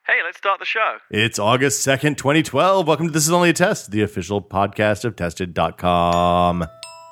Hey, let's start the show. It's August 2nd, 2012. Welcome to This Is Only a Test, the official podcast of Tested.com.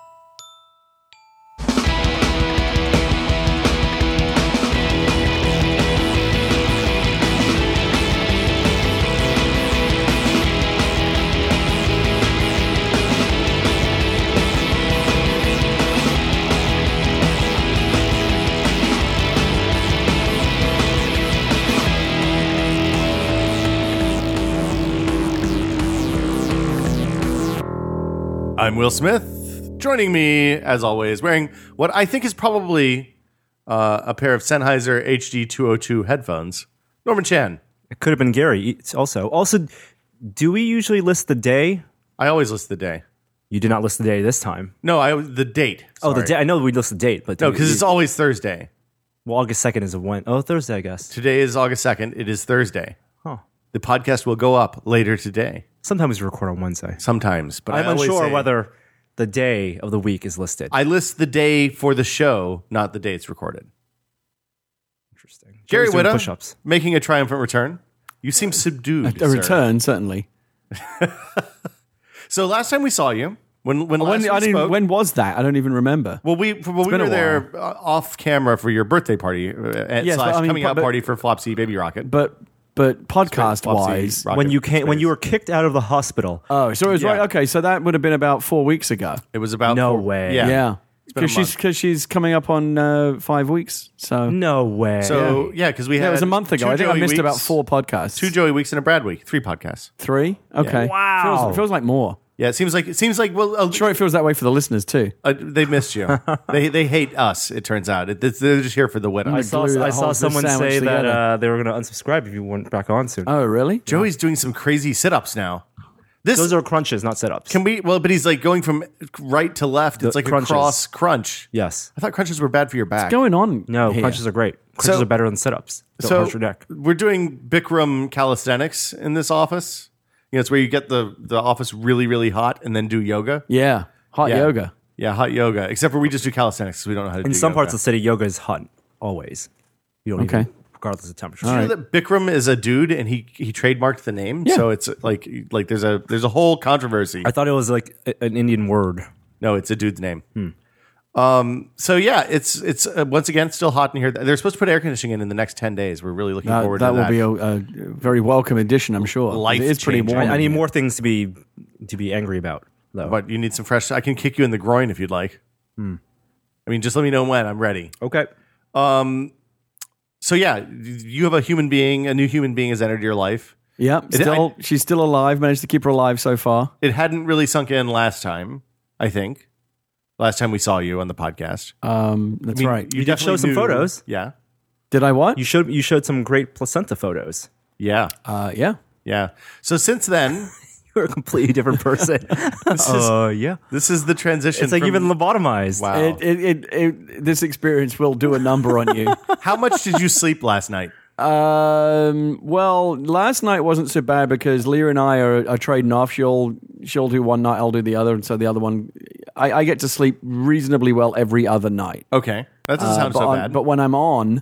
I'm Will Smith. Joining me, as always, wearing what I think is probably a pair of Sennheiser HD202 headphones, Norman Chan. It could have been Gary. It's also, do we usually list the day? I always list the day. You did not list the day this time. No, the date. Oh, the Sorry. day. I know we list the date, but No, because it's always Thursday. well, August 2nd is a when? Oh, Thursday, I guess. Today is August 2nd. It is Thursday. Huh. The podcast will go up later today. Sometimes we record on Wednesday. Sometimes, but I'm I always unsure say, whether the day of the week is listed. I list the day for the show, not the day it's recorded. Interesting. Gary Joey's doing Whitta, push-ups. making a triumphant return. You seem subdued. A sir. return, certainly. So last time we saw you, when was that? I don't even remember. Well, we been were a there off camera for your birthday party Yes, slash but I mean, coming out but- party for Flopsy Baby Rocket. But podcast wise, Rocket When you came, when Space. you were kicked out of the hospital. oh, so it was Yeah. right. Okay, so that would have been about 4 weeks ago. It was about No way. Yeah. Yeah, been a because she's coming up on 5 weeks. So No way. So yeah, because we had it was a month ago. two I think I Joey missed weeks, about 4 podcasts. 2 Joey weeks and a Brad week, 3 podcasts. 3. Okay. Wow. Feels like more. Yeah, it seems like well, I'm sure it feels that way for the listeners too. they missed you. they hate us. It turns out they're just here for the winner. I saw glue that saw holds this someone sandwich say together. that they were going to unsubscribe if you went back on soon. Oh, really? Joey's doing some crazy sit-ups now. Those are crunches, not sit-ups. Can we? Well, but he's like going from right to left. It's like crunches. a cross crunch. Yes. I thought crunches were bad for your back. What's going on? No, here? crunches are great. Crunches So- are better than sit-ups. Don't So hurt your neck. we're doing Bikram calisthenics in this office. You know, it's where you get the office really, really hot and then do yoga. Yeah, hot Yeah. yoga. Yeah, hot yoga. Except for we just do calisthenics because we don't know how to do In some yoga. parts of the city, yoga is hot always. You don't Okay. even, regardless of temperature. Do you know that Bikram is a dude and he trademarked the name? Yeah. So it's like there's a whole controversy. I thought it was like an Indian word. No, it's a dude's name. So yeah, it's once again still hot in here. They're supposed to put air conditioning in the next 10 days. We're really looking forward to That that. will be a very welcome addition, I'm sure. Life It is pretty changing. warm. I need in here. more things to be angry about, though. But you need some fresh. I can kick you in the groin if you'd like. I mean, just let me know when. I'm ready. Okay. So yeah, you have a new human being has entered your life. Yeah, she's still alive. Managed to keep her alive so far. It hadn't really sunk in last time, I think. Last time we saw you on the podcast. That's right. You did show some definitely photos. Yeah. Did I what? You showed some great placenta photos. Yeah. Yeah. Yeah. So since then, You're a completely different person. Yeah. this is the transition. It's like from- you've been lobotomized. Wow. This experience will do a number on you. How much did you sleep last night? Well, last night wasn't so bad because Leah and I are trading off. She'll do one night, I'll do the other, and so the other one, I get to sleep reasonably well every other night. Okay. That doesn't sound so bad. But when I'm on,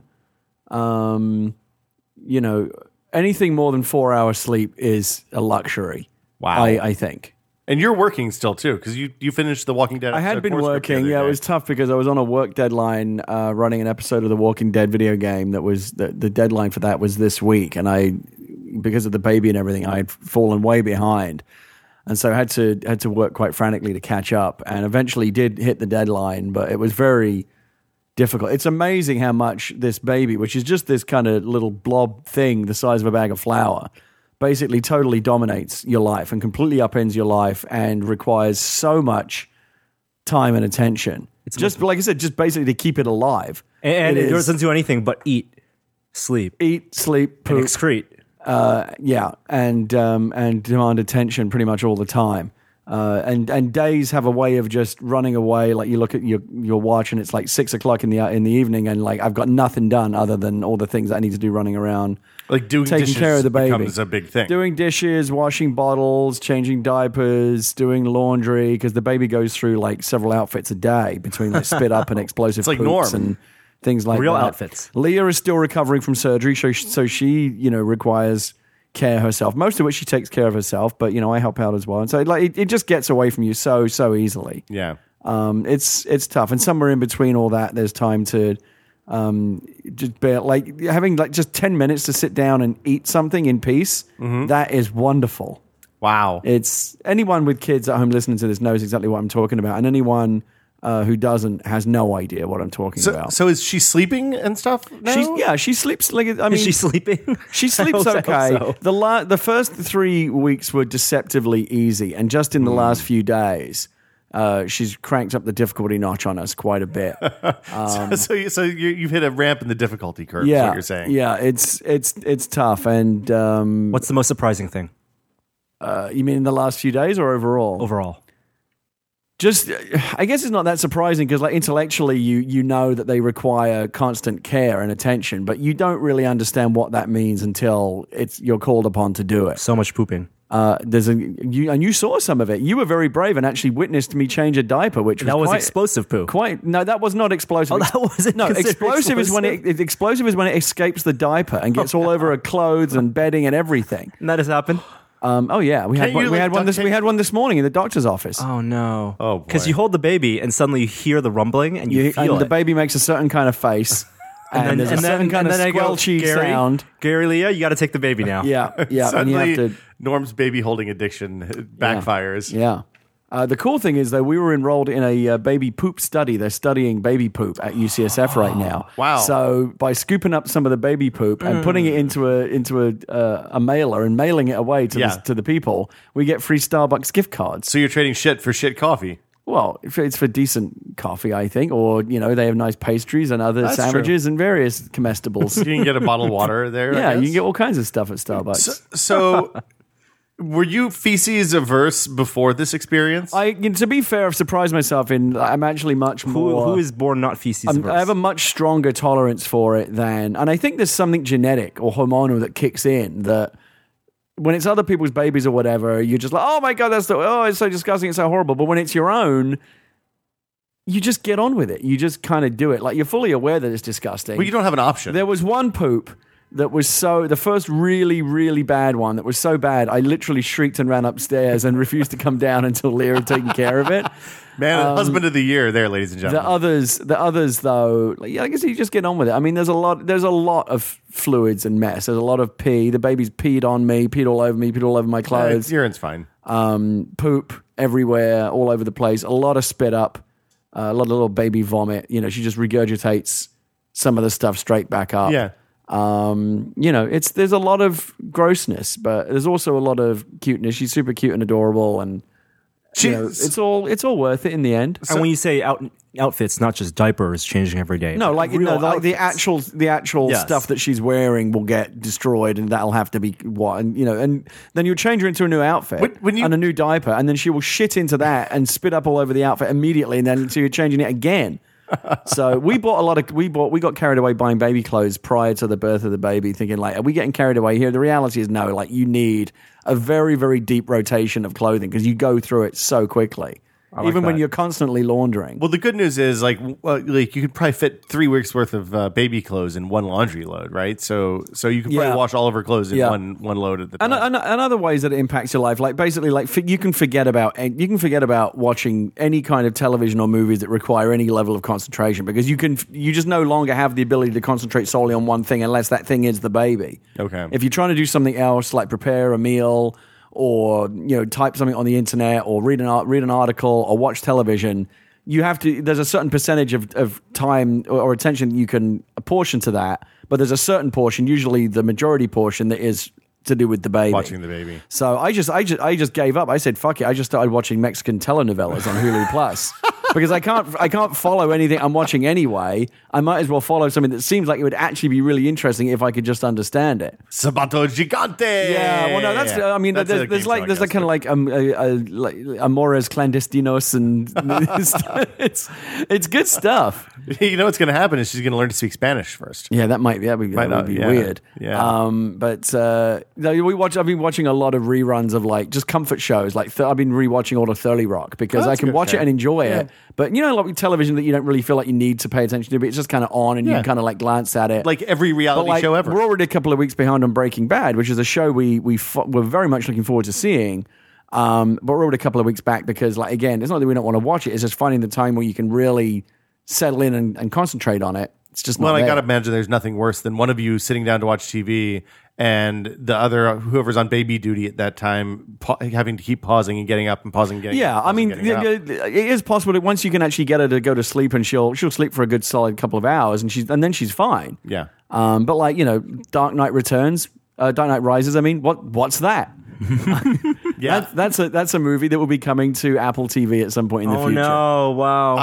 anything more than 4 hours sleep is a luxury. Wow. I think. And you're working still too, because you finished The Walking Dead. I had episode been 4 script the working. other Yeah, it day. was tough because I was on a work deadline running an episode of the Walking Dead video game. That was the deadline for that was this week, and because of the baby and everything, I had fallen way behind, and so I had to work quite frantically to catch up. And eventually did hit the deadline, but it was very difficult. It's amazing how much this baby, which is just this kind of little blob thing the size of a bag of flour, basically totally dominates your life and completely upends your life and requires so much time and attention. It's just like I said, just basically to keep it alive. And it is doesn't do anything but eat, sleep, eat, sleep, and poop, excrete. and demand attention pretty much all the time. And days have a way of just running away. Like you look at your watch and it's like 6 o'clock in the evening, and like I've got nothing done other than all the things that I need to do running around. Like doing taking dishes care of the baby becomes a big thing. Doing dishes, washing bottles, changing diapers, doing laundry, because the baby goes through like several outfits a day between like spit up and explosive like poops Norm. and things like Real that. outfits. Leah is still recovering from surgery, so she requires care herself. Most of which she takes care of herself, but I help out as well. And so it just gets away from you so easily. Yeah. It's tough, and somewhere in between all that, there's time to just bear, having just 10 minutes to sit down and eat something in peace. That is wonderful. Wow. It's anyone with kids at home listening to this knows exactly what I'm talking about, and anyone who doesn't has no idea what I'm talking about. So is she sleeping and stuff now? She sleeps like Is she sleeping? She sleeps I hope okay. so. The first 3 weeks were deceptively easy, and just in the last few days, she's cranked up the difficulty notch on us quite a bit. So you've hit a ramp in the difficulty curve, is Yeah, what you're saying. yeah, it's tough. And What's the most surprising thing you mean in the last few days or overall? overall? Just, I guess it's not that surprising because, intellectually, you know that they require constant care and attention, but you don't really understand what that means until you're called upon to do it. So much pooping. You saw some of it. You were very brave and actually witnessed me change a diaper, which That was quite, explosive poo. No, that was not explosive. Oh, that wasn't No, considered explosive is when explosive is when it escapes the diaper and gets all over her clothes and bedding and everything. And that has happened? Oh yeah, we had Can't you, one duct we had one this morning in the doctor's office. Oh, no. Oh, boy. Because you hold the baby and suddenly you hear the rumbling and you feel and the it. baby makes a certain kind of face, and there's a certain kind of I go, squelchy Gary, sound. Gary, Leah, you got to take the baby now. Yeah, and you Suddenly, have to. Norm's baby holding addiction backfires. Yeah. The cool thing is, though, we were enrolled in a baby poop study. They're studying baby poop at UCSF right now. Wow. So by scooping up some of the baby poop and putting it into a mailer and mailing it away to the people, we get free Starbucks gift cards. So you're trading shit for shit coffee. Well, it's for decent coffee, I think, or they have nice pastries and other That's sandwiches and various comestibles. You can get a bottle of water there. Yeah, I you guess. can get all kinds of stuff at Starbucks. So were you feces averse before this experience? To be fair, I've surprised myself in I'm actually much more. Who is born not feces I averse? have a much stronger tolerance for it and I think there's something genetic or hormonal that kicks in that when it's other people's babies or whatever, you're just like, oh my God, it's so disgusting, it's so horrible. But when it's your own, you just get on with it. You just kind of do it. Like you're fully aware that it's disgusting. Well, you don't have an option. There was one poop that was the first really, really bad one that was so bad, I literally shrieked and ran upstairs and refused to come down until Leah had taken care of it. Man, husband of the year there, ladies and gentlemen. The others though, I guess you just get on with it. I mean, there's a lot of fluids and mess. There's a lot of pee. The baby's peed on me, peed all over me, peed all over my clothes. Urine's fine. Poop everywhere, all over the place. A lot of spit up, a lot of little baby vomit. She just regurgitates some of the stuff straight back up. Yeah. There's a lot of grossness, but there's also a lot of cuteness. She's super cute and adorable, and it's all worth it in the end. And when you say outfits, not just diapers changing every day. No, the actual Yes. stuff that she's wearing will get destroyed, and that'll have to be and then you change her into a new outfit and a new diaper, and then she will shit into that and spit up all over the outfit immediately, and then so you're changing it again. So we got carried away buying baby clothes prior to the birth of the baby, thinking are we getting carried away here? The reality is no. You need a very, very deep rotation of clothing because you go through it so quickly. Even when that. you're constantly laundering. Well, the good news is, you could probably fit 3 weeks worth of baby clothes in one laundry load, right? So you could probably wash all of her clothes in one load at the time. And other ways that it impacts your life, you can forget about watching any kind of television or movies that require any level of concentration because you just no longer have the ability to concentrate solely on one thing unless that thing is the baby. Okay. If you're trying to do something else, like prepare a meal or type something on the internet or read an article or watch television, you have to. There's a certain percentage of time or attention you can apportion to that, but there's a certain portion, usually the majority portion, that is to do with the baby. Watching the baby. So I just gave up. I said, fuck it. I just started watching Mexican telenovelas on Hulu Plus. Because I can't follow anything I'm watching anyway. I might as well follow something that seems like it would actually be really interesting if I could just understand it. Sabato Gigante. Yeah, well, no, that's. I mean, That's there's kind of like Amores Clandestinos, and it's good stuff. You know what's going to happen is she's going to learn to speak Spanish first. Yeah, that would be weird. Yeah. I've been watching a lot of reruns of just comfort shows. I've been rewatching all of 30 Rock because I can watch it and enjoy it. But like with television that you don't really feel like you need to pay attention to, but it's just kind of on and you can kind of like glance at it. Like every reality But, show ever. We're already a couple of weeks behind on Breaking Bad, which is a show we're very much looking forward to seeing. But we're already a couple of weeks back because, like, again, it's not that we don't want to watch it. It's just finding the time where you can really settle in and concentrate on it. It's just not Well, I there. got to imagine there's nothing worse than one of you sitting down to watch TV and the other, whoever's on baby duty at that time, having to keep pausing and getting up and pausing and getting Yeah, up. I mean, getting up. it is possible that once you can actually get her to go to sleep and she'll sleep for a good solid couple of hours and then she's fine. Yeah. But like, Dark Knight Rises. I mean, what's that? Yeah. That's a movie that will be coming to Apple TV at some point in the Oh future. no! Wow.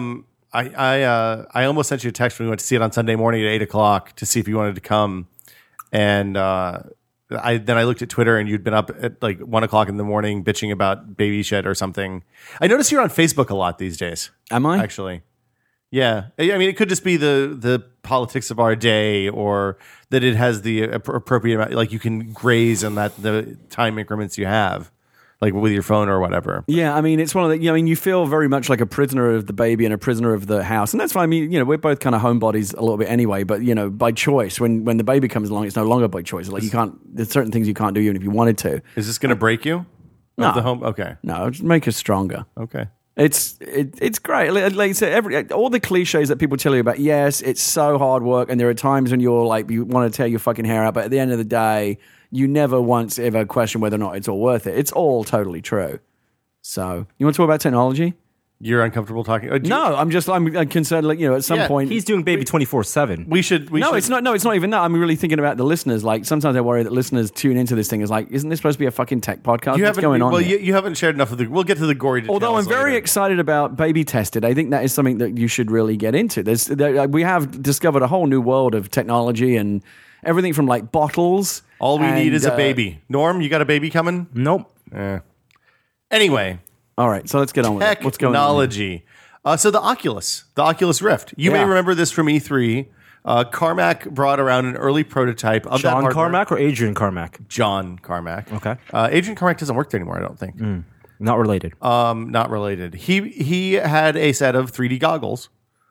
I almost sent you a text when we went to see it on Sunday morning at 8:00 to see if you wanted to come, and I looked at Twitter and you'd been up at like 1:00 in the morning bitching about baby shit or something. I notice you're on Facebook a lot these days. Am I? Actually, yeah. I mean, it could just be the politics of our day, or that it has the appropriate amount. Like you can graze in the time increments you have, like with your phone or whatever. Yeah, I mean, it's one of the. I mean, you feel very much like a prisoner of the baby and a prisoner of the house, and that's why. I mean, we're both kind of homebodies a little bit anyway. But by choice, when the baby comes along, it's no longer by choice. Like you can't. There's certain things you can't do even if you wanted to. Is this going to break you? No. Of the home. Okay. No, just make us stronger. Okay. It's great. Like I said, all the cliches that people tell you about. Yes, it's so hard work, and there are times when you're like you want to tear your fucking hair out, but at the end of the day, you never once ever question whether or not it's all worth it. It's all totally true. So, you want to talk about technology? You're uncomfortable talking? No, I'm concerned. Like at some Yeah, point He's doing baby 24/7. We should. No, it's not. No, it's not even that. I'm really thinking about the listeners. Like sometimes I worry that listeners tune into this thing as like, isn't this supposed to be a fucking tech podcast? You What's haven't. going on? Well, here? you haven't shared enough of the. We'll get to the gory details. Although I'm very later. excited about Baby Tested, I think that is something that you should really get into. We have discovered a whole new world of technology and everything from like bottles. All we need is a baby. Norm, you got a baby coming? Nope. Anyway, All right, so let's get on with it. What's going on? technology. So the Oculus Rift. You may Yeah. remember this from E3. Carmack brought around an early prototype of that John hardware. Carmack or Adrian Carmack? John Carmack. Okay. Adrian Carmack doesn't work there anymore, I don't think. Not related. Not related. He had a set of 3D goggles,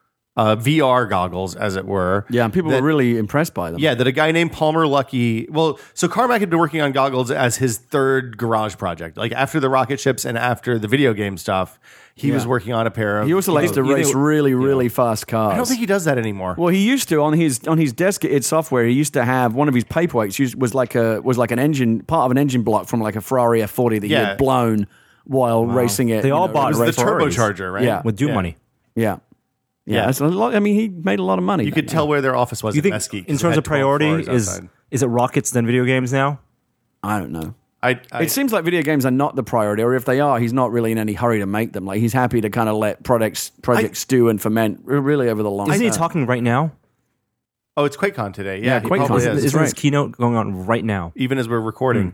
VR goggles, as it were. Yeah, and people were really impressed by them. Yeah, that a guy named Palmer Luckey. Well, so Carmack had been working on goggles as his third garage project. Like after the rocket ships and after the video game stuff, he was working on a pair of. He also likes to race really fast cars. I don't think he does that anymore. Well, he used to on his desk at id Software. He used to have one of his paperweights was like an engine, part of an engine block from like a Ferrari F40 that he had blown while racing it. They all it bought was the Red Ferraris. turbocharger, right? Yeah. With due money. Yeah. That's a lot. I mean, he made a lot of money. You could tell where their office was You at think, Mesquite. in terms of priority, is it rockets than video games now? I don't know. it It seems like video games are not the priority, or if they are, he's not really in any hurry to make them. Like he's happy to kind of let projects stew and ferment really over the long term. Isn't he talking right now? Oh, it's QuakeCon today. Yeah, he QuakeCon. probably is. Isn't right. his keynote going on right now? Even as we're recording.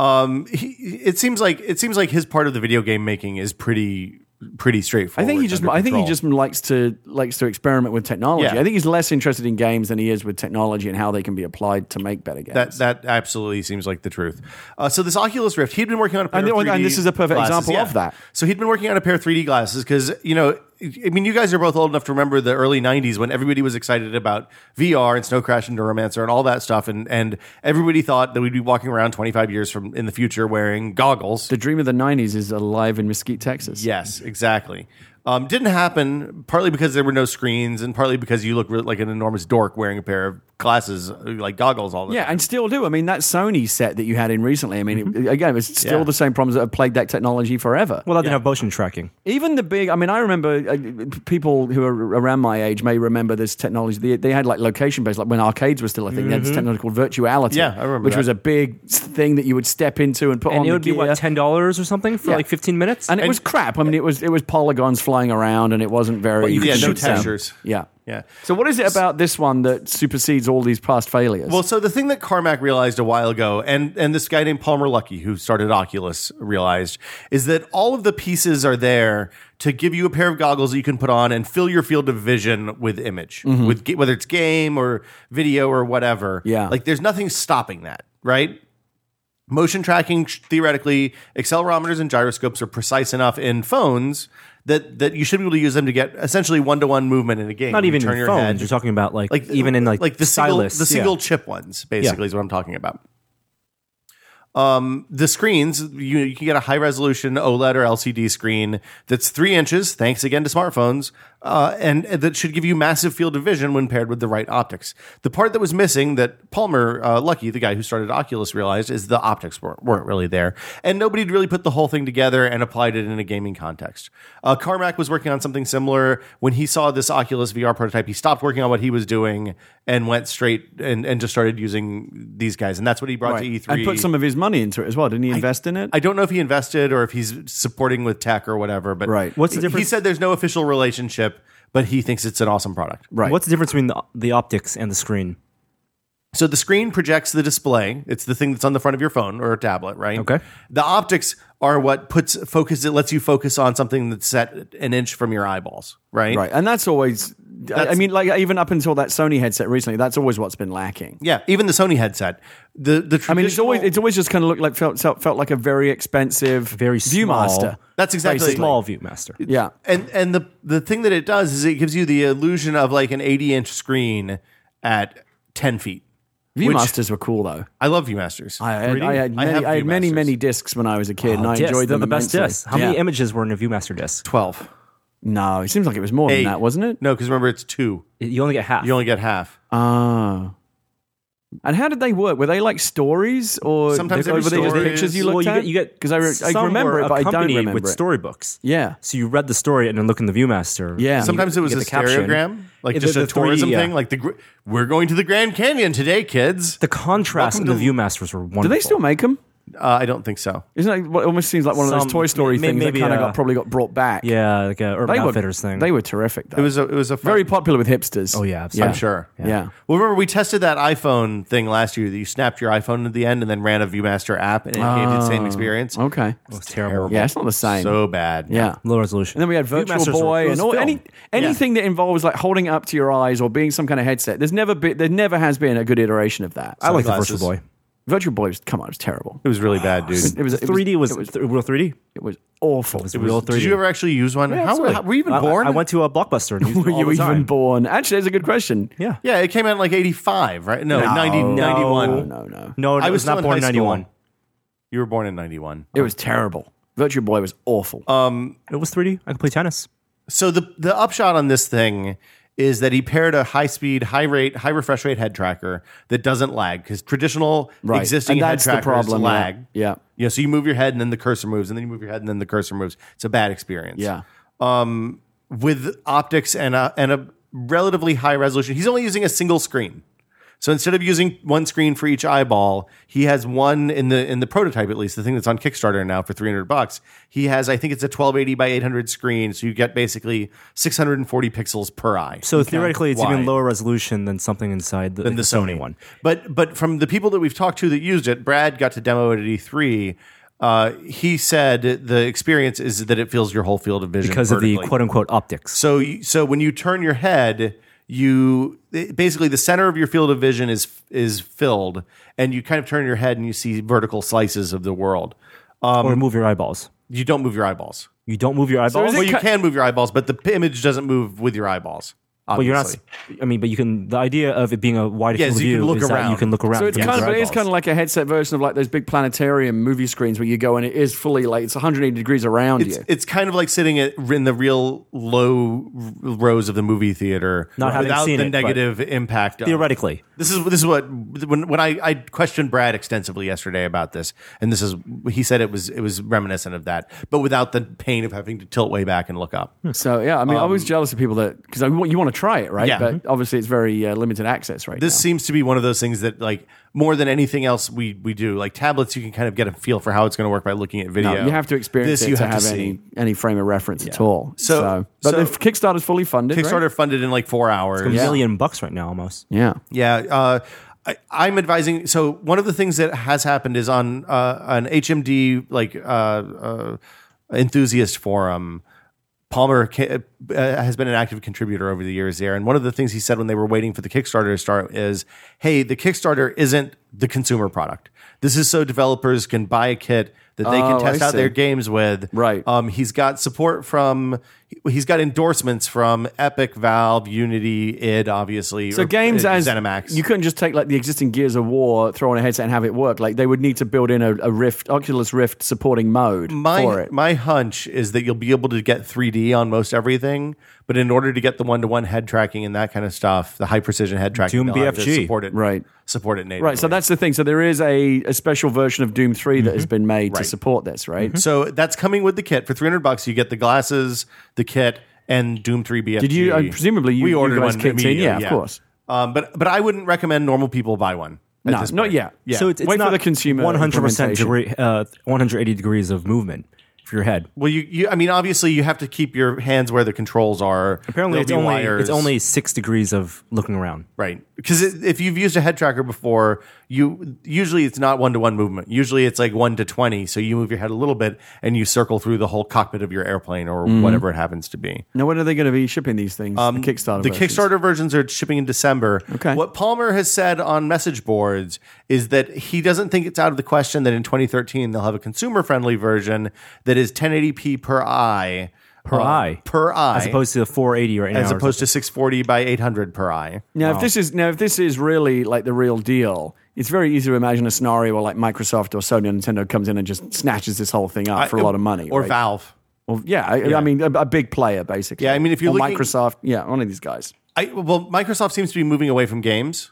It seems like his part of the video game making is pretty straightforward. I think he under control. just likes to experiment with technology. Yeah. I think he's less interested in games than he is with technology and how they can be applied to make better games. That absolutely seems like the truth. So this Oculus Rift, he'd been working on a pair of 3D and this is a perfect glasses, example of that. So he'd been working on a pair of 3D glasses because, I mean, you guys are both old enough to remember the early 90s when everybody was excited about VR and Snow Crash and Neuromancer and all that stuff. And everybody thought that we'd be walking around 25 years in the future wearing goggles. The dream of the 90s is alive in Mesquite, Texas. Yes, exactly. Didn't happen, partly because there were no screens and partly because you look like an enormous dork wearing a pair of glasses, like goggles all the time. Yeah, and still do. I mean, that Sony set that you had in recently, I mean, again, it was still the same problems that have plagued that technology forever. Well, that didn't have motion tracking. Even the big, I mean, I remember people who are around my age may remember this technology. They had like location-based, like when arcades were still a thing, they had this technology called virtuality. Yeah, I remember Which that. was a big thing that you would step into and put on And it the would be, gear. what, $10 or something for Yeah. like 15 minutes? And it was crap. I mean, it was polygons flying around, and it wasn't very. Yeah, no shoot them. textures. Yeah. Yeah. So, what is it about this one that supersedes all these past failures? Well, so the thing that Carmack realized a while ago, and this guy named Palmer Luckey, who started Oculus, realized, is that all of the pieces are there to give you a pair of goggles that you can put on and fill your field of vision with image, with whether it's game or video or whatever. Yeah. Like there's nothing stopping that, right? Motion tracking, theoretically, accelerometers and gyroscopes are precise enough in phones that you should be able to use them to get essentially one-to-one movement in a game. Not You even turn your your phones. head. You're talking about even in the stylus. single chip ones, basically, Yeah. is what I'm talking about. The screens, you can get a high resolution OLED or LCD screen that's 3 inches, thanks again to smartphones, and that should give you massive field of vision when paired with the right optics. The part that was missing that Palmer Luckey, the guy who started Oculus, realized is the optics weren't really there. And nobody had really put the whole thing together and applied it in a gaming context. Carmack was working on something similar. When he saw this Oculus VR prototype, he stopped working on what he was doing and went straight and just started using these guys. And that's what he brought to E3. And put some of his money into it as well. Didn't he invest in it? I don't know if he invested or if he's supporting with tech or whatever, but Right. What's the he difference? said there's no official relationship, but he thinks it's an awesome product. Right. What's the difference between the optics and the screen? So the screen projects the display. It's the thing that's on the front of your phone or a tablet, right? Okay. The optics are what it lets you focus on something that's set an inch from your eyeballs, right? Right. And that's always, I mean, like even up until that Sony headset recently, that's always what's been lacking. Yeah, even the Sony headset. The I mean, traditional, it's always just kind of looked like felt like a very expensive, Very ViewMaster. small. That's exactly Very small ViewMaster. Yeah. And the thing that it does is it gives you the illusion of like an 80-inch screen at 10 feet. ViewMasters were cool though. I love ViewMasters. I had I have many ViewMasters. discs when I was a kid, and I Discs, enjoyed they're them the best immensely. discs. How many images were in a ViewMaster disc? 12. No, it seems like it was more than 8. that, wasn't it? No, because remember it's 2. You only get half. You only get half. Ah. And how did they work? Were they like stories, or Sometimes they were were they just stories. pictures you Well, looked at? you get because I some remember were it, but I don't accompanied remember with it. storybooks. Yeah. So you read the story and then look in the ViewMaster. Yeah. Sometimes it was get a the caption. stereogram, like Yeah, just the a tourism 3D, yeah. thing. Like we're going to the Grand Canyon today, kids. The contrast Welcome in the ViewMasters were wonderful. Do they still make them? I don't think so. Isn't it what almost seems like one of those Some- Toy Story things maybe, that kind of probably got brought back? Yeah, like a Urban They were, Outfitters thing. They were terrific, though. It was a fun, very popular with hipsters. Oh, yeah, absolutely. I'm sure. Yeah. Well, remember we tested that iPhone thing last year that you snapped your iPhone at the end and then ran a ViewMaster app and it gave you the same experience. Okay. It was terrible. Yeah, it's not the same. So bad. yeah. Low resolution. And then we had Virtual ViewMasters Boy it and was all, film. anything that involves like holding it up to your eyes or being some kind of headset. There never has been a good iteration of that. I like the Sunglasses. Virtual Boy. Virtual Boy was, come on, it was terrible. It was really bad, dude. It was 3D was it was, real 3D. it was awful. It was real 3D. Did you ever actually use one? how were you even born? I went to a Blockbuster and used Were it all you the time. even born? Actually, that's a good question. Yeah. Yeah, it came out in like 85, right? No, 90, 91. No. No, I was not still born in in high school. 91. You were born in 91. It was terrible. Virtual Boy was awful. It was 3D. I could play tennis. So the upshot on this thing is that he paired a high-speed, high-rate, high-refresh rate head tracker that doesn't lag because traditional Right. existing And head that's the trackers problem, yeah. lag. Yeah. You know, so you move your head and then the cursor moves, and then you move your head and then the cursor moves. It's a bad experience. Yeah. With optics and a relatively high resolution, he's only using a single screen. So instead of using one screen for each eyeball, he has one in the prototype, at least the thing that's on Kickstarter now for $300. He has, I think it's a 1280 by 800 screen, so you get basically 640 pixels per eye. So theoretically, it's even Wide. lower resolution than something inside the Sony one. But from the people that we've talked to that used it, Brad got to demo it at E3. He said the experience is that it fills your whole field of vision Because of the vertically. quote unquote optics. So when you turn your head, basically the center of your field of vision is filled, and you kind of turn your head and you see vertical slices of the world. Or move your eyeballs. You don't move your eyeballs. You don't move your eyeballs? is it Well, you ki- can move your eyeballs, but the image doesn't move with your eyeballs. Well, you're not. Obviously. I mean, but you can. The idea of it being a wide Yes, field of you view can look is that around. you can look around. So it's and kind move of, your it is eyeballs. kind of like a headset version of like those big planetarium movie screens where you go and it is fully like it's 180 degrees around you. It's kind of like sitting in the real low rows of the movie theater Not having without seen the it, but negative impact. theoretically. This is what when I questioned Brad extensively yesterday about this, and he said it was reminiscent of that, but without the pain of having to tilt way back and look up. So yeah, I mean, I was jealous of people that because you want to try it, right? Yeah. But obviously, it's very limited access right This now. seems to be one of those things that, like, more than anything else we do, like tablets, you can kind of get a feel for how it's going to work by looking at video. No, you have to experience This it you to have have to see. any frame of reference at all. So- but so- the Kickstarter's fully funded. Kickstarter right? funded in like 4 hours. $1 million right now almost. Yeah. Yeah, I'm advising. So one of the things that has happened is on an HMD enthusiast forum. Palmer has been an active contributor over the years there, and one of the things he said when they were waiting for the Kickstarter to start is, "Hey, the Kickstarter isn't the consumer product. This is so developers can buy a kit that they can test out their games with. Right. He's got he's got endorsements from Epic, Valve, Unity, id, obviously. So games as ZeniMax. You couldn't just take like the existing Gears of War, throw on a headset and have it work. Like they would need to build in a Oculus Rift supporting mode for it. My hunch is that you'll be able to get 3D on most everything, but in order to get the one-to-one head tracking and that kind of stuff, the high precision head tracking, Doom they'll have to BFG. support it natively. Right, so that's the thing. So there is a special version of Doom 3 that has been made to support this, right? So that's coming with the kit for $300. You get the glasses, the kit, and Doom 3 BFG. Did you presumably we you ordered guys one kicked in? immediately, Yeah, of course. But I wouldn't recommend normal people buy one. No, not yet. Yeah. So it's Wait not for the consumer 100% 180 degrees of movement for your head. Well, I mean, obviously, you have to keep your hands where the controls are. Apparently, There'll it's be wires. only 6 degrees of looking around. Right. Because if you've used a head tracker before, usually it's not 1-to-1 movement. Usually it's like 1-to-20. So you move your head a little bit and you circle through the whole cockpit of your airplane or whatever it happens to be. Now, when are they going to be shipping these things? The Kickstarter The versions? Kickstarter versions are shipping in December. Okay. What Palmer has said on message boards is that he doesn't think it's out of the question that in 2013 they'll have a consumer-friendly version that is 1080p per eye. Per eye? Per eye. As opposed to the 480 right now. as or opposed to something. 640 by 800 per eye. Now, if this is really like the real deal, it's very easy to imagine a scenario where like Microsoft or Sony or Nintendo comes in and just snatches this whole thing up for a lot of money. Or right? Valve. Well, I mean, a big player, basically. Yeah, I mean, if you're or looking- Microsoft, one of these guys. Well, Microsoft seems to be moving away from games.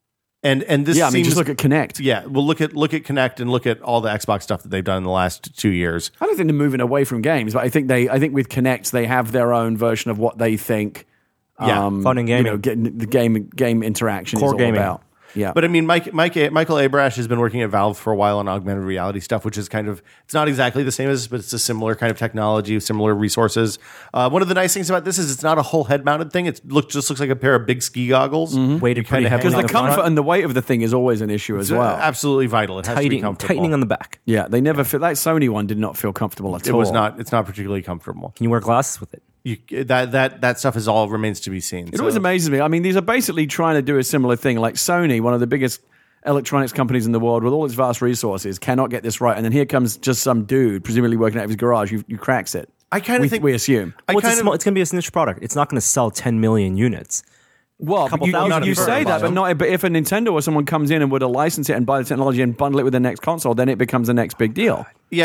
And this Yeah, I mean, seems, just look at Kinect. Yeah, well, look at Kinect and look at all the Xbox stuff that they've done in the last 2 years. I don't think they're moving away from games, but I think with Kinect they have their own version of what they think. Yeah, fun and gaming. Getting the game interaction Core is all gaming. about. Yeah, But I mean, Michael Abrash has been working at Valve for a while on augmented reality stuff, which is it's not exactly the same as, but it's a similar kind of technology, similar resources. One of the nice things about this is it's not a whole head mounted thing. Just looks like a pair of big ski goggles. Weighted pretty heavy. because on the front. comfort and the weight of the thing is always an issue as well. Absolutely vital. It has to be comfortable. Tightening on the back. Yeah, they never feel that Sony one did not feel comfortable at It all. was not. It's not particularly comfortable. Can you wear glasses with it? That stuff is all remains to be seen. It always amazes me. I mean, these are basically trying to do a similar thing. Like Sony, one of the biggest electronics companies in the world with all its vast resources, cannot get this right. And then here comes just some dude, presumably working out of his garage, who cracks it. I kind of think we assume. Well, it's going to be a niche product. It's not going to sell 10 million units. Well, couple you thousand for say a that, bundle. but if a Nintendo or someone comes in and were to license it and buy the technology and bundle it with the next console, then it becomes the next big deal. Yeah,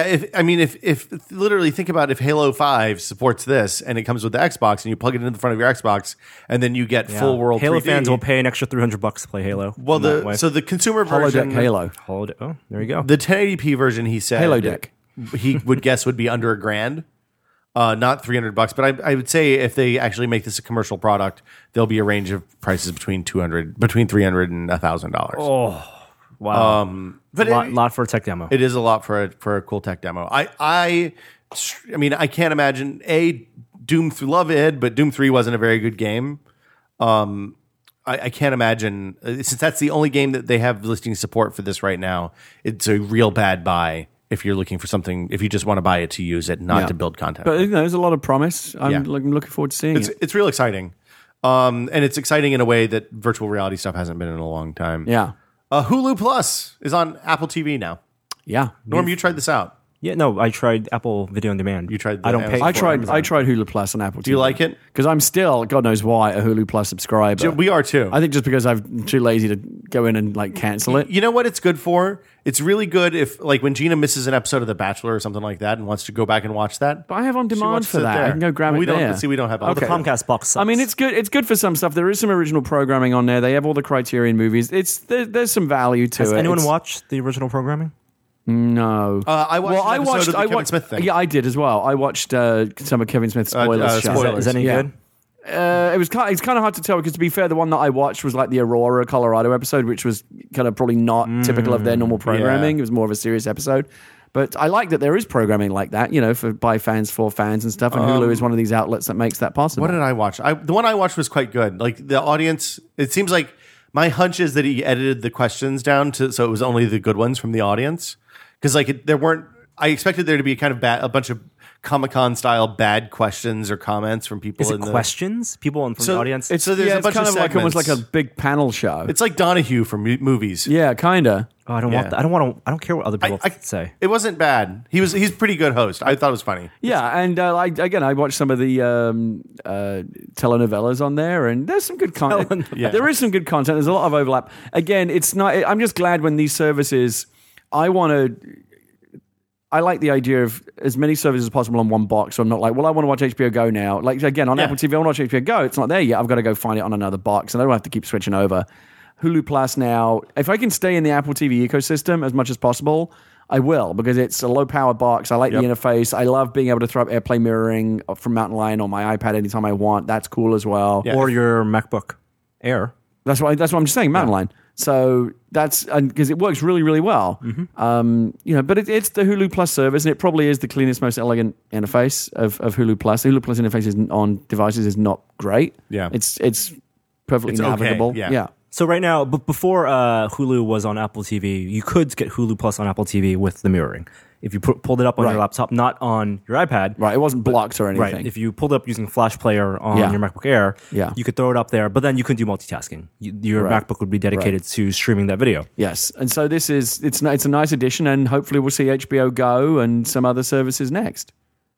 if literally think about if Halo 5 supports this and it comes with the Xbox and you plug it into the front of your Xbox and then you get full world Halo 3D. fans will pay an extra $300 to play Halo. Well, in that way. the consumer version, Holodeck Halo. Oh, there you go. the 1080p version, he said, Halo Deck. he would guess would be under $1,000, not $300. But I would say if they actually make this a commercial product, there'll be a range of prices between $300 and $1,000. Oh, wow. But lot for a tech demo. it is a lot for a cool tech demo. I mean, I can't imagine Doom 3, love it, but Doom 3 wasn't a very good game. I can't imagine, since that's the only game that they have listing support for this right now, it's a real bad buy if you're looking for something, if you just want to buy it to use it, not to build content. But there's a lot of promise. I'm Yeah. looking forward to seeing it. It's real exciting. And it's exciting in a way that virtual reality stuff hasn't been in a long time. Yeah. Hulu Plus is on Apple TV now. Yeah. Norm, you tried this out. Yeah, no, I tried Apple Video on Demand. You tried the I don't pay. Amazon. I tried Hulu Plus on Apple TV. Do you like it? Because I'm still, God knows why, a Hulu Plus subscriber. We are too. I think just because I'm too lazy to go in and like cancel it. You know what it's good for? It's really good if, like, when Gina misses an episode of The Bachelor or something like that and wants to go back and watch that. But I have on She demand wants for it that. there. I can go grab it we don't, there. See, we don't have The Comcast box sucks. I mean, it's good. It's good for some stuff. There is some original programming on there. They have all the Criterion movies. There's some value to Has it. anyone It's- watched the original programming? No. I watched an episode of the Kevin Smith thing. Yeah, I did as well. I watched some of Kevin Smith's spoilers. show. spoilers. Is that any Yeah. good? It's kind of hard to tell because, to be fair, the one that I watched was like the Aurora, Colorado episode, which was kind of probably not typical of their normal programming. yeah. It was more of a serious episode. But I like that there is programming like that, by fans, for fans and stuff. And Hulu is one of these outlets that makes that possible. What did I watch? The one I watched was quite good. Like, the audience, it seems like my hunch is that he edited the questions down so it was only the good ones from the audience. Because, like, there weren't I expected there to be kind of a bunch of Comic-Con style bad questions or comments from people. Is it questions? People from the audience? So there's a bunch kind of of like almost like a segments. big panel show. It's like Donahue from movies. Yeah, kind of. Oh, I don't want that. I don't care what other people say. It wasn't bad. He's a pretty good host. I thought it was funny. Yeah, and I watched some of the telenovelas on there, and there's some good content. Yeah. There is some good content. There's a lot of overlap. Again, it's not. I'm just glad when these services. I like the idea of as many services as possible on one box. So I'm not like, well, I want to watch HBO Go now. Like again, on Apple TV, I want to watch HBO Go. It's not there yet. I've got to go find it on another box, and I don't have to keep switching over. Hulu Plus now. If I can stay in the Apple TV ecosystem as much as possible, I will, because it's a low-powered box. I like the interface. I love being able to throw up AirPlay mirroring from Mountain Lion on my iPad anytime I want. That's cool as well. Yeah. Or your MacBook Air. That's what I'm just saying, Mountain Lion. So that's because it works really, really well. But it's the Hulu Plus service, and it probably is the cleanest, most elegant interface of Hulu Plus. The Hulu Plus interface on devices is not great. Yeah. It's perfectly It's okay, navigable. yeah. So right now, before Hulu was on Apple TV, you could get Hulu Plus on Apple TV with the mirroring. If you pulled it up on your laptop, not on your iPad. Right, it wasn't blocked or anything. Right. If you pulled it up using Flash Player on your MacBook Air, you could throw it up there, but then you couldn't do multitasking. Your MacBook would be dedicated to streaming that video. Yes, and so it's a nice addition, and hopefully we'll see HBO Go and some other services next.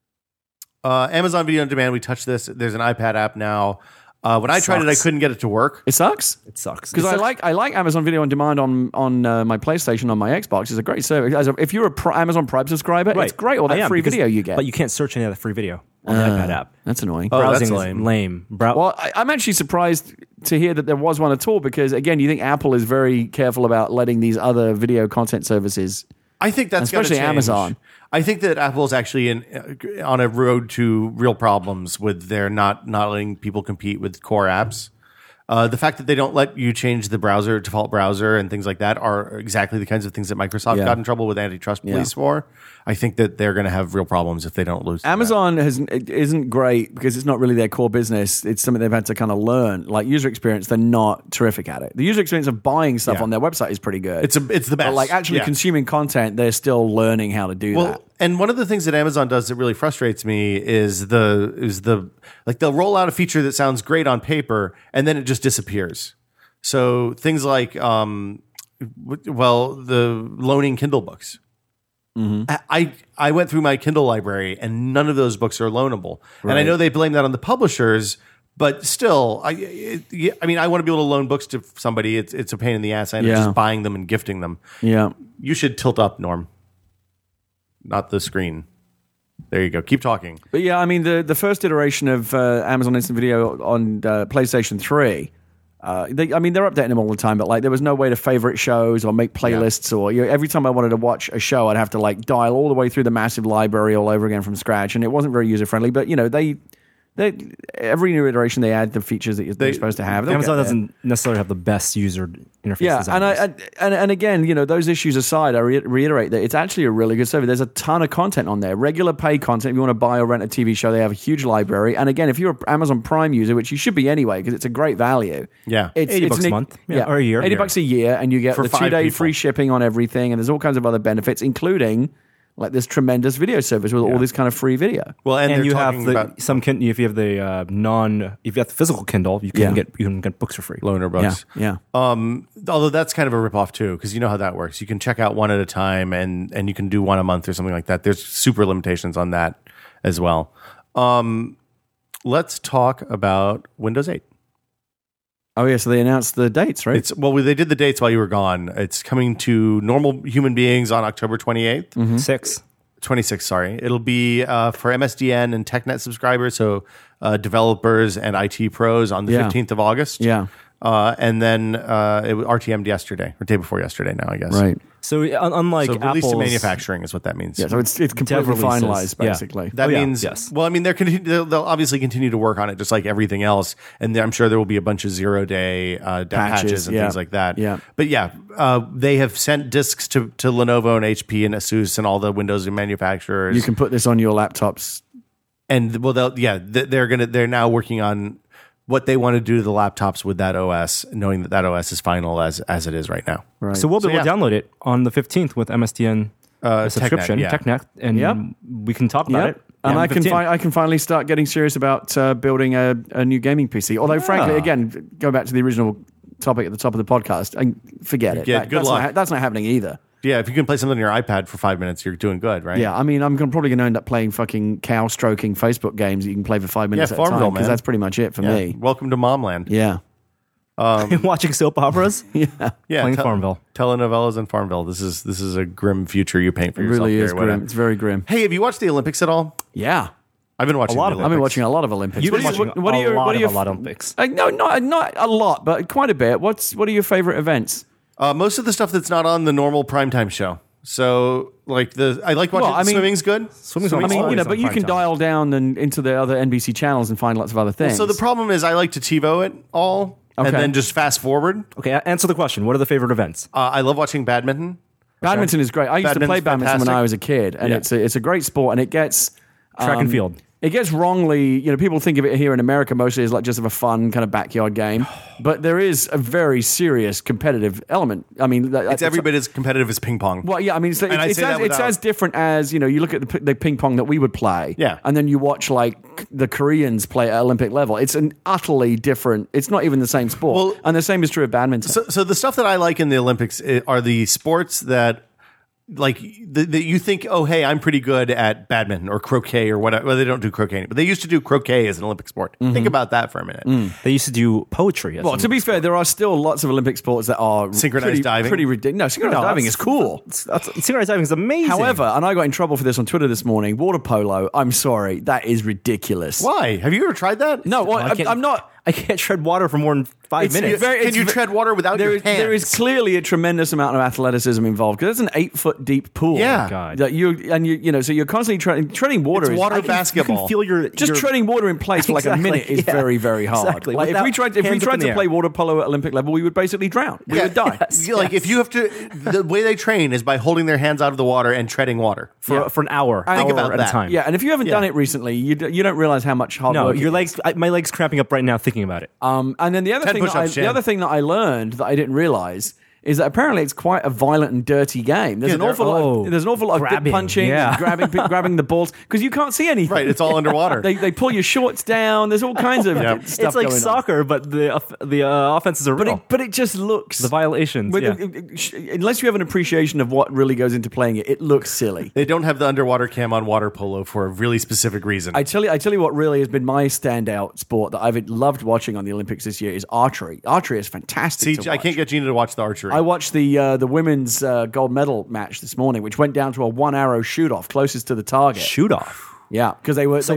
Amazon Video on Demand, we touched this. There's an iPad app now. When I tried it, I couldn't get it to work. It sucks. It sucks. Because I like Amazon Video on Demand on my PlayStation, on my Xbox. It's a great service. If you're a Amazon Prime subscriber, it's great. All that free video you get. But you can't search any of the free video on the iPad app. That's annoying. Browsing that's is lame. Well, I'm actually surprised to hear that there was one at all, because, again, you think Apple is very careful about letting these other video content services, I think that's especially gotta change. Amazon. I think that Apple's actually on a road to real problems with their not letting people compete with core apps. The fact that they don't let you change the default browser and things like that are exactly the kinds of things that Microsoft got in trouble with antitrust police for. I think that they're going to have real problems if they don't lose. Amazon isn't great because it's not really their core business. It's something they've had to kind of learn. Like user experience, they're not terrific at it. The user experience of buying stuff on their website is pretty good. It's the best. But like actually consuming content, they're still learning how to do that. And one of the things that Amazon does that really frustrates me is the like they'll roll out a feature that sounds great on paper and then it just disappears. So things like the loaning Kindle books. I went through my Kindle library and none of those books are loanable. Right. And I know they blame that on the publishers, but still, I want to be able to loan books to somebody. It's a pain in the ass. I end up just buying them and gifting them. Yeah, you should tilt up, Norm. Not the screen. There you go. Keep talking. But yeah, I mean, the first iteration of Amazon Instant Video on PlayStation 3, they're updating them all the time, but like there was no way to favorite shows or make playlists or every time I wanted to watch a show, I'd have to like dial all the way through the massive library all over again from scratch, and it wasn't very user friendly. But every new iteration they add the features that they're supposed to have. Amazon doesn't necessarily have the best user interface. Yeah, and again, those issues aside, I reiterate that it's actually a really good service. There's a ton of content on there, regular paid content. If you want to buy or rent a TV show, they have a huge library. And again, if you're an Amazon Prime user, which you should be anyway, because it's a great value. Yeah, it's $80 a month, or a year. $80 a year, and you get For the 5 2-day people. free shipping on everything, and there's all kinds of other benefits, including like this tremendous video service with all this kind of free video. Well, and you have about some if you have the if you have the physical Kindle, you can get books for free. loaner books. Yeah. Although that's kind of a ripoff too, because you know how that works. You can check out one at a time, and you can do one a month or something like that. There's super limitations on that as well. Let's talk about Windows 8. Oh yeah, so they announced the dates, right? They did the dates while you were gone. It's coming to normal human beings on October 28th. 26th, sorry. It'll be for MSDN and TechNet subscribers, so developers and IT pros on the 15th of August. Yeah. And then it was RTM'd yesterday, or day before yesterday now, I guess. Right. So unlike Release Apple's to manufacturing is what that means. Yeah, so it's completely Dev releases. finalized, basically. That means, yes. well, I mean, they'll obviously continue to work on it just like everything else. And I'm sure there will be a bunch of 0-day patches and things like that. Yeah. But they have sent disks to Lenovo and HP and Asus and all the Windows manufacturers. You can put this on your laptops. And they're now working on what they want to do to the laptops with that OS, knowing that OS is final as it is right now. Right. So we'll be able to download it on the 15th with MSDN a subscription, TechNet, TechNet, and Yep. we can talk about it. And Yeah, I can 15. I can finally start getting serious about building a new gaming PC. Although, frankly, again, go back to the original topic at the top of the podcast. Forget it. Good that's luck. that's not happening either. Yeah, if you can play something on your iPad for 5 minutes, you're doing good, right? Yeah, I mean, I'm probably going to end up playing fucking cow stroking Facebook games that you can play for 5 minutes at a Farmville, time, because man. that's pretty much it for Yeah. me. Welcome to Momland. Yeah. Watching soap operas, Yeah, playing Farmville. telenovelas in Farmville. This is a grim future you paint for It yourself. really there, is whatever. grim. It's very grim. Hey, have you watched the Olympics at all? Yeah. I've been watching lot the of it. Olympics. I've been watching a lot of Olympics. You've been watching a lot of Olympics. No, not a lot, but quite a bit. What are your favorite events? Most of the stuff that's not on the normal primetime show. So, like I like watching. Swimming's good. Swimming's I mean, always but on you prime can time. dial down into the other NBC channels and find lots of other things. So the problem is, I like to TiVo it all and Okay. then just fast forward. Okay, answer the question. What are the favorite events? I love watching badminton. Badminton is great. I used to play Badminton's badminton when fantastic. I was a kid, and Yeah. it's a great sport, and it gets Track and field. It gets wrongly, people think of it here in America mostly as like just of a fun kind of backyard game, but there is a very serious competitive element. I mean, It's every bit as competitive as ping pong. Well, yeah, I mean, it's I say that it's without- as different as, you look at the ping pong that we would play. Yeah. And then you watch like the Koreans play at Olympic level. It's an utterly different, it's not even the same sport. Well- and the same is true of badminton. So the stuff that I like in the Olympics are the sports that, like, that you think, oh, hey, I'm pretty good at badminton or croquet or whatever. Well, they don't do croquet, but they used to do croquet as an Olympic sport. Think about that for a minute. They used to do poetry. as Well, an to be fair, there are still lots of Olympic sports that are Synchronized diving? Pretty ridiculous. No, synchronized diving is cool. Synchronized diving is amazing. However, and I got in trouble for this on Twitter this morning, water polo, I'm sorry, that is ridiculous. Why? Have you ever tried that? No, well, I can't- I'm not. I can't tread water for more than 5 It's minutes. very- Can you tread water without your hands? There is clearly a tremendous amount of athleticism involved because it's an 8-foot deep pool. Yeah. God. That so you're constantly treading water. It's water You can basketball. feel your Just your- treading water in place for like a Exactly, minute is yeah. very, very hard. Exactly. Like if we Without tried hands up in to the play air. water polo at Olympic level, we would basically drown. We would die. Yes. Like if you have to, the way they train is by holding their hands out of the water and treading water. for an hour. Think about at that. a time. Yeah, and if you haven't Yeah. done it recently, you don't realize how much hard No, work. your it legs. My legs cramping up right now thinking about it. And then the other 10 thing push-ups, the Jan. other thing that I learned that I didn't realize is that apparently it's quite a violent and dirty game. There's Yeah, an awful lot. There's an awful lot of grabbing, bit punching, yeah. grabbing the balls because you can't see anything. Right, it's all underwater. They pull your shorts down. There's all kinds of Yep. stuff It's like going on. soccer, but the offenses are real. But it just looks The violations. But yeah. unless you have an appreciation of what really goes into playing it, it looks silly. They don't have the underwater cam on water polo for a really specific reason. I tell you what really has been my standout sport that I've loved watching on the Olympics this year is archery. Archery is fantastic. See, to I watch. can't get Gina to watch the archery. I watched the women's gold medal match this morning, which went down to a 1-arrow shoot off closest to the target. Shoot off. Yeah, because they were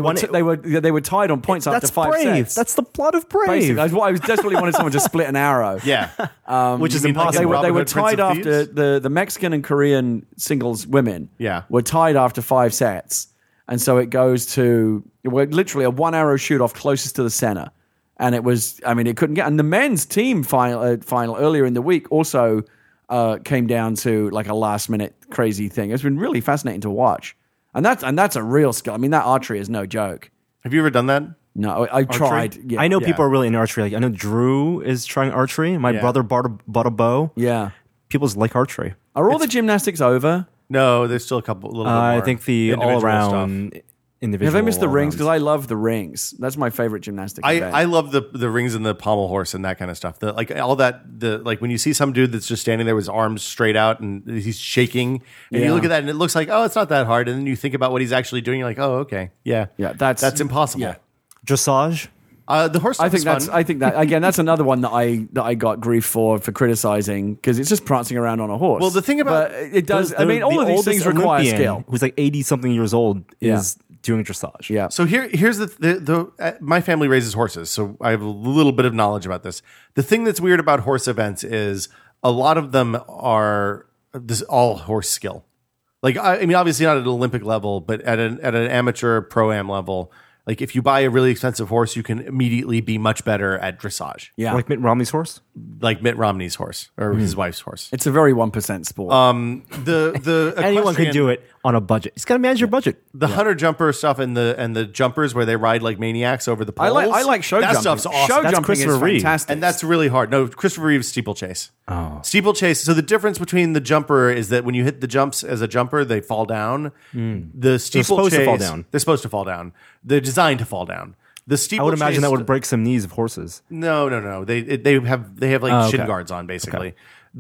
tied on points after That's 5 brave. sets. That's the plot of Brave. Basically, I was desperately wanted someone to split an arrow. yeah. Which is You mean like impossible. in They Robin were Hood, Prince tied of after Thieves? the Mexican and Korean singles women. Yeah. Were tied after 5 sets, and so it goes to literally a 1-arrow shoot off closest to the center, and it was. I mean, it couldn't get. And the men's team final earlier in the week also came down to like a last minute crazy thing. It's been really fascinating to watch, and that's a real skill. I mean, that archery is no joke. Have you ever done that? No, I tried. Yeah, I know Yeah. people are really into archery. Like, I know Drew is trying archery. My Yeah. brother bought a bow. Yeah. People like archery. Are all the gymnastics over? No, there's still a little bit more. I think the individual all around stuff. individual. Have I missed the rings? all-arounds. Because I love the rings. That's my favorite gymnastic event. I love the rings and the pommel horse and that kind of stuff. Like all that, like when you see some dude that's just standing there with his arms straight out and he's shaking, and Yeah. you look at that and it looks like, oh, it's not that hard. And then you think about what he's actually doing, you're like, oh, okay, yeah, that's impossible. yeah. Dressage. The horse stuff I think is that's. fun. I think that again. That's another one that I got grief for criticizing because it's just prancing around on a horse. Well, the thing about- but it does. I mean, The all of these oldest things require Olympian, skill. Who's like 80-something years old Yeah. is doing dressage. Yeah. So here's the my family raises horses, so I have a little bit of knowledge about this. The thing that's weird about horse events is a lot of them are this all horse skill. Like I mean, obviously not at an Olympic level, but at an amateur pro-am level. Like if you buy a really expensive horse, you can immediately be much better at dressage. Yeah. Like Mitt Romney's horse. Like Mitt Romney's horse or his wife's horse. It's a very 1% sport. The Anyone could equestrian- do it. on a budget. He's got to manage your budget. The hunter jumper stuff and the jumpers where they ride like maniacs over the poles. I like show that jumping. stuff's awesome. Show That's jumping Christopher is Reeve. fantastic. And that's really hard. No, Christopher Reeve's steeplechase. Oh. Steeplechase. So the difference between the jumper is that when you hit the jumps as a jumper, they fall down. The steeplechase, supposed to fall down. They're supposed to fall down. They're designed to fall down. The I steeplechase. would imagine that would break some knees of horses. No. They have like shin guards on basically.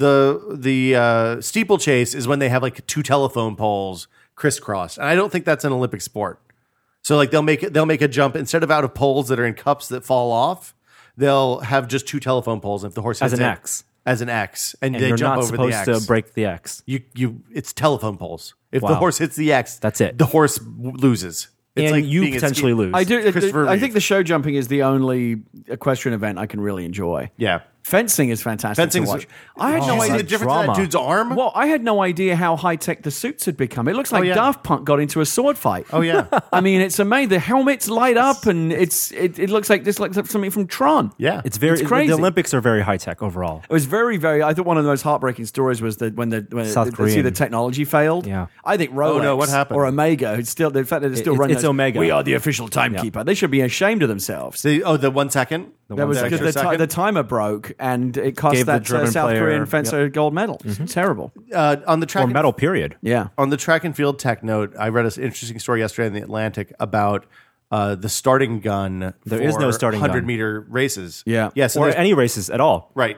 The steeplechase is when they have like 2 telephone poles crisscrossed, and I don't think that's an Olympic sport. So like they'll make a jump instead of out of poles that are in cups that fall off. They'll have just 2 telephone poles. If the horse hits As an it, X. as an X, and And they you're jump not over supposed the X. to break the X. It's telephone poles. If the Wow. horse hits the X, That's it. The horse loses. It's And like you being a potentially ski- lose. I do. Christopher I Reeve. think the show jumping is the only equestrian event I can really enjoy. Yeah. Fencing is fantastic Fencing's- to watch. I had Did no you see idea. the difference in drama. that dude's arm? Well, I had no idea how high tech the suits had become. It looks like yeah. Daft Punk got into a sword fight. Oh yeah. I mean, it's amazing. The helmets light up, and it looks like something from Tron. Yeah. It's very It's crazy. The Olympics are very high tech overall. It was very, very. I thought one of the most heartbreaking stories was that when South see Korean. the technology failed. Yeah. I think Rolex. no, what happened? Or Omega, who's still the fact that they're still running. it's those, Omega. We are the official timekeeper. They should be ashamed of themselves. the 1 second. That was extra because second? the timer broke and it cost Gave the that German South player- Korean fencer a gold medal. It's terrible. On the track Or and- medal, period. Yeah. On the track and field tech note, I read an interesting story yesterday in the Atlantic about the starting gun. There is no starting gun. 100-meter races. Yeah. Yes. Or any races at all. right.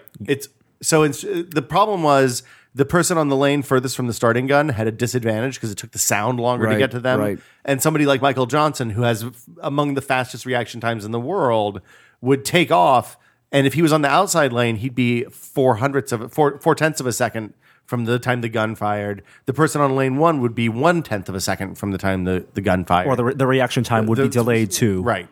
The problem was the person on the lane furthest from the starting gun had a disadvantage because it took the sound longer to Right, get to them. right. And somebody like Michael Johnson, who has among the fastest reaction times in the world, would take off. And if he was on the outside lane, he'd be 4/10 of a second from the time the gun fired. The person on lane 1 would be 1/10 of a second from the time the gun fired. Or the reaction time would be delayed too. Right.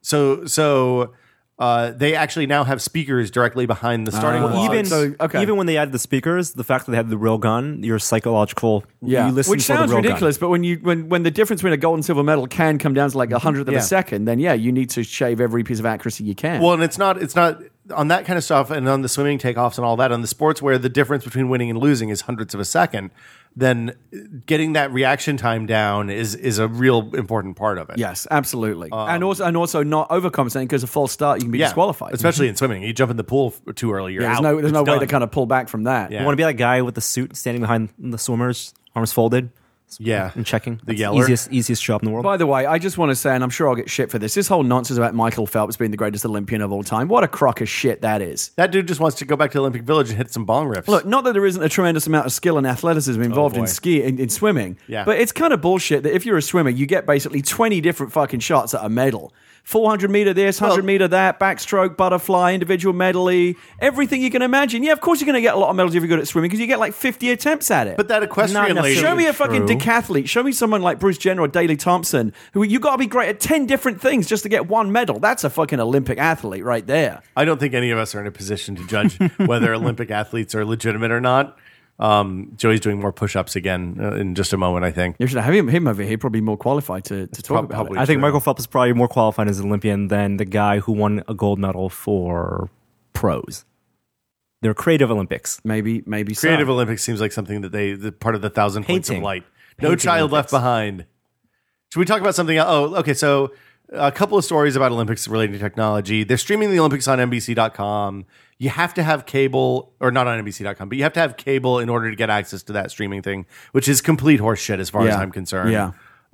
So they actually now have speakers directly behind the starting blocks. Even when they added the speakers, the fact that they had the real gun, your psychological, Yeah, you listen which for the sounds real ridiculous, gun. but when the difference between a gold and silver medal can come down to like 100th of Yeah. a second, then you need to shave every piece of accuracy you can. Well, and it's not on that kind of stuff, and on the swimming takeoffs and all that, on the sports where the difference between winning and losing is hundredths of a second, then getting that reaction time down is a real important part of it. yes, absolutely, and also not overcompensating because a false start you can be Yeah, disqualified. especially in swimming. You jump in the pool too early, you're there's out. no It's way to done. kind of pull back from that. Yeah. You want to be that guy with the suit standing behind the swimmers, arms folded, Yeah, and checking. the That's yeller. easiest job in the world. By the way, I just want to say, and I'm sure I'll get shit for this whole nonsense about Michael Phelps being the greatest Olympian of all time. What a crock of shit that is. That dude just wants to go back to Olympic Village and hit some bong rips. Look, not that there isn't a tremendous amount of skill and athleticism involved in boy. in swimming, Yeah. but it's kind of bullshit that if you're a swimmer, you get basically 20 different fucking shots at a medal. 400 meter this, 100 meter that, backstroke, butterfly, individual medley, everything you can imagine. Yeah, of course you're going to get a lot of medals if you're good at swimming because you get like 50 attempts at it. but that equestrian Not lady. necessarily. Show me a fucking True. decathlete. Show me someone like Bruce Jenner or Daley Thompson, who you got to be great at 10 different things just to get one medal. That's a fucking Olympic athlete right there. I don't think any of us are in a position to judge whether Olympic athletes are legitimate or not. Joey's doing more push-ups again in just a moment, I think. You should have him over here, probably more qualified to talk about probably- it. I think True. Michael Phelps is probably more qualified as an Olympian than the guy who won a gold medal for pros. They're creative Olympics. Maybe so. Creative Olympics seems like something that the part of the 1,000 points of Painting. light. No Painting child Olympics. left behind. Should we talk about something else? Oh, okay. So a couple of stories about Olympics relating to technology. They're streaming the Olympics on NBC.com. You have to have cable, or not on NBC.com, but you have to have cable in order to get access to that streaming thing, which is complete horseshit as far as Yeah. I'm concerned. Yeah.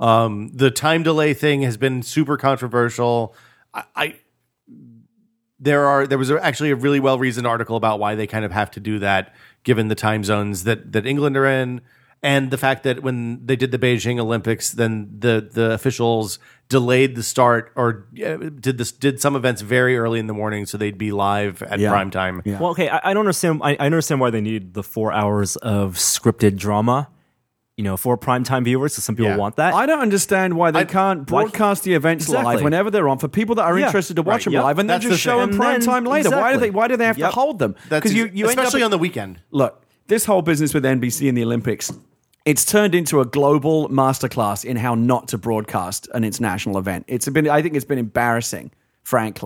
The time delay thing has been super controversial. There was actually a really well-reasoned article about why they kind of have to do that, given the time zones that England are in, and the fact that when they did the Beijing Olympics, then the officials delayed the start or did some events very early in the morning so they'd be live at Yeah. prime time. Yeah. Well, okay, I don't understand. I understand why they need the 4 hours of scripted drama, for primetime viewers. So some people Yeah. want that. I don't understand why they can't broadcast the events Exactly. live whenever they're on for people that are Yeah. interested to watch Right. them Yep. live, and then That's just the show thing. them prime And time then- later. exactly. Why do they have Yep. to hold them? That's you end up especially on the weekend. Look, this whole business with NBC and the Olympics, it's turned into a global masterclass in how not to broadcast an international event. I think it's been embarrassing, frankly,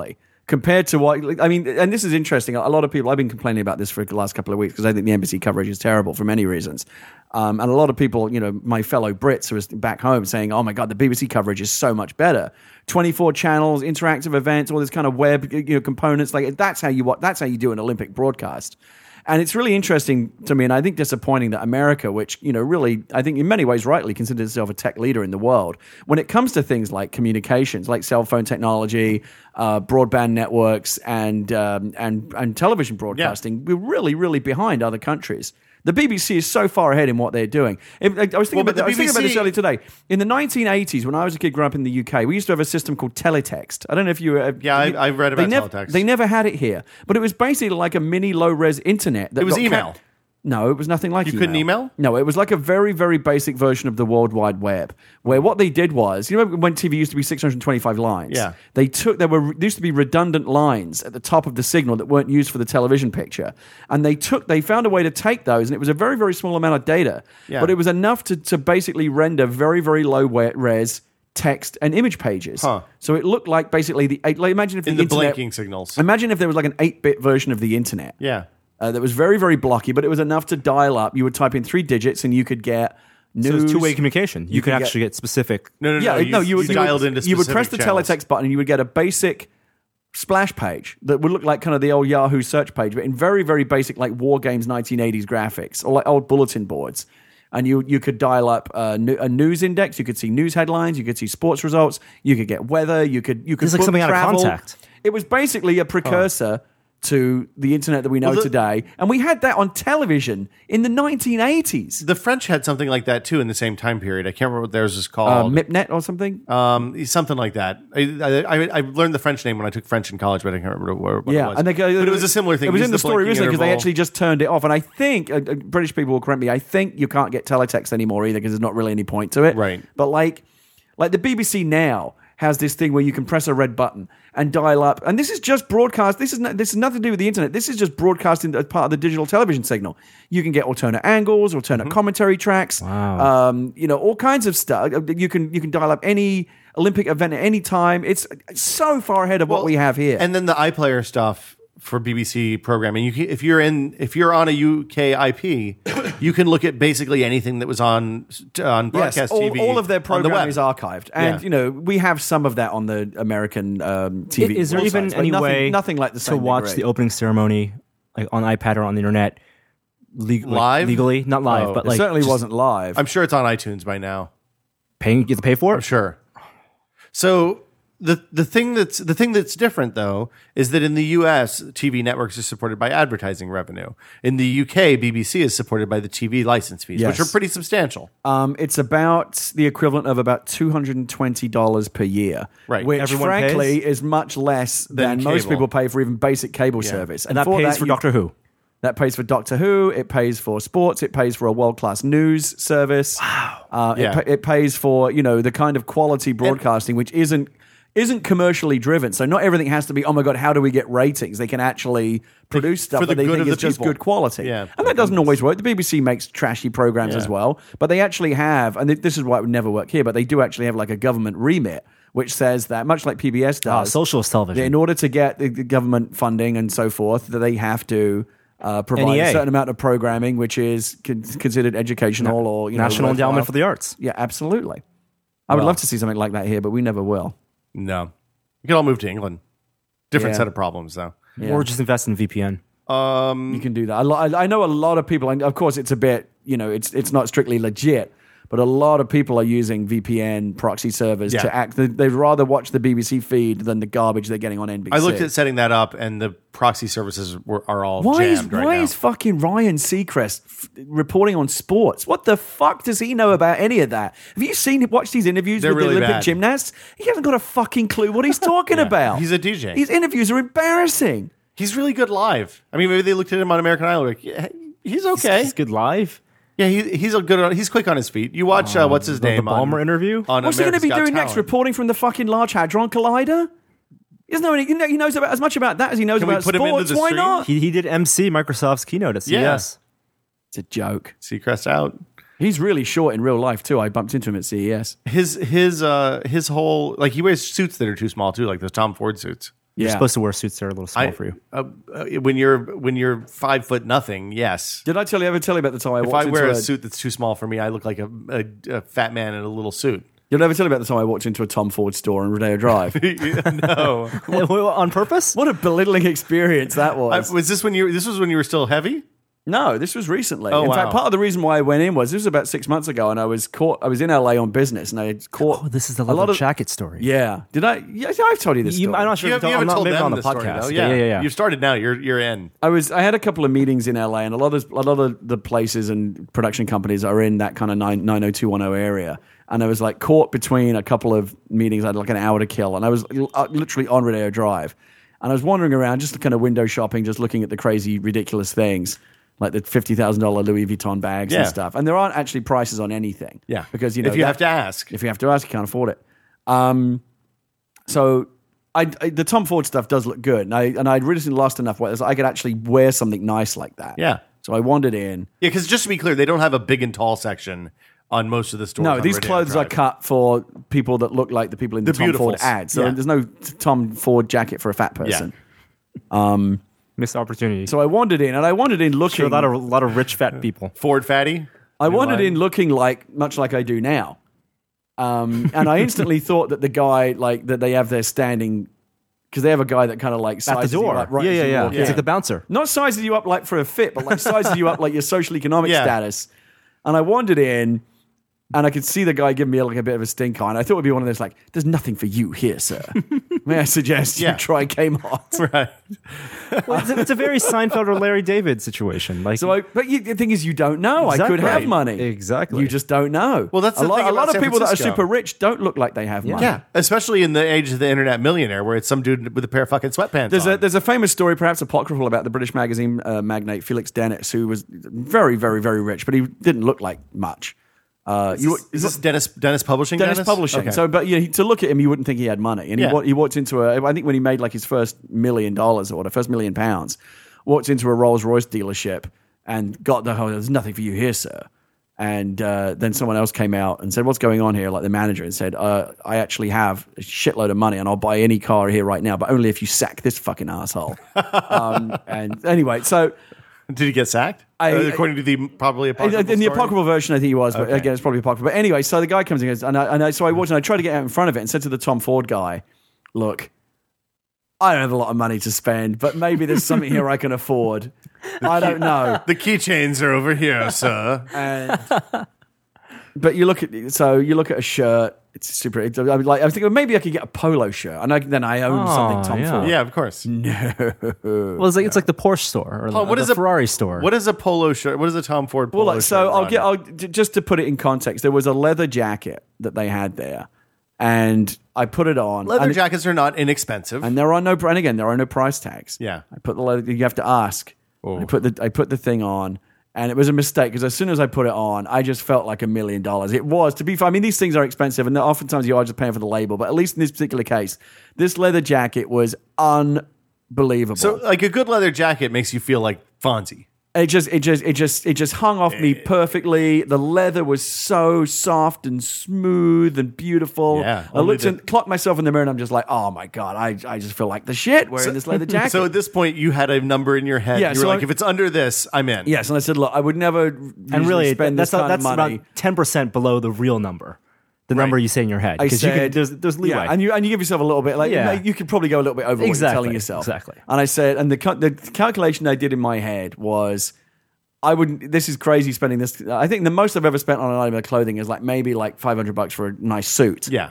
compared to what I mean. And this is interesting. A lot of people, I've been complaining about this for the last couple of weeks because I think the NBC coverage is terrible for many reasons. And a lot of people, my fellow Brits who are back home saying, oh my God, the BBC coverage is so much better. 24 channels, interactive events, all this kind of web components. Like that's how you do an Olympic broadcast. And it's really interesting to me, and I think disappointing that America, which, really, I think in many ways rightly considers itself a tech leader in the world, when it comes to things like communications, like cell phone technology, broadband networks, and television broadcasting, we're really, really behind other countries. The BBC is so far ahead in what they're doing. I was thinking about this earlier today. In the 1980s, when I was a kid growing up in the UK, we used to have a system called teletext. I don't know if you... I read about teletext. They never had it here. But it was basically like a mini low-res internet. It was email. No, it was nothing like email. You couldn't email? No, it was like a very, very basic version of the World Wide Web, where what they did was, when TV used to be 625 lines? Yeah. There used to be redundant lines at the top of the signal that weren't used for the television picture. And they found a way to take those, and it was a very, very small amount of data. Yeah. But it was enough to basically render very, very low res text and image pages. Huh. So it looked like basically imagine if the blinking signals. Imagine if there was like an 8-bit version of the internet. Yeah. That was very, very blocky, but it was enough to dial up. You would type in 3 digits and you could get news. So it's two-way communication. You could actually get specific. No. You dialed into specific You would press the channels. teletext button and you would get a basic splash page that would look like kind of the old Yahoo search page, but in very, very basic, like War Games 1980s graphics or like old bulletin boards. And you could dial up a news index. You could see news headlines. You could see sports results. You could get weather. You could it's like something travel. Out of Contact. It was basically a precursor to the internet that we know today. And we had that on television in the 1980s. The French had something like that too in the same time period. I can't remember what theirs was called. MIPNet or something? Something like that. I learned the French name when I took French in college, but I can't remember what it was. And but it was a similar thing. It was in the story recently because they interval. actually just turned it off. And I think, British people will correct me, I think you can't get teletext anymore either because there's not really any point to it. Right. But like the BBC now has this thing where you can press a red button and dial up. And this is just broadcast. This is nothing to do with the internet. This is just broadcasting as part of the digital television signal. You can get alternate angles, alternate commentary tracks, all kinds of stuff. You can dial up any Olympic event at any time. It's so far ahead of what we have here. And then the iPlayer stuff for BBC programming. If you're on a UK IP, you can look at basically anything that was on broadcast TV. All of their programming the is archived, and we have some of that on the American TV. Is there even any way nothing like the same to watch the opening ceremony like on iPad or on the internet live? Legally? Not live, but it like certainly wasn't live. I'm sure it's on iTunes by now. You have to pay for it? I'm sure. So the thing that's different though is that in the US, TV networks are supported by advertising revenue. In the UK, BBC is supported by the TV license fees, which are pretty substantial. It's about the equivalent of about $220 per year, right? Which, everyone frankly, pays? is much less than most people pay for even basic cable service. And that pays for Doctor Who. That pays for Doctor Who. It pays for sports. It pays for a world-class news service. Wow. It pays for the kind of quality broadcasting which isn't commercially driven. So not everything has to be, oh my God, how do we get ratings? They can actually produce stuff for the that they good think of is the just people. good quality. Yeah. And that doesn't always work. The BBC makes trashy programs as well, but they actually have, and this is why it would never work here, but they do actually have like a government remit, which says that, much like PBS does, socialist television, in order to get the government funding and so forth, that they have to provide NEA. a certain amount of programming, which is considered educational or National Endowment for the Arts. Yeah, absolutely. I would love to see something like that here, but we never will. No. You can all move to England. Different set of problems, though. Yeah. Or just invest in VPN. You can do that. I know a lot of people, and of course it's a bit, it's not strictly legit, but a lot of people are using VPN proxy servers to act. They'd rather watch the BBC feed than the garbage they're getting on NBC. I looked at setting that up, and the proxy services are all jammed right now. Why is fucking Ryan Seacrest reporting on sports? What the fuck does he know about any of that? Have you watched these interviews with really the Olympic bad. gymnasts? He hasn't got a fucking clue what he's talking about. He's a DJ. These interviews are embarrassing. He's really good live. I mean, maybe they looked at him on American Idol. Like, yeah, he's okay. He's good live. Yeah, he's quick on his feet. You watch what's his name? The Balmer interview. What's he going to be doing next? Reporting from the fucking Large Hadron Collider? He knows about as much about that as he knows Can we about put him into sports. the Why stream? not? He did MC Microsoft's keynote at CES. It's a joke. Seacrest out. He's really short in real life too. I bumped into him at CES. His whole he wears suits that are too small too, like the Tom Ford suits. You're supposed to wear suits that are a little small for you. When you're 5 foot nothing, yes. Did I ever tell you about the time If I wear a suit that's too small for me, I look like a fat man in a little suit. Did I ever tell you about the time I walked into a Tom Ford store on Rodeo Drive? No. On purpose? What a belittling experience that was. Was this when you were still heavy? No, this was recently. Oh, in wow. fact, part of the reason why I went in was this was about 6 months ago, and I was in LA on business, and I had caught. Oh, this is the a lot leather of jacket story. Yeah. Did I? Yeah, I've told you this story. I'm not sure. You I'm haven't not told maybe them on the story, podcast. though. Yeah. You've started now. You're in. I had a couple of meetings in LA, and a lot of the places and production companies are in that kind of 90210 area. And I was like caught between a couple of meetings. I had like an hour to kill, and I was literally on Rodeo Drive, and I was wandering around, just kind of window shopping, just looking at the crazy, ridiculous things like the $50,000 Louis Vuitton bags and stuff. And there aren't actually prices on anything. Yeah, because if you have to ask, you can't afford it. So the Tom Ford stuff does look good, and I'd recently lost enough weight so I could actually wear something nice like that. Yeah. So I wandered in. Yeah, because just to be clear, they don't have a big and tall section on most of the stores. No, these Rodeo clothes Drive. are cut for people that look like the people in the Tom Ford beautifuls. ads. So Yeah. there's no Tom Ford jacket for a fat person. Missed opportunity. So I wandered in, and I wandered in looking. Sure, a lot of rich fat people. Ford fatty. I wandered in looking much like I do now. And I instantly thought that the guy, like, that they have there standing, because they have a guy that kind of like At the sizes you door. up right as you Yeah. walk It's in. like the bouncer. Not sizes you up like for a fit, but like sizes you up like your social economic Yeah. status. And I wandered in, and I could see the guy giving me like a bit of a stink eye. And I thought it would be one of those like, "There's nothing for you here, sir. May I suggest you try Kmart?" Right. Well, it's a very Seinfeld or Larry David situation. Like, But the thing is, you don't know. I could have Exactly. money. Exactly. You just don't know. Well, that's a the lot, thing a about lot of San people that are Francisco. super rich don't look like they have money. Yeah, especially in the age of the internet millionaire, where it's some dude with a pair of fucking sweatpants. There's a famous story, perhaps apocryphal, about the British magazine magnate Felix Dennis, who was very, very, very rich, but he didn't look like much. Is this Dennis Publishing? Dennis Publishing. Okay. So, but to look at him, you wouldn't think he had money. And Yeah. he walked into I think when he made like his first $1 million or the first £1 million, walked into a Rolls Royce dealership and got there's nothing for you here, sir. And then someone else came out and said, "What's going on here?" Like the manager, and said, "I actually have a shitload of money, and I'll buy any car here right now, but only if you sack this fucking asshole." And anyway, so. Did he get sacked? According to the probably apocryphal In the story? apocryphal version, I think he was, but Okay. again, it's probably apocryphal. But anyway, so the guy comes in, so I walked and I tried to get out in front of it and said to the Tom Ford guy, "Look, I don't have a lot of money to spend, but maybe there's something here I can afford. I don't know." The keychains are over here, sir. But you look at a shirt. It's super. I was thinking maybe I could get a polo shirt, and then I own something Tom yeah. Ford. Yeah, of course. well, it's like the Porsche store or What the is a Ferrari store. What is a polo shirt? What is a Tom Ford polo Well, so shirt? just to put it in context, there was a leather jacket that they had there, and I put it on. Leather and jackets are not inexpensive. And there are no price tags. Yeah. I put the leather. You have to ask. Oh. I put the thing on, and it was a mistake because as soon as I put it on, I just felt like $1 million. It was, to be fair. I mean, these things are expensive, and oftentimes you are just paying for the label. But at least in this particular case, this leather jacket was unbelievable. So, like a good leather jacket makes you feel like Fonzie. It just hung off me perfectly. The leather was so soft and smooth and beautiful. Yeah, I looked and clocked myself in the mirror, and I'm just like, "Oh my god, I just feel like the shit wearing this leather jacket." So at this point, you had a number in your head. Yeah, you were so like, if it's under this, I'm in. yes, and I said, "Look, I would never and really, spend that's this kind of money." about 10% below the real number, the number you say in your head. I Because said, there's leeway. Yeah, and you give yourself a little bit, like Yeah. you could probably go a little bit over what you're Exactly, telling yourself. exactly. And I said, and the calculation I did in my head was, I wouldn't. This is crazy spending this. I think the most I've ever spent on an item of clothing is like maybe like $500 for a nice suit. Yeah.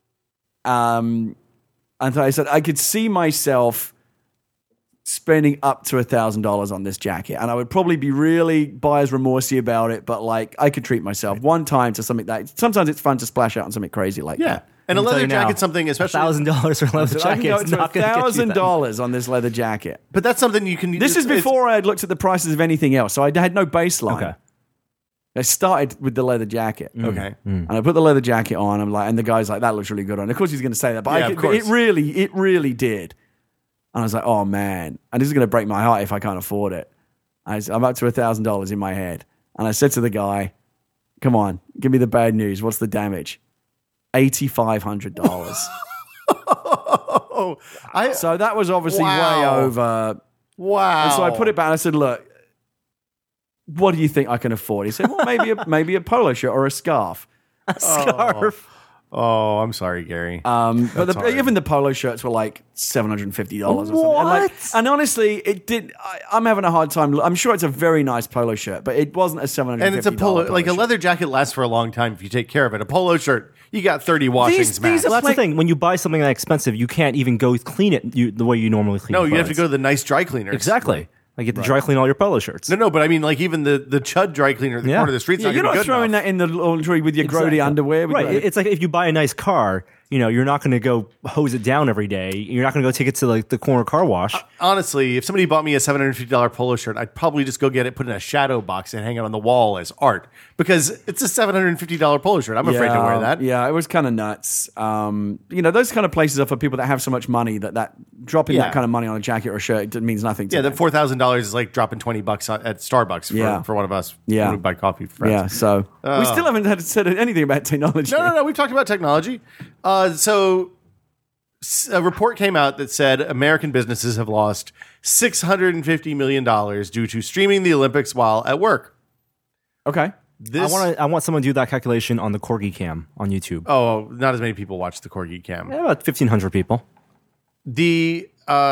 And so I said I could see myself spending up to $1,000 on this jacket, and I would probably be really buyer's remorsey about it. But like, I could treat myself one time to something that sometimes it's fun to splash out on something crazy like Yeah. that. And a Let me tell leather you now, jacket's something, especially. $1,000 for a leather So I can jacket. go It's to not going to get you that. $1,000 on this leather jacket. But that's something you can. This is before I had looked at the prices of anything else, so I had no baseline. Okay. I started with the leather jacket. Okay. And I put the leather jacket on. I'm like, and the guy's like, "That looks really good on." Of course, he's going to say that, but Yeah, of course. it really did. And I was like, "Oh man!" And this is going to break my heart if I can't afford it. I'm up to $1,000 in my head, and I said to the guy, "Come on, give me the bad news. What's the damage?" $8,500. no. So that was obviously way Wow. over. Wow. And so I put it back and I said, look, what do you think I can afford? He said, well, maybe a polo shirt or a scarf. Scarf. Oh, I'm sorry, Gary. But hard. even the polo shirts were like $750 or something. What? And honestly, it did. I'm having a hard time. I'm sure it's a very nice polo shirt, but it wasn't a $750. And it's a polo, like a shirt. leather jacket lasts for a long time if you take care of it. A polo shirt, you got 30 washings max. these are Well, that's the thing. When you buy something that expensive, you can't even go clean it the way you normally clean. No, you have to clothes. go to the nice dry cleaners. Exactly. Like you have to dry clean all your polo shirts. No, but I mean, like even the Chud dry cleaner at the Yeah. corner of the street's Yeah, not you're going to not be good throwing enough. that in the laundry with your Exactly. grody underwear. Right. It's like if you buy a nice car, you're not going to go hose it down every day. You're not going to go take it to like the corner car wash. Honestly, if somebody bought me a $750 polo shirt, I'd probably just go get it, put it in a shadow box, and hang it on the wall as art because it's a $750 polo shirt. I'm afraid to wear that. Yeah, it was kind of nuts. Those kind of places are for people that have so much money that dropping Yeah. that kind of money on a jacket or a shirt it means nothing to Yeah, them. that $4,000 is like dropping $20 at Starbucks for one of us Yeah. when we buy coffee for friends. Yeah, so we still haven't had said anything about technology. No. We've talked about technology. So a report came out that said American businesses have lost $650 million due to streaming the Olympics while at work. Okay. I want someone to do that calculation on the Corgi Cam on YouTube. Oh, not as many people watch the Corgi Cam. Yeah, about 1,500 people. The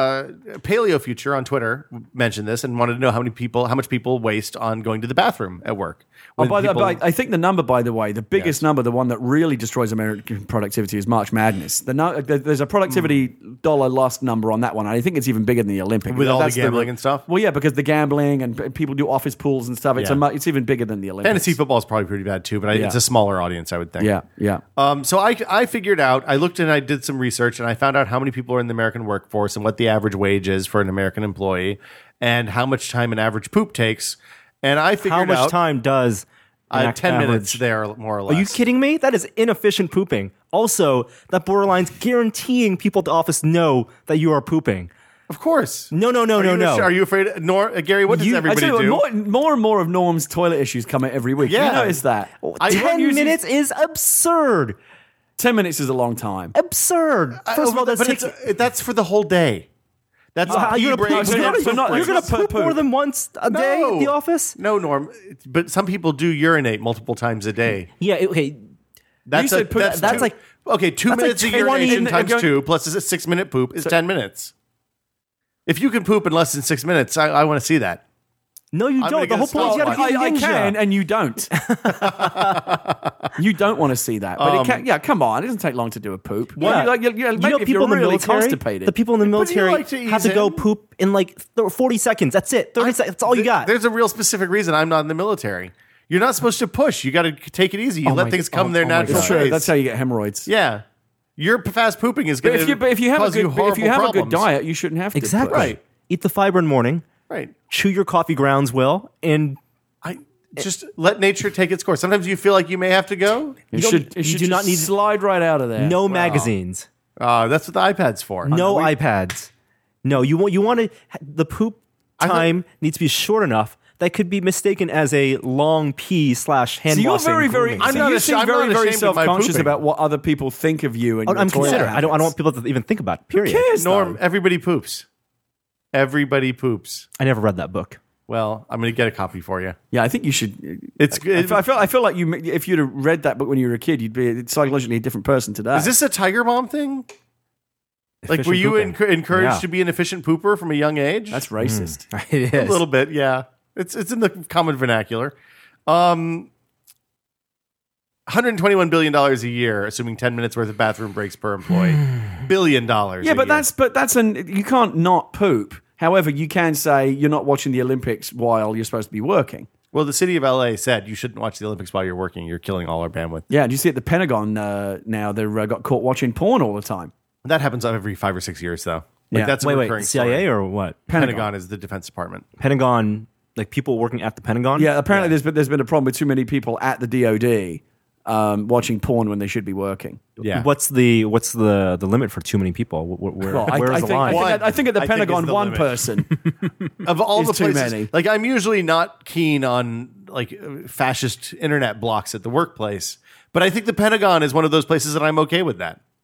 Paleo Future on Twitter mentioned this and wanted to know how much people waste on going to the bathroom at work. Oh, When people- I think the number, by the way, the biggest number, the one that really destroys American productivity is March Madness. There's a productivity dollar lost number on that one. I think it's even bigger than the Olympics. With all the That's gambling and stuff? Well, yeah, because the gambling and people do office pools and stuff. Yeah. It's even bigger than the Olympics. Fantasy football is probably pretty bad too, but it's a smaller audience, I would think. Yeah. So I figured out, I looked and I did some research and I found out how many people are in the American workforce and what the average wage is for an American employee and how much time an average poop takes. And I figured How much out time does 10 average- minutes there, more or less. Are you kidding me? That is inefficient pooping. Also, that borderline's guaranteeing people at the office know that you are pooping. Of course. No. Are you afraid? Gary, what does I everybody tell you do? what, more and more of Norm's toilet issues come out every week. Yeah. You notice that? I 10 use- minutes is absurd. 10 minutes is a long time. Absurd. First of all, that's for the whole day. That's you're pee going breaks to and so not- poop you're breaks. gonna poop more than once a day at the office? No, Norm. But some people do urinate multiple times a day. Yeah, okay. That's said poop- that's two- like- okay. 2 that's minutes like of 20 urination times going- 2 plus a 6-minute poop is 10 minutes. If you can poop in less than 6 minutes, I want to see that. No, you I'm don't. The gonna whole get point is you got to stopped. be a I ninja. can, and you don't. You don't want to see that. But it can, yeah, come on. It doesn't take long to do a poop. Yeah. Maybe You if know, you're people in the really military, constipated. the people in the But do you military like to have ease to go in? poop in like 40 seconds. That's it. 30 seconds. That's all you got. There's a real specific reason I'm not in the military. You're not supposed to push. You got to take it easy. You let things come their natural That's true. pace. That's how you get hemorrhoids. Yeah. Your fast pooping is But going to if you have cause a good, horrible if you have a good problems. diet, you shouldn't have to. Exactly. push. Right. Eat the fiber in the morning. Right. Chew your coffee grounds well, and I just let nature take its course. Sometimes you feel like you may have to go. You should you do just not need- slide right out of there. no magazines, That's what the iPad's for. no iPads. No, you want to. The poop time needs to be short enough that could be mistaken as a long pee / hand So you're washing. very, very. grooming. So you seem I'm very, not very ashamed of my self-conscious pooping. about what other people think of you. And I'm your toilet considerate. I don't habits. want people to even think about it. Period. Who cares, Norm, though? everybody poops. Everybody poops. I never read that book. Well, I'm going to get a copy for you. Yeah, I think you should. It's good. I feel like you. If you'd have read that book when you were a kid, you'd be psychologically a different person today. Is this a Tiger Mom thing? Like, were you Efficient pooping. encouraged Yeah. to be an efficient pooper from a young age? That's racist. It is. a little bit, yeah. It's in the common vernacular. $121 billion a year, assuming 10 minutes worth of bathroom breaks per employee. $1 billion. Yeah, but that's you can't not poop. However, you can say you're not watching the Olympics while you're supposed to be working. Well, the city of LA said you shouldn't watch the Olympics while you're working. You're killing all our bandwidth. Yeah, do you see at the Pentagon now? They're got caught watching porn all the time. That happens every 5 or 6 years, though. Yeah. That's a Wait, recurring CIA story. or what? Pentagon is the Defense Department. Pentagon, like people working at the Pentagon? Yeah, apparently there's been a problem with too many people at the DoD watching porn when they should be working. Yeah. What's the limit for too many people? Where's I the line? I think at the I think Pentagon, is the one limit. person. Of all Is the too places, many. like I'm usually not keen on like fascist internet blocks at the workplace, but I think the Pentagon is one of those places that I'm okay with that.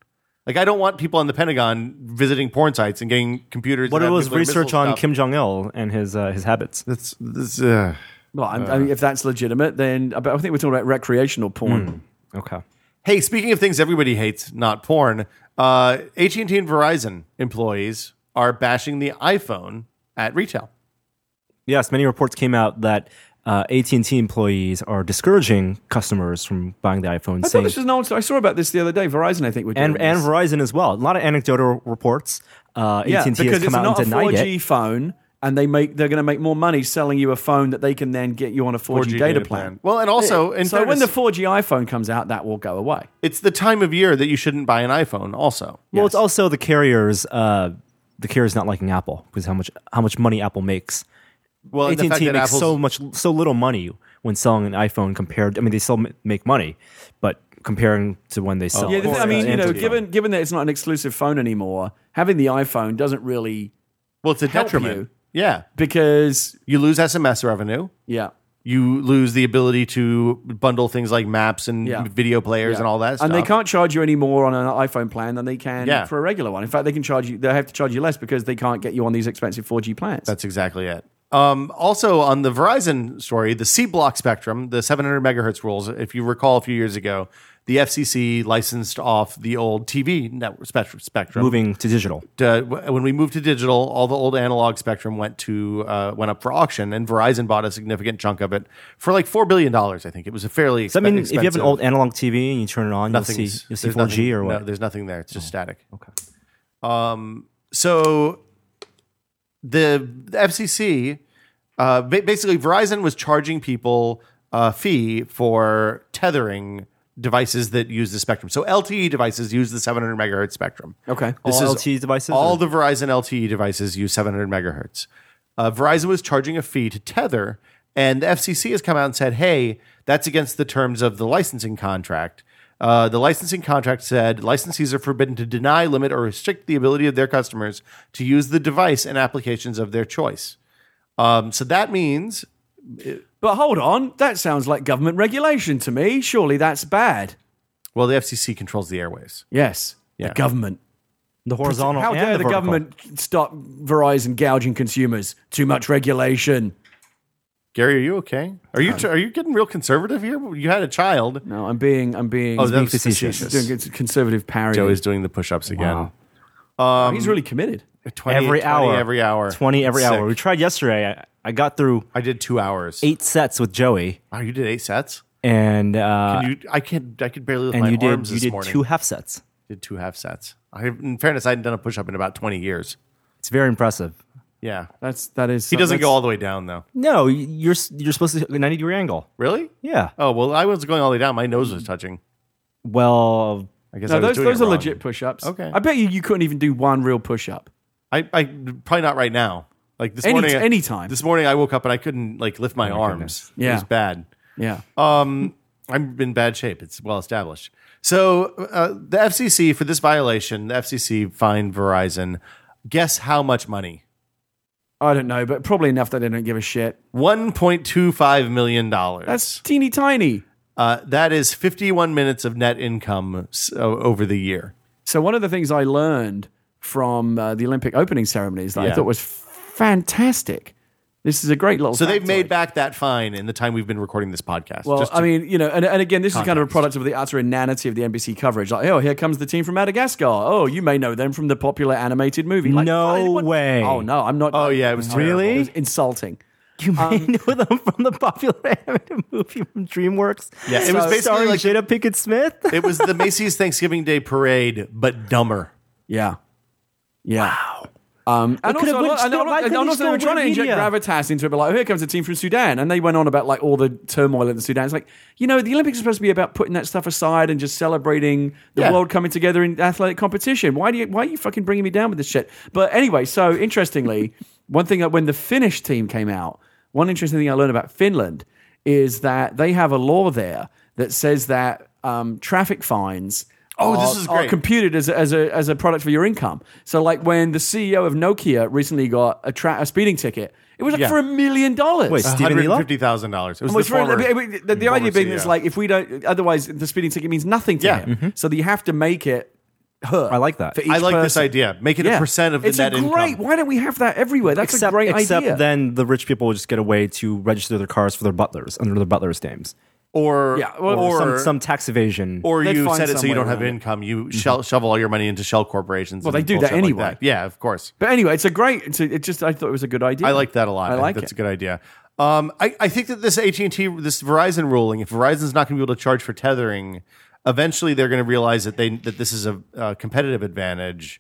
Like, I don't want people in the Pentagon visiting porn sites and getting computers. What that it have was nuclear research missile on stuff. Kim Jong Il and his habits. That's Well, I mean, if that's legitimate, then I think we're talking about recreational porn. Okay. Hey, speaking of things everybody hates, not porn, AT&T and Verizon employees are bashing the iPhone at retail. Yes, many reports came out that AT&T employees are discouraging customers from buying the iPhone. I thought this was no. I saw about this the other day. Verizon, I think, would and Verizon as well. A lot of anecdotal reports. AT&T has because come it's out not and a denied 4G it. phone, and they're going to make more money selling you a phone that they can then get you on a 4G data plan. Well, and also, in So when fairness, the 4G iPhone comes out, that will go away. it's the time of year that you shouldn't buy an iPhone also. Well, it's also the carriers. The carriers not liking Apple because how much money Apple makes. Well, and the fact AT&T that makes Apple's- so little money when selling an iPhone compared. I mean, they still make money, but comparing to when they sell. Yeah, it, I mean, Android phone. given that it's not an exclusive phone anymore, having the iPhone doesn't really Well, it's a help detriment. you. Yeah. because You lose SMS revenue. yeah. You lose the ability to bundle things like maps and Yeah. video players Yeah. and all that stuff. And they can't charge you any more on an iPhone plan than they can Yeah. for a regular one. In fact, they have to charge you less because they can't get you on these expensive 4G plans. That's exactly it. Also, on the Verizon story, the C block spectrum, the 700 megahertz rules, if you recall a few years ago, the FCC licensed off the old TV network spectrum. moving to digital. When we moved to digital, all the old analog spectrum went up for auction, and Verizon bought a significant chunk of it for like $4 billion. I think it was a fairly. Does that mean expensive. if you have an old analog TV and you turn it on, you'll see there's 4G nothing- or what? No, there's nothing there. It's just static. Okay. So the FCC, basically, Verizon was charging people a fee for tethering devices that use the spectrum. So LTE devices use the 700 megahertz spectrum. Okay. This All is LTE devices? All or- the Verizon LTE devices use 700 megahertz. Verizon was charging a fee to tether, and the FCC has come out and said, hey, that's against the terms of the licensing contract. The licensing contract said licensees are forbidden to deny, limit, or restrict the ability of their customers to use the device and applications of their choice. So that means, But hold on, that sounds like government regulation to me. Surely that's bad. well, the FCC controls the airwaves. Yes, Yeah. the government. the horizontal. How and dare the vertical. government stop Verizon gouging consumers? Too much regulation. Gary, are you okay? Are you getting real conservative here? You had a child. No, I'm being. Oh, being that's facetious. facetious. doing conservative parody. Joey's doing the push-ups again. Wow. He's really committed. 20 every 20 hour. every hour. 20 every Sick. hour. We tried yesterday. I got through I did 2 hours. 8 sets with Joey, Oh, you did 8 sets? and I could barely lift and my you arms did this morning. 2 half sets. Did 2 half sets. In fairness, I hadn't done a push-up in about 20 years. It's very impressive. Yeah. That is. He doesn't go all the way down, though. No, you're supposed to 90-degree angle. Really? Yeah. Oh, well, I wasn't going all the way down. My nose was touching. Well, I guess No, I was those doing it are wrong. legit push-ups. Okay. I bet you couldn't even do one real push-up. I probably not right now. Like this Any- morning. anytime. This morning I woke up and I couldn't like lift my arms. Yeah. It was bad. Yeah. I'm in bad shape. It's well established. So the FCC, for this violation, the FCC fined Verizon. Guess how much money? I don't know, but probably enough that they don't give a shit. $1.25 million. That's teeny tiny. That is 51 minutes of net income over the year. So one of the things I learned from the Olympic opening ceremonies that I Yeah. thought was fantastic. This is a great little. So they've factoid. made back that fine in the time we've been recording this podcast. Well, Just to- I mean, and again, this is kind of a Context. product of the utter inanity of the NBC coverage. Like, oh, here comes the team from Madagascar. Oh, you may know them from the popular animated movie. Like, No what? way. Oh no, I'm not. Oh, yeah, it was Really? terrible. It was insulting. you may know them from the popular animated movie from DreamWorks. Yeah, it was basically starring like- Jada Pinkett Smith. it was the Macy's Thanksgiving Day Parade, but dumber. Yeah. Yeah. Wow. And It could've also, went- and why couldn't also you they were go trying to with inject media? gravitas into it, but like, oh, here comes a team from Sudan. And they went on about like all the turmoil in the Sudan. It's like, the Olympics are supposed to be about putting that stuff aside and just celebrating the Yeah. world coming together in athletic competition. Why are you fucking bringing me down with this shit? But anyway, so interestingly, one thing that when the Finnish team came out, one interesting thing I learned about Finland is that they have a law there that says that traffic fines This is are great. computed as a product for your income. So, like when the CEO of Nokia recently got a speeding ticket, it was like Yeah. for $1 million. Wait, Stephen Elo? $150,000. It was Well, the former, the idea being CEO. is like if we don't, otherwise the speeding ticket means nothing to Yeah. him. So that you have to make it her. I like that. For each I like this person. idea. Make it a percent of the it's net a great. income. Why don't we have that everywhere? That's a great except idea. then the rich people will just get a way to register their cars for their butlers under their butlers' names. Or, Yeah, well, Or some tax evasion. or They'd you find set it so some you way don't have around it. income. You shovel all your money into shell corporations. Well, and they do that bullshit like anyway. Yeah, of course. But anyway, it's a great. I thought it was a good idea. I like that a lot. I like think that's it. a good idea. I think that this AT&T, this Verizon ruling, if Verizon's not going to be able to charge for tethering, eventually they're going to realize that this is a competitive advantage.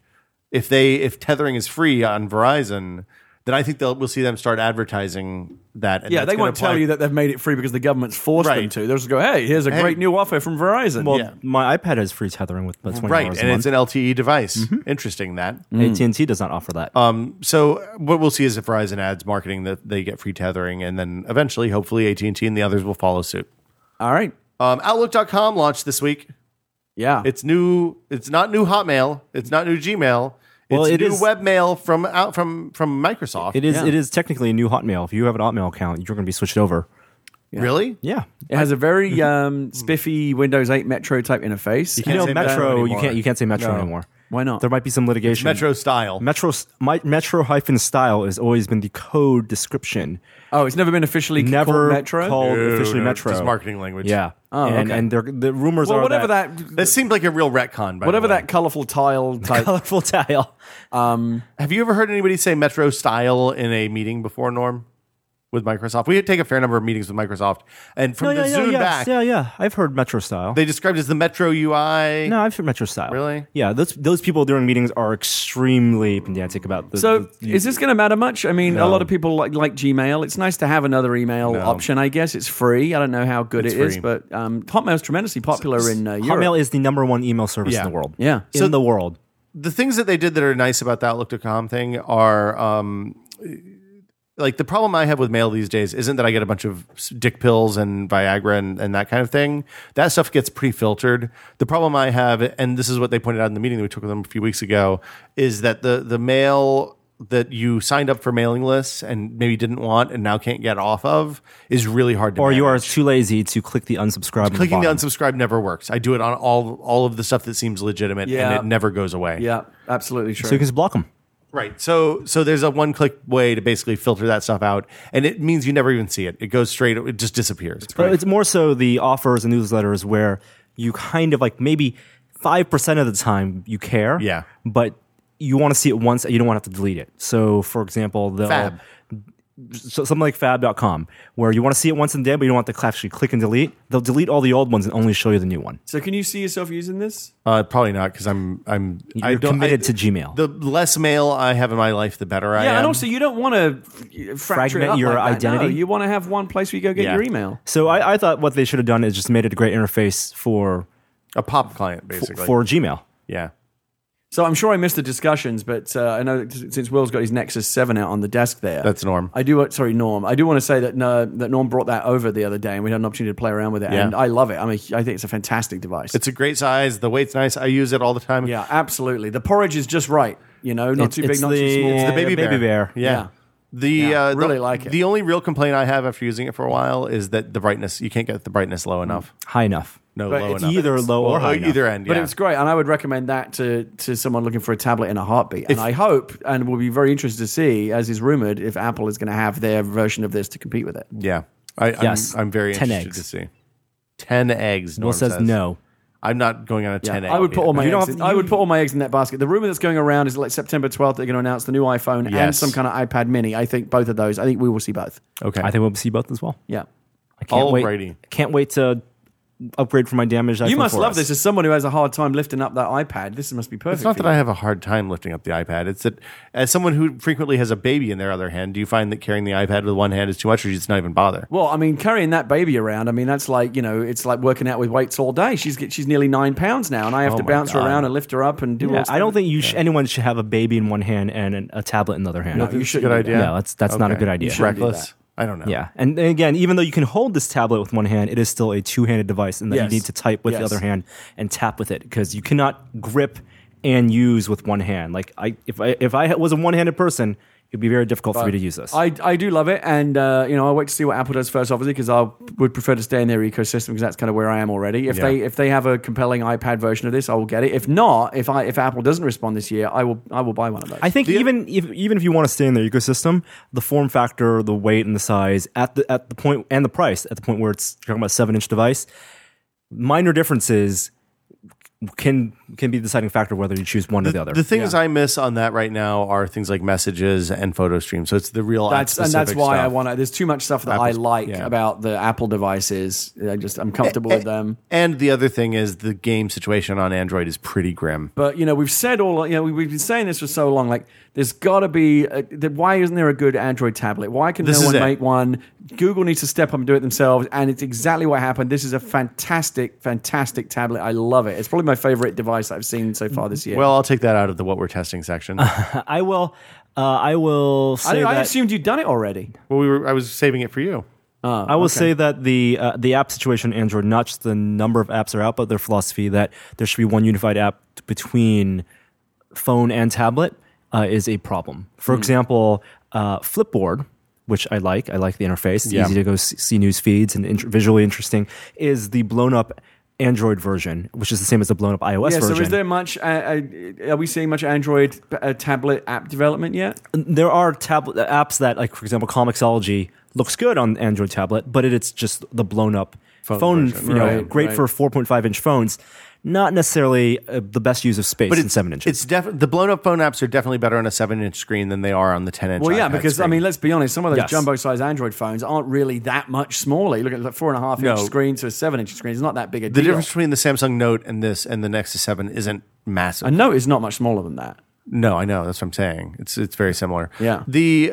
If tethering is free on Verizon, then I think we'll see them start advertising that. And Yeah, that's they gonna won't tell apply- you that they've made it free because the government's forced them Right. to. They'll just go, "Hey, here's a great new offer from Verizon." well, yeah. my iPad has free tethering with $20 right, a and month. it's an LTE device. Interesting that. AT&T does not offer that. So what we'll see is if Verizon adds marketing that they get free tethering, and then eventually, hopefully, AT&T and the others will follow suit. All right. Outlook.com launched this week. Yeah. It's new. It's not new Hotmail. It's not new Gmail. It's Well, it new is- webmail from Microsoft. It is. Yeah. It is technically a new Hotmail. If you have an Hotmail account, you're going to be switched over. Really? Yeah. It has a very spiffy Windows 8 Metro type interface. can't say Metro You anymore. can't say Metro No. anymore. Why not? There might be some litigation. Metro style. Metro style has always been the code description. Oh, it's never been officially Never called Metro? called officially No, Metro. just marketing language. Yeah. Oh, and okay. and the rumors Well, are whatever that, That seemed like a real retcon. By whatever the way. that colorful tile type. colorful tile. Have you ever heard anybody say Metro style in a meeting before, Norm? With Microsoft, we take a fair number of meetings with Microsoft, and from the Zune back, Yeah. I've heard Metro style. they described it as the Metro UI. No, I've heard Metro style. Really? Yeah, those people during meetings are extremely pedantic about the. So, is this going to matter much? I mean, a No. lot of people like Gmail. It's nice to have another email No. option, I guess. It's free. I don't know how good It's it is, free. but Hotmail's tremendously popular in Europe. Hotmail is the number one email service Yeah. in the world. Yeah. in the world. The things that they did that are nice about the Outlook.com thing are like the problem I have with mail these days isn't that I get a bunch of dick pills and Viagra and that kind of thing. That stuff gets pre-filtered. The problem I have, and this is what they pointed out in the meeting that we took with them a few weeks ago, is that the mail that you signed up for mailing lists and maybe didn't want and now can't get off of is really hard to Or you are manage. too lazy to click the unsubscribe. Clicking the button. unsubscribe never works. I do it on all of the stuff that seems legitimate Yeah. and it never goes away. Yeah, absolutely true. So you can just block them. Right. So there's a one-click way to basically filter that stuff out, and it means you never even see it. It goes straight. It just disappears. But it's more so the offers and newsletters where you kind of like maybe 5% of the time you care. Yeah. But you want to see it once and you don't want to have to delete it. So, for example, Fab. So something like fab.com, where you want to see it once in a day, but you don't want to actually click and delete. They'll delete all the old ones and only show you the new one. So can you see yourself using this? Probably not because You're committed to Gmail. The less mail I have in my life, the better I am. Yeah, and also you don't want to Fragment your identity? No, you want to have one place where you go get Yeah. your email. So I thought what they should have done is just made it a great interface for a pop client, basically. for Gmail. yeah. So I'm sure I missed the discussions, but I know that since Will's got his Nexus 7 out on the desk there. That's Norm. Norm. I do want to say that that Norm brought that over the other day, and we had an opportunity to play around with it, Yeah. and I love it. I think it's a fantastic device. It's a great size. The weight's nice. I use it all the time. Yeah, absolutely. The porridge is just right. You know, not too big, It's not too the- small. it's The baby bear. Yeah. Yeah. really like it. The only real complaint I have after using it for a while is that the brightness, you can't get the brightness low enough. High enough. No, But low it's enough. either low or high enough. Either end, yeah. But it's great, and I would recommend that to someone looking for a tablet in a heartbeat. And I hope, and we'll be very interested to see, as is rumored, if Apple is going to have their version of this to compete with it. Yeah. Yes. I'm very 10 interested eggs. to see. 10 eggs, Norm Will says no. I'm not going on a 10 egg. I would put all my You don't eggs. have to- I would put all my eggs in that basket. The rumor that's going around is like September 12th they're going to announce the new iPhone and Yes. some kind of iPad Mini. I think both of those. I think we will see both. Okay. I think we'll see both as well. Yeah. I can't wait. Alrighty. Can't wait to upgrade from my damaged iPhone You must 4S. love this as someone who has a hard time lifting up that iPad. This must be perfect. It's not for that you. I have a hard time lifting up the iPad. It's that as someone who frequently has a baby in their other hand, do you find that carrying the iPad with one hand is too much, or you just not even bother? Well, I mean, carrying that baby around, I mean, that's like, it's like working out with weights all day. She's nearly 9 pounds now, and I have to my bounce her God. around and lift her up and do Yeah, all I don't think anyone should have a baby in one hand and a tablet in the other hand. No, That's you a shouldn't good do idea. that. No, that's not a Okay. good idea. You shouldn't do Reckless. I don't know. Yeah, and again, even though you can hold this tablet with one hand, it is still a two-handed device, and that Yes. you need to type with Yes. the other hand and tap with it because you cannot grip and use with one hand. Like if I was a one-handed person, it'd be very difficult for me to use this. I do love it, and I'll wait to see what Apple does first, obviously, because I would prefer to stay in their ecosystem because that's kind of where I am already. If they have a compelling iPad version of this, I will get it. If not, if Apple doesn't respond this year, I will buy one of those. I think even if you want to stay in their ecosystem, the form factor, the weight, and the size at the point, and the price at the point where it's talking about a 7-inch device, minor differences can be the deciding factor whether you choose one or the other. The things I miss on that right now are things like messages and photo stream. So it's the real and that's why stuff. I want to. There's too much stuff that I like about the Apple devices. I'm comfortable with them. And the other thing is the game situation on Android is pretty grim. But we've said we've been saying this for so long. Like, there's got to be. Why isn't there a good Android tablet? Why can no one make one? Google needs to step up and do it themselves. And it's exactly what happened. This is a fantastic, fantastic tablet. I love it. It's probably my favorite device I've seen so far this year. Well, I'll take that out of the what we're testing section. I will say I assumed you'd done it already. Well, I was saving it for you. I will say that the app situation in Android, not just the number of apps are out, but their philosophy that there should be one unified app between phone and tablet is a problem. For example, Flipboard, which I like the interface. It's easy to go see news feeds and visually interesting, is the blown up Android version, which is the same as the blown up iOS version. So is there much? Are we seeing much Android tablet app development yet? There are tablet apps that, like for example, Comixology looks good on Android tablet, but it's just the blown up phone version. Great for 4.5-inch phones. Not necessarily the best use of space in 7 inches. The blown up phone apps are definitely better on a 7-inch screen than they are on the 10-inch. Well, yeah, iPad because screen. let's be honest, some of those jumbo-sized Android phones aren't really that much smaller. You look at the 4.5-inch screen to a 7-inch screen; it's not that big a deal. The difference between the Samsung Note and the Nexus 7 isn't massive. A Note is not much smaller than that. No, I know. That's what I'm saying. It's very similar. Yeah. The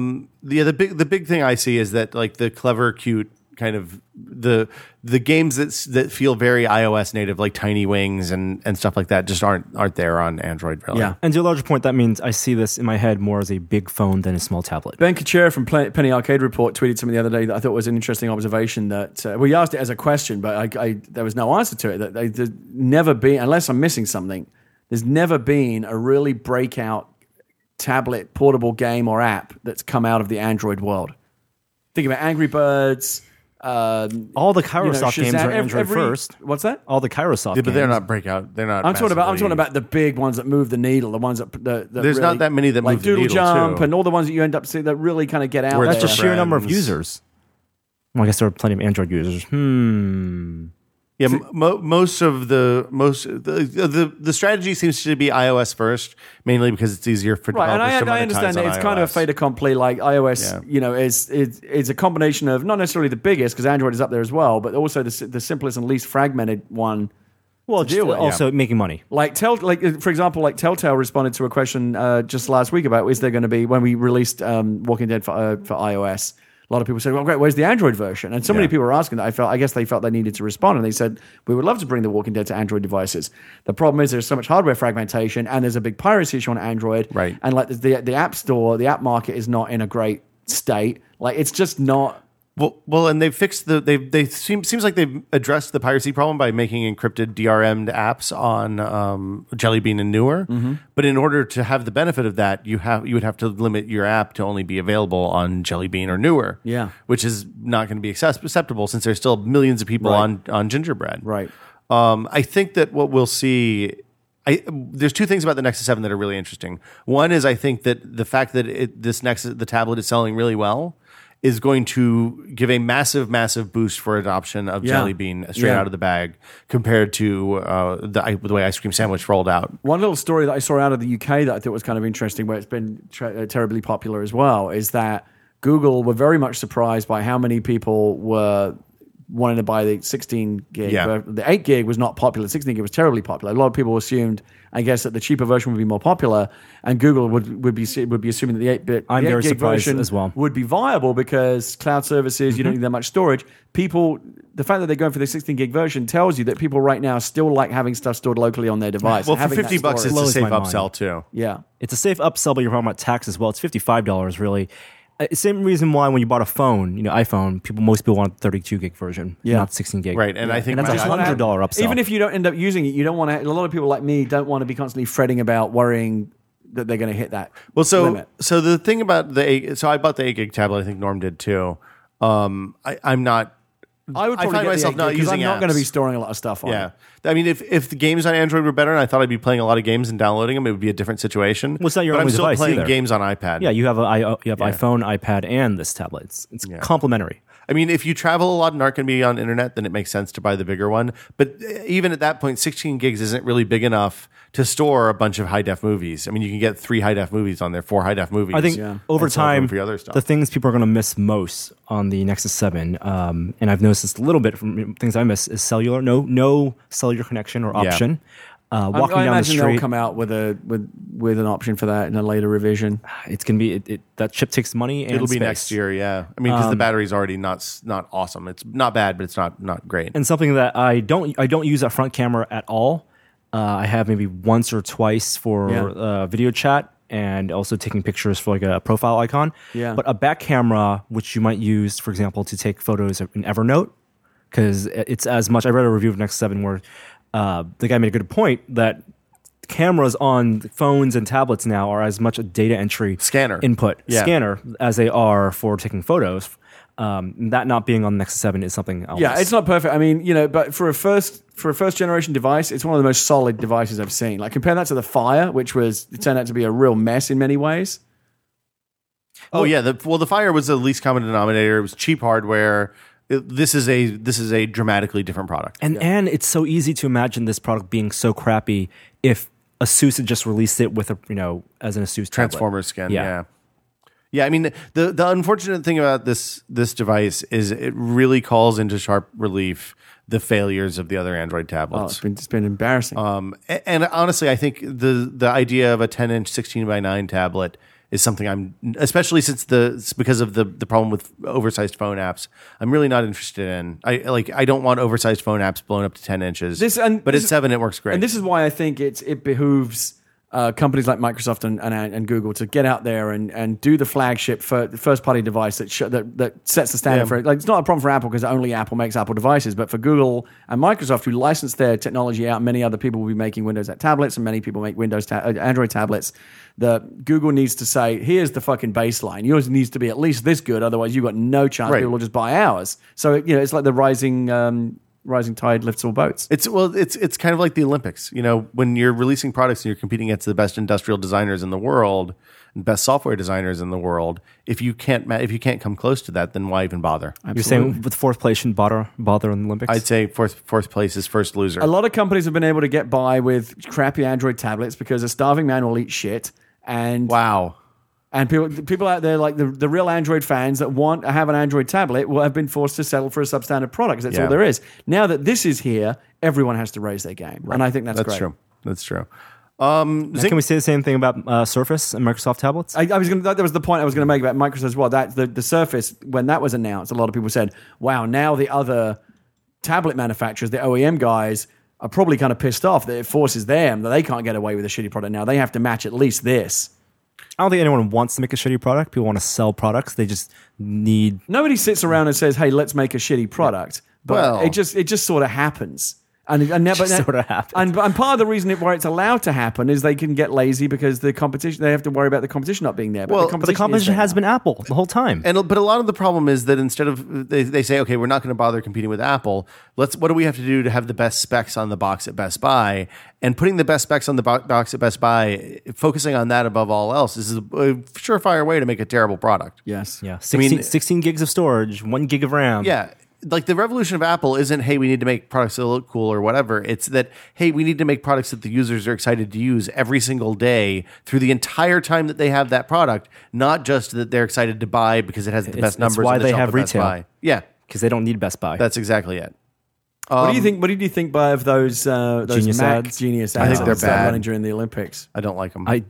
big thing I see is that like the clever, cute kind of the games that feel very iOS native, like Tiny Wings and stuff like that, just aren't there on Android really. Yeah. And to a larger point, that means I see this in my head more as a big phone than a small tablet. Ben Kuchera from Penny Arcade Report tweeted something the other day that I thought was an interesting observation. That we asked it as a question, but there was no answer to it. That there's never been, unless I'm missing something, there's never been a really breakout tablet portable game or app that's come out of the Android world. Think about Angry Birds. All the Kairosoft games are Android first. What's that? All the Kairosoft games. But they're not breakout. They're not. I'm talking about the big ones that move the needle. The ones that there's really, not that many that like move the needle Doodle Jump too. and all the ones that you end up seeing that really kind of get out. That's just Friends. sheer number of users. Well, I guess there are plenty of Android users. Yeah, most of the strategy seems to be iOS first, mainly because it's easier for developers and to monetize I understand that it's on kind of a iOS. fait accompli. Like iOS, is a combination of not necessarily the biggest because Android is up there as well, but also the simplest and least fragmented one. Well, deal with. also making money. For example, Telltale responded to a question just last week about is there going to be when we released Walking Dead for iOS. A lot of people said, well, great, where's the Android version? And so many people were asking that I guess they felt they needed to respond. And they said, we would love to bring The Walking Dead to Android devices. The problem is there's so much hardware fragmentation and there's a big piracy issue on Android. Right. And like the App Store, the app market is not in a great state. Like it's just not. Well, and they've fixed seems like they've addressed the piracy problem by making encrypted DRM'd apps on Jelly Bean and Newer. Mm-hmm. But in order to have the benefit of that, you would have to limit your app to only be available on Jelly Bean or Newer. Yeah. Which is not going to be acceptable since there's still millions of people on Gingerbread. Right. I think that what we'll see. There's two things about the Nexus 7 that are really interesting. One is I think that the fact that the tablet is selling really well is going to give a massive, massive boost for adoption of Jelly Bean straight out of the bag compared to the way Ice Cream Sandwich rolled out. One little story that I saw out of the UK that I thought was kind of interesting, where it's been terribly popular as well, is that Google were very much surprised by how many people were wanting to buy the 16 gig. Yeah. The 8 gig was not popular. The 16 gig was terribly popular. A lot of people assumed, I guess, that the cheaper version would be more popular, and Google would be assuming that the 8-bit I'm very gig surprised version as well. would be viable because cloud services, you don't need that much storage. People, the fact that they're going for the 16 gig version tells you that people right now still like having stuff stored locally on their device. Well, for $50, it's a Blows safe my mind. upsell too. Yeah. It's a safe upsell, but you're talking about tax as well. It's $55 really. Same reason why when you bought a phone, iPhone, most people want the 32 gig version, not 16 gig. Right, and I think that's a $100 upsell. Even if you don't end up using it, you don't want to. A lot of people like me don't want to be constantly fretting about worrying that they're going to hit that Well, limit. so the thing about so I bought the 8 gig tablet. I think Norm did too. I'm not. I would I probably find get myself the 8 not gig 'cause using I'm not going to apps. be storing a lot of stuff on Yeah, it. I mean, if the games on Android were better, and I thought I'd be playing a lot of games and downloading them, it would be a different situation. Well, it's not your but I'm only still device playing either. games on iPad. Yeah, you have iPhone, iPad, and this tablet. It's complementary. I mean, if you travel a lot and aren't going to be on internet, then it makes sense to buy the bigger one. But even at that point, 16 gigs isn't really big enough to store a bunch of high def movies. I mean, you can get 3 high def movies on there, 4 high def movies. I think over and some of them time, for other stuff. the things people are going to miss most on the Nexus 7, and I've noticed this a little bit from things I miss, is cellular. No cellular connection or option. Walking I down the imagine they'll street, come out with an option for that in a later revision. it's going to be that chip takes money and It'll be space. next year, yeah. I mean, because the battery's already not awesome. It's not bad, but it's not great. And something that I don't use that front camera at all. I have maybe once or twice for video chat and also taking pictures for like a profile icon. Yeah. But a back camera, which you might use, for example, to take photos in Evernote, because it's as much. I read a review of Nexus 7 where the guy made a good point that cameras on phones and tablets now are as much a data entry Scanner. input Yeah. scanner as they are for taking photos. That not being on Nexus 7 is something else. Yeah, it's not perfect. I mean, but for a first generation device, it's one of the most solid devices I've seen. Like compare that to the Fire, which turned out to be a real mess in many ways. Oh yeah, the Fire was the least common denominator. It was cheap hardware. This is a dramatically different product. And it's so easy to imagine this product being so crappy if ASUS had just released it with as an ASUS tablet. Transformer skin. Yeah. I mean, the unfortunate thing about this device is it really calls into sharp relief the failures of the other Android Oh, tablets. it's been embarrassing. And honestly, I think the idea of a 10-inch 16:9 tablet is something especially since because of the problem with oversized phone apps, I'm really not interested in. I don't want oversized phone apps blown up to 10 inches. But at 7, it works great. And this is why I think it behooves companies like Microsoft and Google to get out there and do the flagship first party device that sets the standard for it. Like, it's not a problem for Apple because only Apple makes Apple devices, but for Google and Microsoft, who license their technology out, many other people will be making Windows tablets, and many people make Android tablets. Google needs to say, here's the fucking baseline. Yours needs to be at least this good, otherwise you've got no chance. Right. People will just buy ours. So it's like the rising tide lifts all boats. It's kind of like the Olympics. When you're releasing products and you're competing against the best industrial designers in the world and best software designers in the world, if you can't come close to that, then why even bother? You're saying with fourth place shouldn't bother in the Olympics? I'd say fourth place is first loser. A lot of companies have been able to get by with crappy Android tablets because a starving man will eat shit. And Wow. And people out there, like the real Android fans that have an Android tablet, will have been forced to settle for a substandard product. 'Cause that's all there is. Now that this is here, everyone has to raise their game, and I think that's great. True. That's true. Can we say the same thing about Surface and Microsoft tablets? That was the point I was going to make about Microsoft as well. That the Surface, when that was announced, a lot of people said, "Wow, now the other tablet manufacturers, the OEM guys, are probably kind of pissed off that it forces them that they can't get away with a shitty product now. They have to match at least this." I don't think anyone wants to make a shitty product. People want to sell products. They just need. Nobody sits around and says, "Hey, let's make a shitty product." But Well- it just sort of happens. And never Just sorta happens. And part of the reason where it's allowed to happen is they can get lazy because the competition, they have to worry about the competition not being there. Well, But the competition is has there been Apple the whole time. But a lot of the problem is that instead of they say, okay, we're not going to bother competing with Apple. What do we have to do to have the best specs on the box at Best Buy? And putting the best specs on the box at Best Buy, focusing on that above all else, is a surefire way to make a terrible product. Yes. Yeah, 16 gigs of storage, 1 gig of RAM. Yeah. Like the revolution of Apple isn't, hey, we need to make products that look cool or whatever. It's that, hey, we need to make products that the users are excited to use every single day through the entire time that they have that product, not just that they're excited to buy because it has the best It's numbers. why on the they shelf have at Best retail. Buy. Yeah, because they don't need Best Buy. that's exactly it. What do you think? What did you think of those Genius Mac ads? Genius ads? I think they're that started bad. running during the Olympics. I don't like them. I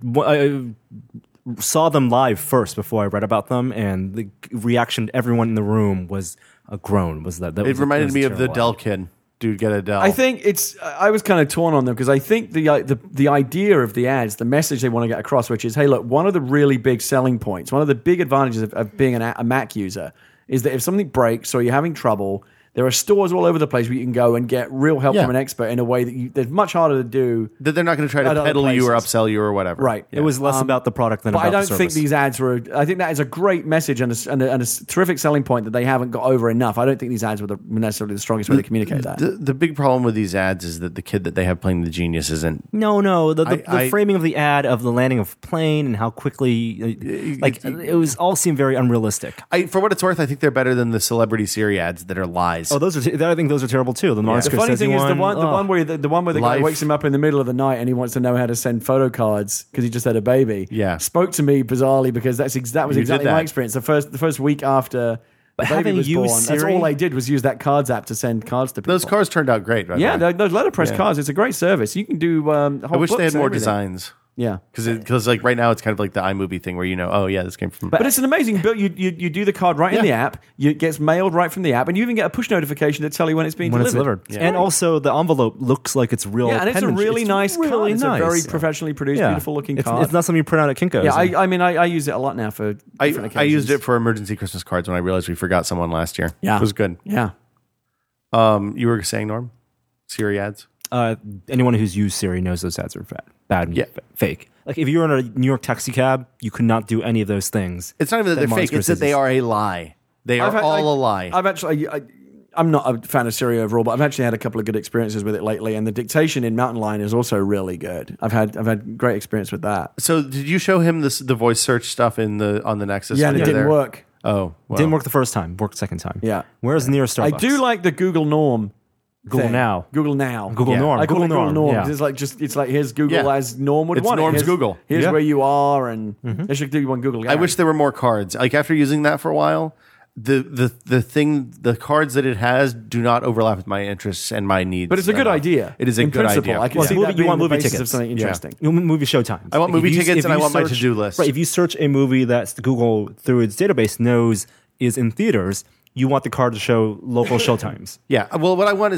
saw them live first before I read about them, and the reaction to everyone in the room was a groan. It reminded me of the Dell kid. Dude, get a Dell. I think I was kind of torn on them because I think the idea of the ads, the message they want to get across, which is, hey, look, one of the really big selling points, one of the big advantages of being a Mac user is that if something breaks or you're having trouble, There are stores all over the place where you can go and get real help Yeah. from an expert in a way that's much harder to do. That they're not going to try At to other peddle you or places. upsell you or whatever. Right. It was less about the product than But about I don't the think service. these ads were. I think that is a great message and a terrific selling point that they haven't got over enough. I don't think these ads were necessarily the strongest way to communicate that. The big problem with these ads is that the kid that they have playing the genius isn't. No. The I- framing of the ad of the landing of a plane and how quickly, it was all seemed very unrealistic. For what it's worth, I think they're better than the celebrity Siri ads that are lies. Oh, those are. I think those are terrible too. The Martin The funny Scorsese thing is the one oh. where the one where the guy Life. wakes him up in the middle of the night and he wants to know how to send photo cards because he just had a baby. Yeah. spoke to me bizarrely because that was You did exactly my that. experience. The first week after the baby having was used born, that's Siri- all I did was use that cards app to send cards to people. Those cars turned out great. By the yeah, way. those letterpress Yeah. cards. It's a great service. You can do. I wish they had more designs. Yeah. Because like right now it's kind of like the iMovie thing where oh yeah, this came from. But it's an amazing build. You do the card right in Yeah. the app. It gets mailed right from the app, and you even get a push notification to tell you when it's being when it's delivered. delivered. And also the envelope looks like it's real. Yeah, and it's a penmanship. really nice card. really It's nice. a very professionally produced, beautiful looking It's- card. It's not something you print out at Kinko's. Yeah, I mean, I use it a lot now for different occasions. I used it for emergency Christmas cards when I realized we forgot someone last year. Yeah. It was good. Yeah. You were saying, Norm? Siri ads? Anyone who's used Siri knows those ads are bad and Yeah. fake. Like if you're in a New York taxi cab, you could not do any of those things. It's not even that they're Martin fake. It's that they Scorsese's. are a lie. They are all a lie. I've actually, I'm not a fan of Siri overall, but I've actually had a couple of good experiences with it lately. And the dictation in Mountain Lion is also really good. I've had great experience with that. So did you show him the voice search stuff on the Nexus? Yeah, and it when you were didn't there? work. Oh, well. Didn't work the first time. Worked the second time. Yeah. Where's the nearest Starbucks? I do like the Google Norm. Google thing. Now. Google Now. Google Yeah. Norm. I call it Google Norm. Yeah. It's like here's Google Yeah. as Norm would It's want. Norm's Here's- Google. Here's Yeah. where you are, and they should do one Google. I wish there were more cards. Like after using that for a while, the cards that it has do not overlap with my interests and my needs. but it's a good enough. idea. It is a in good principle. idea. I can Well, see movie- that you being want the movie basis tickets. of something interesting. Movie showtimes. I want movie If you- tickets if and I you want my search- to-do list. Right. If you search a movie that Google through its database knows is in theaters, you want the card to show local showtimes. Yeah. Well, what I want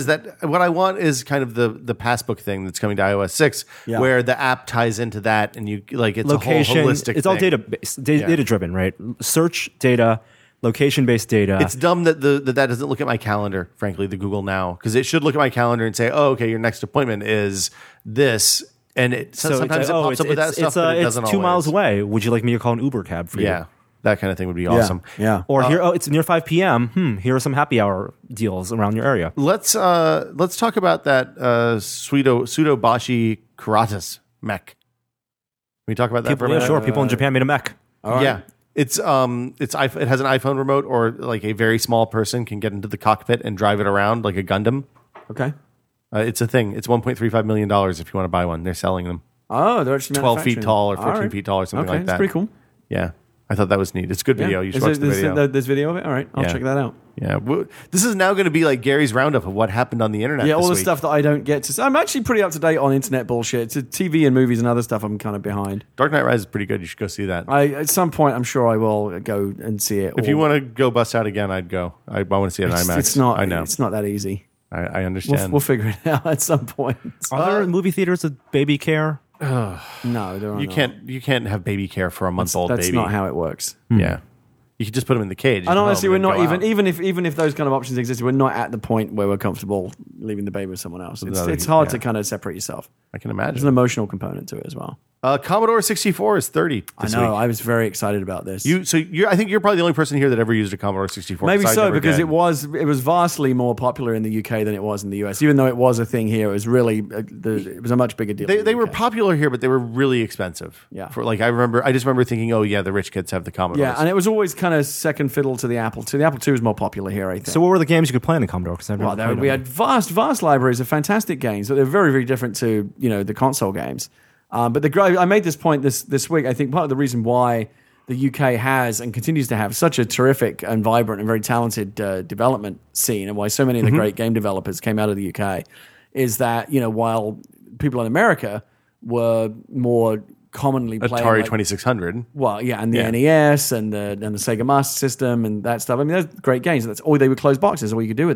is kind of the passbook thing that's coming to iOS 6, Yeah. where the app ties into that, and you like it's Location. a whole holistic. It's all thing. database, data driven, right? Search data, location based data. It's dumb that that doesn't look at my calendar. Frankly, the Google Now, because it should look at my calendar and say, "Oh, okay, your next appointment is this," and sometimes it pops up with that stuff, but it doesn't it's 2 miles always. away. Would you like me to call an Uber cab for you? Yeah, that kind of thing would be awesome. Yeah. Or here, it's near 5 p.m. Here are some happy hour deals around your area. Let's talk about that Pseudo-Bashi Karatas mech. Can we talk about that for a minute? Sure. People in Japan made a mech. Yeah. It has an iPhone remote, or like a very small person can get into the cockpit and drive it around like a Gundam. Okay. It's a thing. It's $1.35 million if you want to buy one. They're selling them. Oh, they're actually 12 feet manufacturing. tall or All 14 right. feet tall or something Okay, like that. that's pretty cool. Yeah. I thought that was neat. It's a good video. You should watch the video. There's video of it? All right. I'll Yeah. check that out. Yeah. This is now going to be like Gary's roundup of what happened on the internet Yeah, this all the week. stuff that I don't get to. I'm actually pretty up to date on internet bullshit. It's TV and movies and other stuff I'm kind of behind. Dark Knight Rises is pretty good. You should go see that. At some point, I'm sure I will go and see it. If you want to go bust out again, I'd go. I want to see it in IMAX. It's not. I know. It's not that easy. I understand. We'll figure it out at some point. Are there movie theaters with baby care? No, there are you not. can't have baby care for a month-old That's baby. not how it works. Yeah. You could just put them in the cage. And honestly, we're and not go out. even if those kind of options existed, we're not at the point where we're comfortable leaving the baby with someone else. It's hard to kind of separate yourself. I can There's an imagine. emotional component to it as well. Commodore 64 is 30 this I know. week. I was very excited about this. I think you're probably the only person here that ever used a Commodore 64. Maybe 'cause I so, never because did. it was vastly more popular in the UK than it was in the US. Even though it was a thing here, it was really it was a much bigger deal. in the They were UK. popular here, but they were really expensive. Yeah. For like, I just remember thinking, oh yeah, the rich kids have the Commodores. Yeah, and it was always kind of second fiddle to the Apple II. The Apple II was more popular here, I think. So what were the games you could play on the Commodore? Because We had vast libraries of fantastic games, but they're very, very different to the console games. But I made this point this week. I think part of the reason why the UK has and continues to have such a terrific and vibrant and very talented development scene, and why so many of the great game developers came out of the UK, is that while people in America were more commonly playing Atari like, 2600. well, yeah, and the Yeah. NES and the Sega Master System and that stuff. I mean, those great games. That's all they would close boxes. All you could do with them.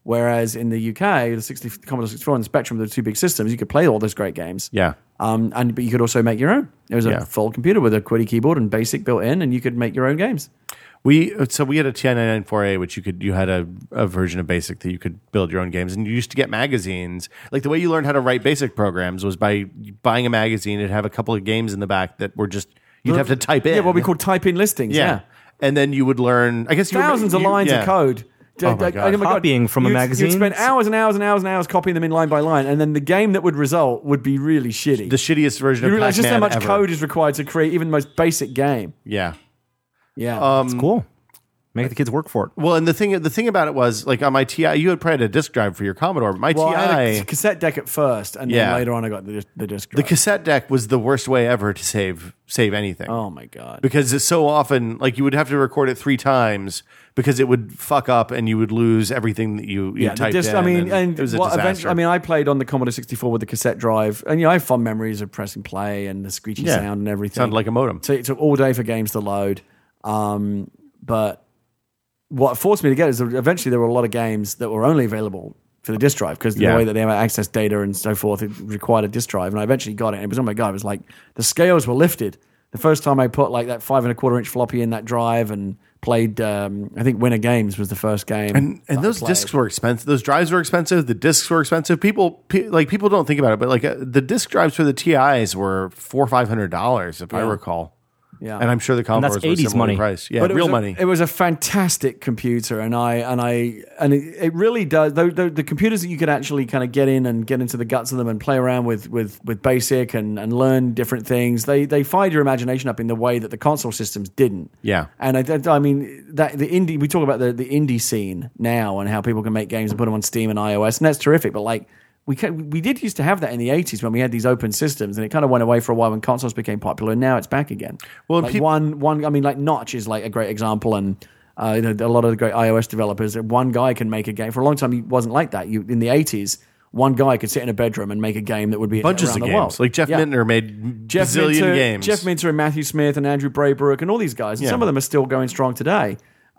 Whereas in the UK, the Commodore 64 and the Spectrum, the two big systems, you could play all those great games. Yeah. But you could also make your own. It was a full computer with a QWERTY keyboard and BASIC built in, and you could make your own games. We had a TI-994A, which you had a version of BASIC that you could build your own games, and you used to get magazines. Like the way you learned how to write BASIC programs was by buying a magazine. It'd have a couple of games in the back that were just you'd have to type in. Yeah, what we call type-in listings. Yeah. And then you would learn. I guess thousands of lines of code. Oh my God. Copying from a magazine. You'd spend hours and hours and hours and hours copying them in line by line, and then the game that would result would be really shitty. The shittiest version you of realize Pac-Man just how much ever. code is required to create even the most basic game. Yeah. Yeah. It's cool. Make the kids work for it. Well, and the thing about it was, like on my TI, you had probably had a disk drive for your Commodore, but my Well, TI... I had a cassette deck at first, and then later on I got the disc drive. The cassette deck was the worst way ever to save anything. Oh my God. Because it's so often, like you would have to record it 3 times because it would fuck up and you would lose everything that you typed in. I mean, and it was a what disaster. I played on the Commodore 64 with the cassette drive, and I have fond memories of pressing play and the screechy sound and everything. Sounded like a modem. So it took all day for games to load. But what forced me to get it is that eventually there were a lot of games that were only available for the disk drive because the way that they have access data and so forth, it required a disk drive. And I eventually got it. And it was, oh my God, it was like the scales were lifted. The first time I put like that 5 1/4 inch floppy in that drive and played, I think Winner Games was the first game. And those discs were expensive. Those drives were expensive. The discs were expensive. People don't think about it, but like the disc drives for the TIs were $400 or $500 if I recall. Yeah. And I'm sure the Commodores that's were 80s similarly money. priced. Yeah, But real money. It was a fantastic computer, and it really does. The computers that you could actually kind of get in and get into the guts of them and play around with BASIC and learn different things. They fired your imagination up in the way that the console systems didn't. Yeah. And I mean that the indie. We talk about the indie scene now and how people can make games and put them on Steam and iOS, and that's terrific. But like. We did used to have that in the 80s when we had these open systems, and it kind of went away for a while when consoles became popular, and now it's back again. Well, like like Notch is like a great example, and a lot of the great iOS developers, one guy can make a game. For a long time, it wasn't like that. In the 80s, one guy could sit in a bedroom and make a game that would be Bunches around of the games. world. Like Jeff Mintner made bazillion games. Jeff Minter and Matthew Smith and Andrew Braybrook and all these guys. And some of them are still going strong today.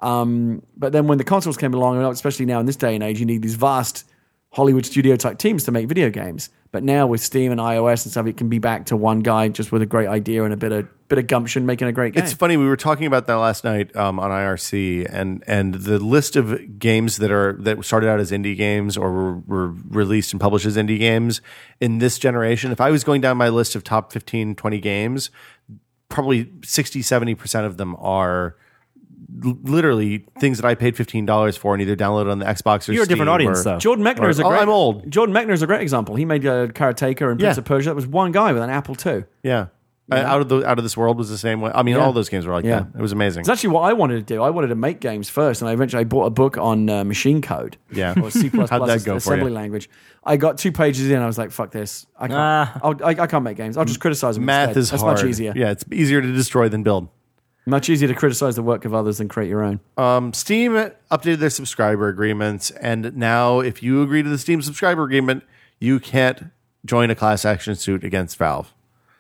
But then when the consoles came along, especially now in this day and age, you need these vast Hollywood studio type teams to make video games. But now with Steam and iOS and stuff, it can be back to one guy just with a great idea and a bit of gumption making a great game. It's funny, we were talking about that last night on IRC, and the list of games that started out as indie games or were released and published as indie games in this generation. If I was going down my list of top 15, 20 games, probably 60, 70% of them are literally things that I paid $15 for and either downloaded on the Xbox or You're a Steam different audience, or, though. Jordan Mechner is a great. I'm old. Jordan Mechner is a great example. He made Karateka and Prince of Persia. That was one guy with an Apple II. Yeah. Out of This World was the same way. I mean, all those games were like that. It was amazing. It's actually what I wanted to do. I wanted to make games first, and I bought a book on machine code. Yeah. Or C++ How'd that go for assembly you? language. I got 2 pages in. I was like, "Fuck this! I can't. I can't make games. I'll just criticize them. Math instead. is That's hard. much easier. Yeah, it's easier to destroy than build. Much easier to criticize the work of others than create your own." Steam updated their subscriber agreements, and now if you agree to the Steam subscriber agreement, you can't join a class action suit against Valve.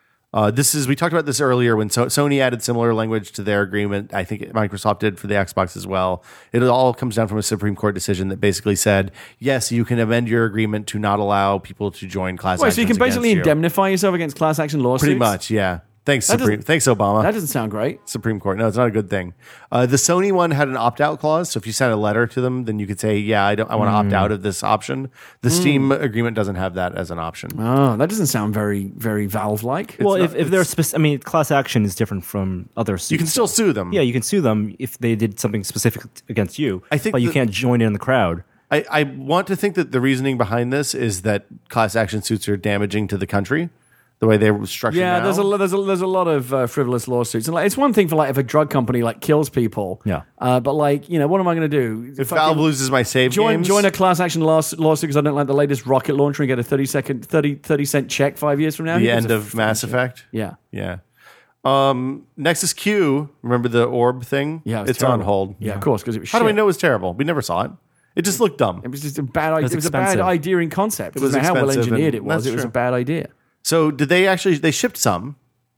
We talked about this earlier when Sony added similar language to their agreement. I think Microsoft did for the Xbox as well. It all comes down from a Supreme Court decision that basically said, yes, you can amend your agreement to not allow people to join class actions. So you can basically against you. indemnify yourself against class action lawsuits? Pretty much, yeah. Thanks, Obama. That doesn't sound great. Supreme Court. No, it's not a good thing. The Sony one had an opt-out clause, so if you sent a letter to them, then you could say, "Yeah, I want to opt out of this option." The Steam agreement doesn't have that as an option. Oh, that doesn't sound very, very Valve-like. Well, if they're class action is different from other suits. You can still sue them. Yeah, you can sue them if they did something specific against you. I think but you can't join in the crowd. I want to think that the reasoning behind this is that class action suits are damaging to the country. The way they were structured. Yeah, now. there's a lot of frivolous lawsuits, and it's one thing for if a drug company kills people. Yeah. But what am I going to do? If Valve loses my save games, join a class action lawsuit because I don't like the latest rocket launcher and get a 30 cent check 5 years from now. The end of Mass Effect. Yeah. Yeah. Nexus Q. Remember the orb thing? Yeah, it's terrible. on hold. Yeah, of course, because it was. How shit. do we know it was terrible? We never saw it. It just looked dumb. It was just a bad idea. It was a bad expensive. idea in concept. It was doesn't matter how well expensive engineered and- it was. that's It was true. a bad idea. So did they shipped some?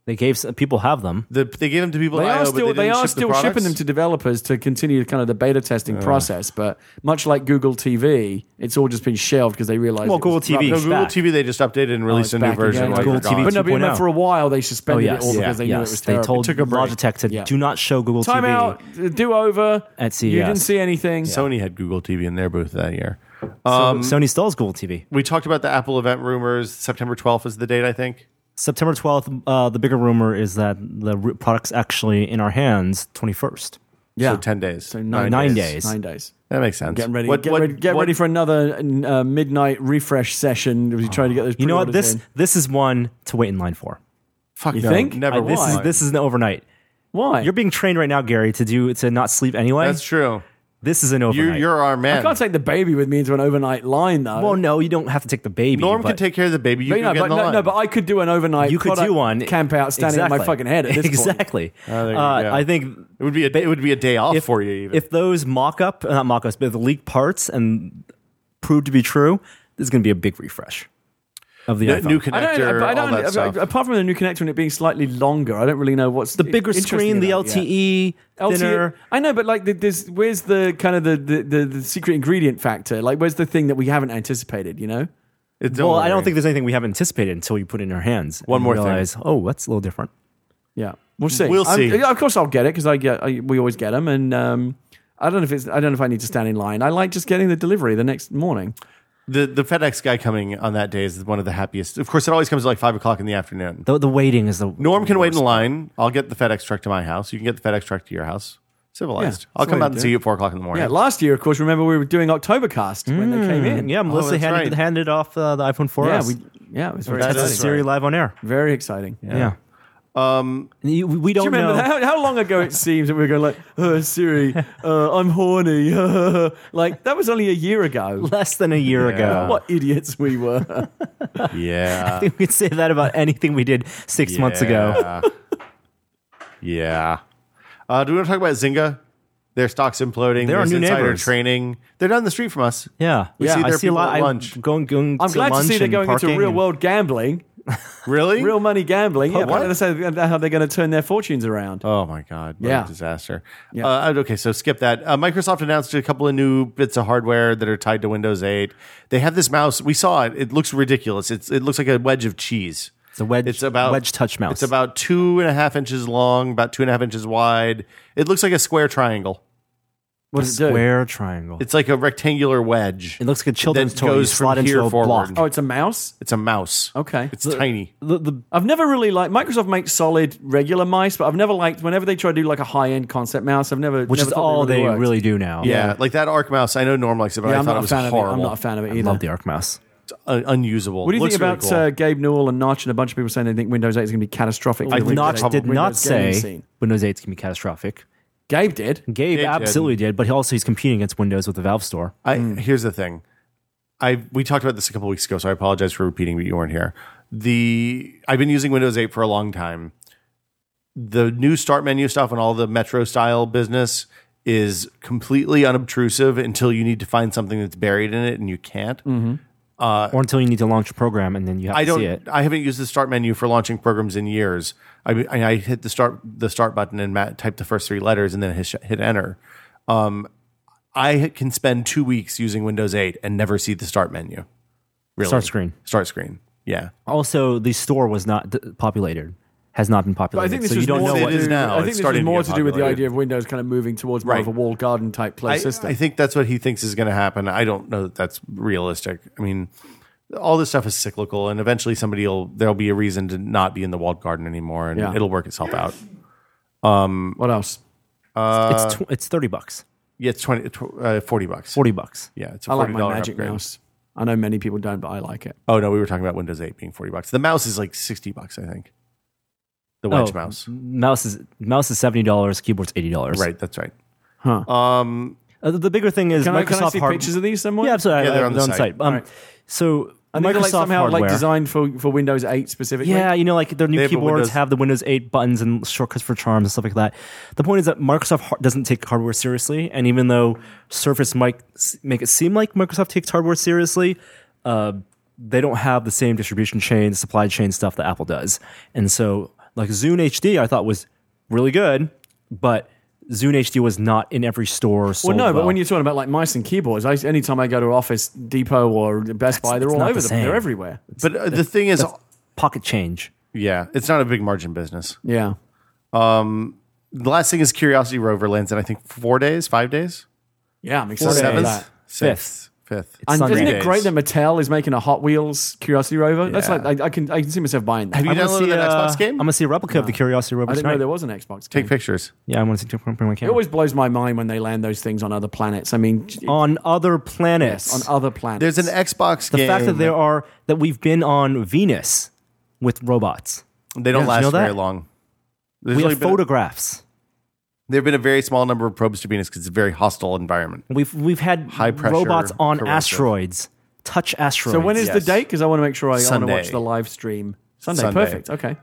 People have them. They gave them to people. They at are I/O, but still, they didn't ship the shipping products? them to developers to continue kind of the beta testing process. But much like Google TV, it's all just been shelved because they realized. Well, Google TV No, is Google back. TV they just updated and released a new back version. again. like Google they're gone. TV But no, 2.0. but for a while they suspended it all yes. because they knew it was Yes, they terrible. told took a break. Logitech to Yeah. do not show Google Time TV. out, do over At CES. You didn't see anything. Sony had Google TV in their booth that year. Sony still has Google TV. We talked about the Apple event rumors. September 12th is the date, I think. September 12th, the bigger rumor is that the product's actually in our hands 21st. Yeah, So 10 days. So 9 days. 9 days. That makes sense. Getting ready. What- Get what- ready. Get what- ready for another midnight refresh session. As you try to get those. You know what? pre-orders in. This is one to wait in line for. Fuck You no, think? Never. This will. is an overnight. Why? You're being trained right now, Gary, to not sleep anyway. That's true. This is an overnight. You're our man. I can't take the baby with me into an overnight line though. Well, no, you don't have to take the baby. Norm but can take care of the baby. You But, can no, get but, in the line. no, but I could do an overnight. You could product do one camp out standing on my Exactly. fucking head at this point. exactly. there you go. I think it would be a day off for you. Even. if those not mock-ups, but the leaked parts and prove to be true, this is going to be a big refresh of the iPhone. new connector, all that stuff. Apart from the new connector and it being slightly longer, I don't really know what's the bigger screen, the LTE, thinner. I know, but like, where's the kind of the secret ingredient factor? Like, where's the thing that we haven't anticipated? You know? Well, I don't think there's anything we haven't anticipated until you put it in your hands. One and more thing. realize, oh, that's a little different. Yeah, we'll see. We'll see. Yeah, of course, I'll get it because we always get them, and I don't know if I need to stand in line. I like just getting the delivery the next morning. The FedEx guy coming on that day is one of the happiest. Of course, it always comes at like 5 o'clock in the afternoon. The waiting is the Norm can wait in worst. line. I'll get the FedEx truck to my house. You can get the FedEx truck to your house. Civilized. Yeah, I'll that's come the way out to and do see it. you at 4 o'clock in the morning. Yeah, last year, of course, remember we were doing Oktobercast when they came in. Yeah, Melissa that's right. handed off the iPhone 4S. It was very That That's is a exciting. Siri live on air. Very exciting. Yeah. We Do don't you remember know. how long ago it seems that we were going like, oh, Siri, I'm horny. Like, that was only a year ago. Less than a year ago. What idiots we were. Yeah. We could say that about anything we did 6 months ago. Yeah. Do we want to talk about Zynga? Their stock's imploding. They're our There's new insider neighbors. traiing. They're down the street from us. Yeah. We see I their see a people lot. at I'm lunch. going I'm to glad to lunch see they're and going into parking real and- world gambling, Really? real money gambling. Yeah, what? that's how they're going to turn their fortunes around. Oh my God! What Yeah. a disaster. Yeah. Okay, so skip that. Microsoft announced a couple of new bits of hardware that are tied to Windows 8. They have this mouse. We saw it. It looks ridiculous. It looks like a wedge of cheese. It's a wedge. It's about wedge touch mouse. It's about 2.5 inches long, about 2.5 inches wide. It looks like a square triangle. What does it do? square triangle. It's like a rectangular wedge. It looks like a children's that toy. You goes from slot into here a forward. block. Oh, it's a mouse? It's a mouse. Okay. It's tiny. I've never really liked Microsoft makes solid regular mice, but I've never liked whenever they try to do like a high end concept mouse. I've never Which never is thought all they worked. really do now. Yeah, like that Arc mouse. I know Norm likes it, but Yeah, I I'm thought not it a was fan of it. horrible. I'm not a fan of it I either. love the Arc Mouse. Unusable. What do you Looks think about really cool. Gabe Newell and Notch and a bunch of people saying they think Windows 8 is going to be catastrophic? for the Notch Windows did not gaming say scene? Windows 8 is going to be catastrophic. Gabe did. Gabe Gabe absolutely did, but he's competing against Windows with the Valve Store. Here's the thing. We talked about this a couple weeks ago, so I apologize for repeating, but you weren't here. I've been using Windows 8 for a long time. The new start menu stuff and all the Metro style business is completely unobtrusive until you need to find something that's buried in it and you can't. Or until you need to launch a program and then you have to see it. I haven't used the start menu for launching programs in years. I hit the start button and type the first 3 letters and then hit enter. I can spend 2 weeks using Windows 8 and never see the start menu. Really. Start screen. Yeah. Also, the store was not populated. Has not been But I populated. think this so was you don't more know it what is now. I It's think this was starting to more get to do with the populated. idea of Windows kind of moving towards more Right. of a walled garden type play system. I think that's what he thinks is going to happen. I don't know that that's realistic. I mean, all this stuff is cyclical, and eventually there'll be a reason to not be in the walled garden anymore, and Yeah. it'll work itself out. What else? it's $30, Yeah, it's $40. $40. Yeah, it's a I like $40 my Magic upgrade. Mouse. I know many people don't, but I like it. Oh no, we were talking about Windows 8 being $40. The mouse is like $60, I think. The wedge mouse. Mouse is $70. Keyboard's $80. Right, that's right. The bigger thing is Can I Microsoft see hardware. pictures of these somewhere? Yeah, absolutely. Yeah, they're on the site. Right. So And these are Microsoft like somehow hardware. like designed for Windows 8 specifically. Yeah, like their They new have a keyboards Windows- have the Windows 8 buttons and shortcuts for charms and stuff like that. The point is that Microsoft doesn't take hardware seriously, and even though Surface might make it seem like Microsoft takes hardware seriously, they don't have the same distribution chain, supply chain stuff that Apple does. And so Like Zune HD, I thought was really good, but Zune HD was not in every store. Sold Well, no, but when you're talking about like mice and keyboards, anytime I go to Office Depot or Best Buy, they're all not over the them. They're same. everywhere. But the thing is, pocket change. yeah, it's not a big margin business. Yeah. The last thing is Curiosity Rover lands in, I think, 4 days, 5 days? Yeah, I'm excited about that. Fifth. And Sunday. isn't it 3 great days. that Mattel is making a Hot Wheels Curiosity Rover? That's Yeah. like I can see myself buying that. Have you I'm gonna downloaded see, an Xbox I'm game? gonna see a replica of the Curiosity Rover I didn't know tonight. there was an Xbox Take game. pictures. Yeah, I want to see bring my It camera. always blows my mind when they land those things on other planets. I mean, On other planets. on other planets. There's an Xbox the game. fact that we've been on Venus with robots. They don't Yeah, last you know very that? long. There's We only have been photographs. there have been a very small number of probes to Venus because it's a very hostile environment. We've had High pressure, robots on corrosive. asteroids, touch asteroids. So when is the Yes. date? Because I want to make sure I want to Sunday. watch the live stream. Sunday. Sunday. Perfect. Okay.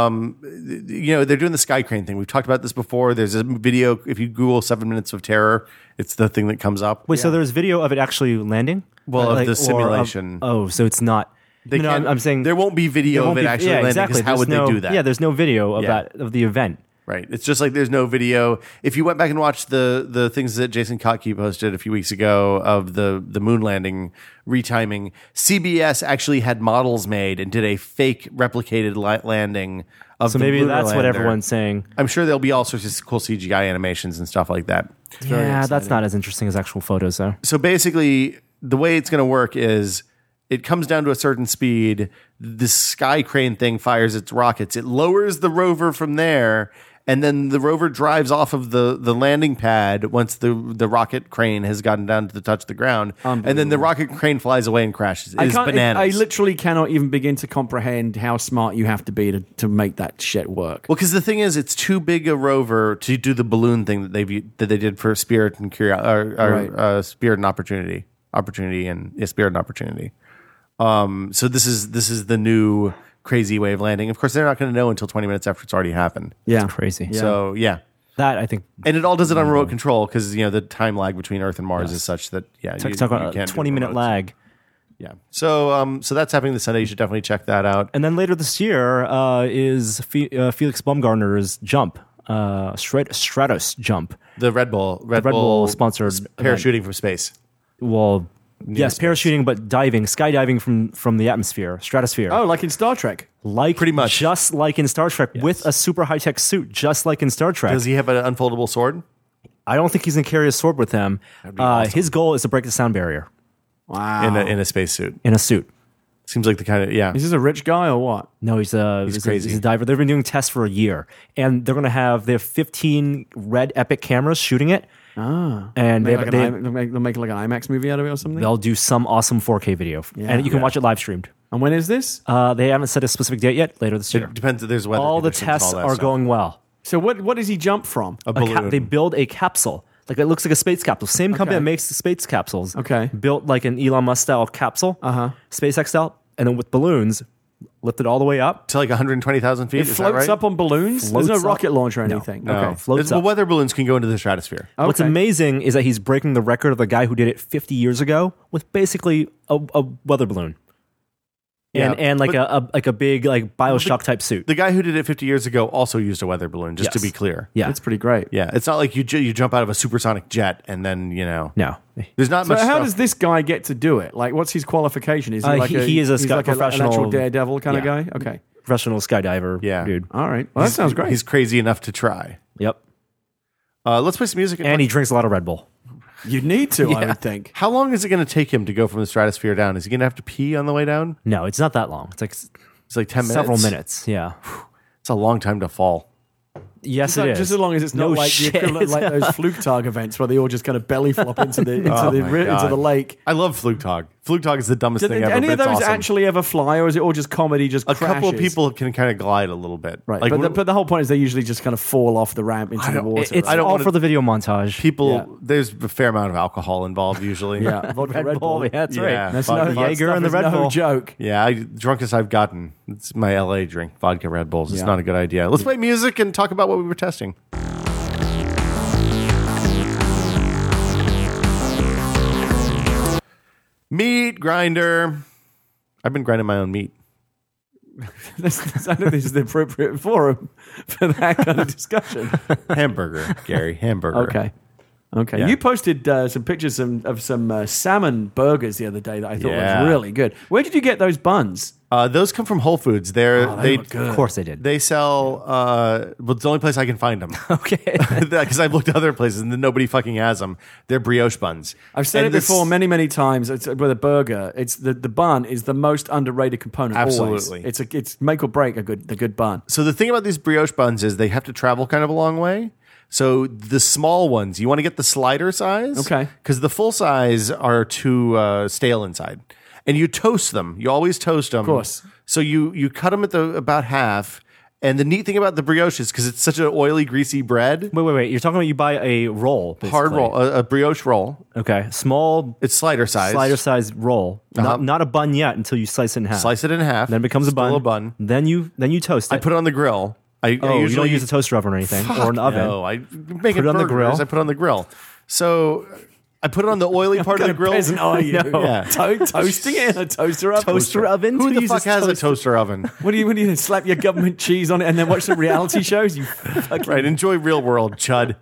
They're doing the sky crane thing. We've talked about this before. There's a video. If you Google 7 minutes of terror, it's the thing that comes up. Wait, so there's video of it actually landing? Well, of the or simulation. So it's not. They No, can't- I'm saying there won't be video there won't of it be- actually yeah, landing. exactly. Because how would There's they no- do that? Yeah, there's no video of Yeah. that of the event. Right. It's just like there's no video. If you went back and watched the things that Jason Kotke posted a few weeks ago of the moon landing retiming, CBS actually had models made and did a fake replicated landing of So the maybe lunar that's what lander. everyone's saying. I'm sure there'll be all sorts of cool CGI animations and stuff like that. Yeah, that's not as interesting as actual photos, though. So basically, the way it's going to work is it comes down to a certain speed. The sky crane thing fires its rockets. It lowers the rover from there, and then the rover drives off of the landing pad once the rocket crane has gotten down to touch the ground. And then the rocket crane flies away and crashes. It is bananas. I literally cannot even begin to comprehend how smart you have to be to make that shit work. Well, because the thing is, it's too big a rover to do the balloon thing that they did for Spirit and Spirit and Opportunity, Spirit and Opportunity. So this is the new crazy way of landing. Of course, they're not going to know until 20 minutes after it's already happened. Yeah. Crazy. So yeah, That, I think, and it all does it on remote control because the time lag between Earth and Mars is such that you talk about a can't do 20-minute remotes. lag. Yeah. So that's happening this Sunday. You should definitely check that out. And then later this year is Felix Baumgartner's Jump, Stratos Jump. The Red Bull sponsored parachuting from space. Well, yes, space. parachuting, but skydiving from the atmosphere, stratosphere. Oh, like in Star Trek. Like pretty much. just like in Star Trek, with a super high tech suit, just like in Star Trek. Does he have an unfoldable sword? I don't think he's gonna carry a sword with him. awesome. His goal is to break the sound barrier Wow. In a spacesuit? in a suit. Seems like the kind of Is this a rich guy or what? No, he's crazy. He's a diver. They've been doing tests for a year, and they have 15 red Epic cameras shooting it. And They'll make like an IMAX movie out of it or something? they'll do some awesome 4K video, and you can watch it live streamed. And when is this? They haven't set a specific date yet. Later this year. It depends. There's weather. All the conditions and tests all that are stuff. going well. So what does he jump from? A balloon. They build a capsule. Like it looks like a space capsule. Same company Okay. that makes the space capsules. Okay. Built like an Elon Musk style capsule. SpaceX style, and then with balloons, lift it all the way up. to like 120,000 feet. It is that floats right? up on balloons? There's no Floats up. rocket launch or anything. No. Okay. Floats Well, up. weather balloons can go into the stratosphere. What's Okay. amazing is that he's breaking the record of the guy who did it 50 years ago with basically a weather balloon. Yeah, And like but- a big like Bioshock type suit. The guy who did it 50 years ago also used a weather balloon, just to Yes. be clear. Yeah. That's pretty great. Yeah, it's not like you jump out of a supersonic jet and then No. there's not So much. how stuff. does this guy get to do it? Like, what's his qualification? Is he like he is a he's like professional- an actual daredevil kind Yeah. of guy? Okay. Professional skydiver Yeah. dude. All right. Well, that sounds great. He's crazy enough to try. Yep. Let's play some music. And he drinks a lot of Red Bull. You'd need to, I would think. How long is it going to take him to go from the stratosphere down? Is he going to have to pee on the way down? No, it's not that long. It's like It's like 10 minutes. several minutes. Yeah. It's a long time to fall. Yes, So it is. just as long as it's not No like shit. the equivalent like those Flugtag events where they all just kind of belly flop into the Oh my into God. the lake. I love Flugtag. Flugtag is the dumbest Did thing ever. any but of it's those awesome. actually ever fly, or is it all just comedy? Just A couple of crashes? people can kind of glide a little bit. right? Like, but the whole point is they usually just kind of fall off the ramp into the water. It's I don't all wanna- for the video montage. people, Yeah. there's a fair amount of alcohol involved usually. yeah, vodka Red Bull. Yeah, that's Yeah. right. That's Vodka, no, vodka Jaeger that and the stuff Red is no Bull. joke. Yeah, drunkest I've gotten. It's my LA drink, vodka Red Bulls. It's Yeah. not a good idea. Let's play music and talk about what we were testing. Meat grinder. I've been grinding my own meat. I don't think this is the appropriate forum for that kind of discussion. Hamburger, Gary. Hamburger. Okay. Yeah. You posted some pictures of some salmon burgers the other day that I thought Yeah. was really good. Where did you get those buns? Those come from Whole Foods. They look good. Of course they did. They sell. Well, it's the only place I can find them. Okay. Because I've looked at other places and nobody fucking has them. They're brioche buns. I've said And it before many times. It's with a burger. It's the bun is the most underrated component. Absolutely. Always. It's make or break the good bun. So the thing about these brioche buns is they have to travel kind of a long way. So the small ones, you want to get the slider size. Okay. Because the full size are too stale inside. And you toast them. You always toast them. Of course. So you cut them at about half. And the neat thing about the brioche is because it's such an oily, greasy bread, Wait. You're talking about you buy a roll, basically. hard roll, a brioche roll. Okay. Small It's slider size. roll. Not a bun yet until you slice it in half. Slice it in half. Then it becomes a Still bun. a bun. Then you toast it. I put it on the grill. I you don't usually use a toaster oven or anything or an oven. No, I make Put it on the grill. I put it on the grill. So I put it on the oily part of the grill. Peasant are you? Yeah. Toasting it in a toaster oven. Toaster oven? Who the uses fuck has a toaster oven? What do you slap your government cheese on it and then watch some reality shows? You fucking Right, enjoy real world, chud.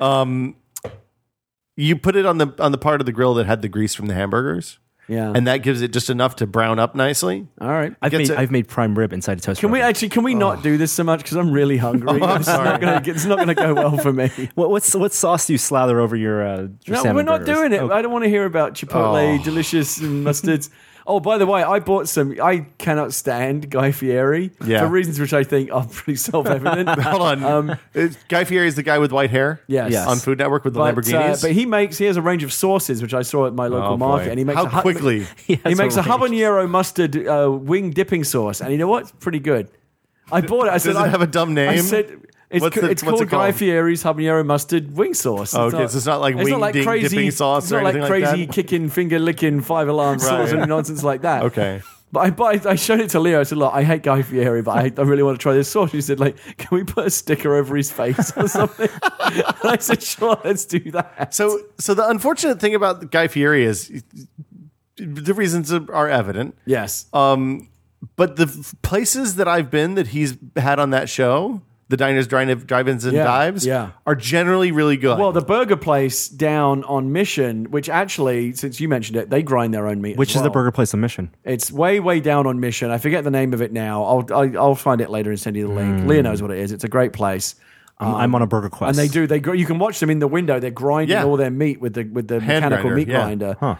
You put it on the part of the grill that had the grease from the hamburgers, yeah. and that gives it just enough to brown up nicely. All right. I've made prime rib inside a toaster Can we oven. Can we not do this so much because I'm really hungry? It's not going to go well for me. What sauce do you slather over your No, salmon we're not burgers? doing it. Okay. I don't want to hear about Chipotle, delicious mustards. Oh, by the way, I bought some. I cannot stand Guy Fieri for reasons which I think are pretty self-evident. Hold on, Guy Fieri is the guy with white hair. Yes. On Food Network with the Lamborghinis. But he has a range of sauces which I saw at my local market, boy. and he makes How quickly he makes a habanero mustard wing dipping sauce, and you know what? It's pretty good. I bought it. I said, Does it have a dumb name? I said. It's called Guy Fieri's habanero mustard wing sauce. Okay, so it's not like wing ding dipping sauce it's or not anything like like crazy that? kicking, finger licking, 5-alarm sauce and nonsense like that. Okay. But I showed it to Leo. I said, look, I hate Guy Fieri, but I really want to try this sauce. He said, like, can we put a sticker over his face or something? And I said, sure, let's do that. So the unfortunate thing about Guy Fieri is the reasons are evident. Yes. But the places that I've been that he's had on that show, the diners, drive-ins, and dives, are generally really good. Well, the burger place down on Mission, which actually, since you mentioned it, they grind their own meat. Which as is the well. burger place on Mission? It's way down on Mission. I forget the name of it now. I'll find it later and send you the link. Leah knows what it is. It's a great place. I'm on a burger quest. And you can watch them in the window. They're grinding all their meat with the mechanical grinder, meat yeah. grinder. Huh.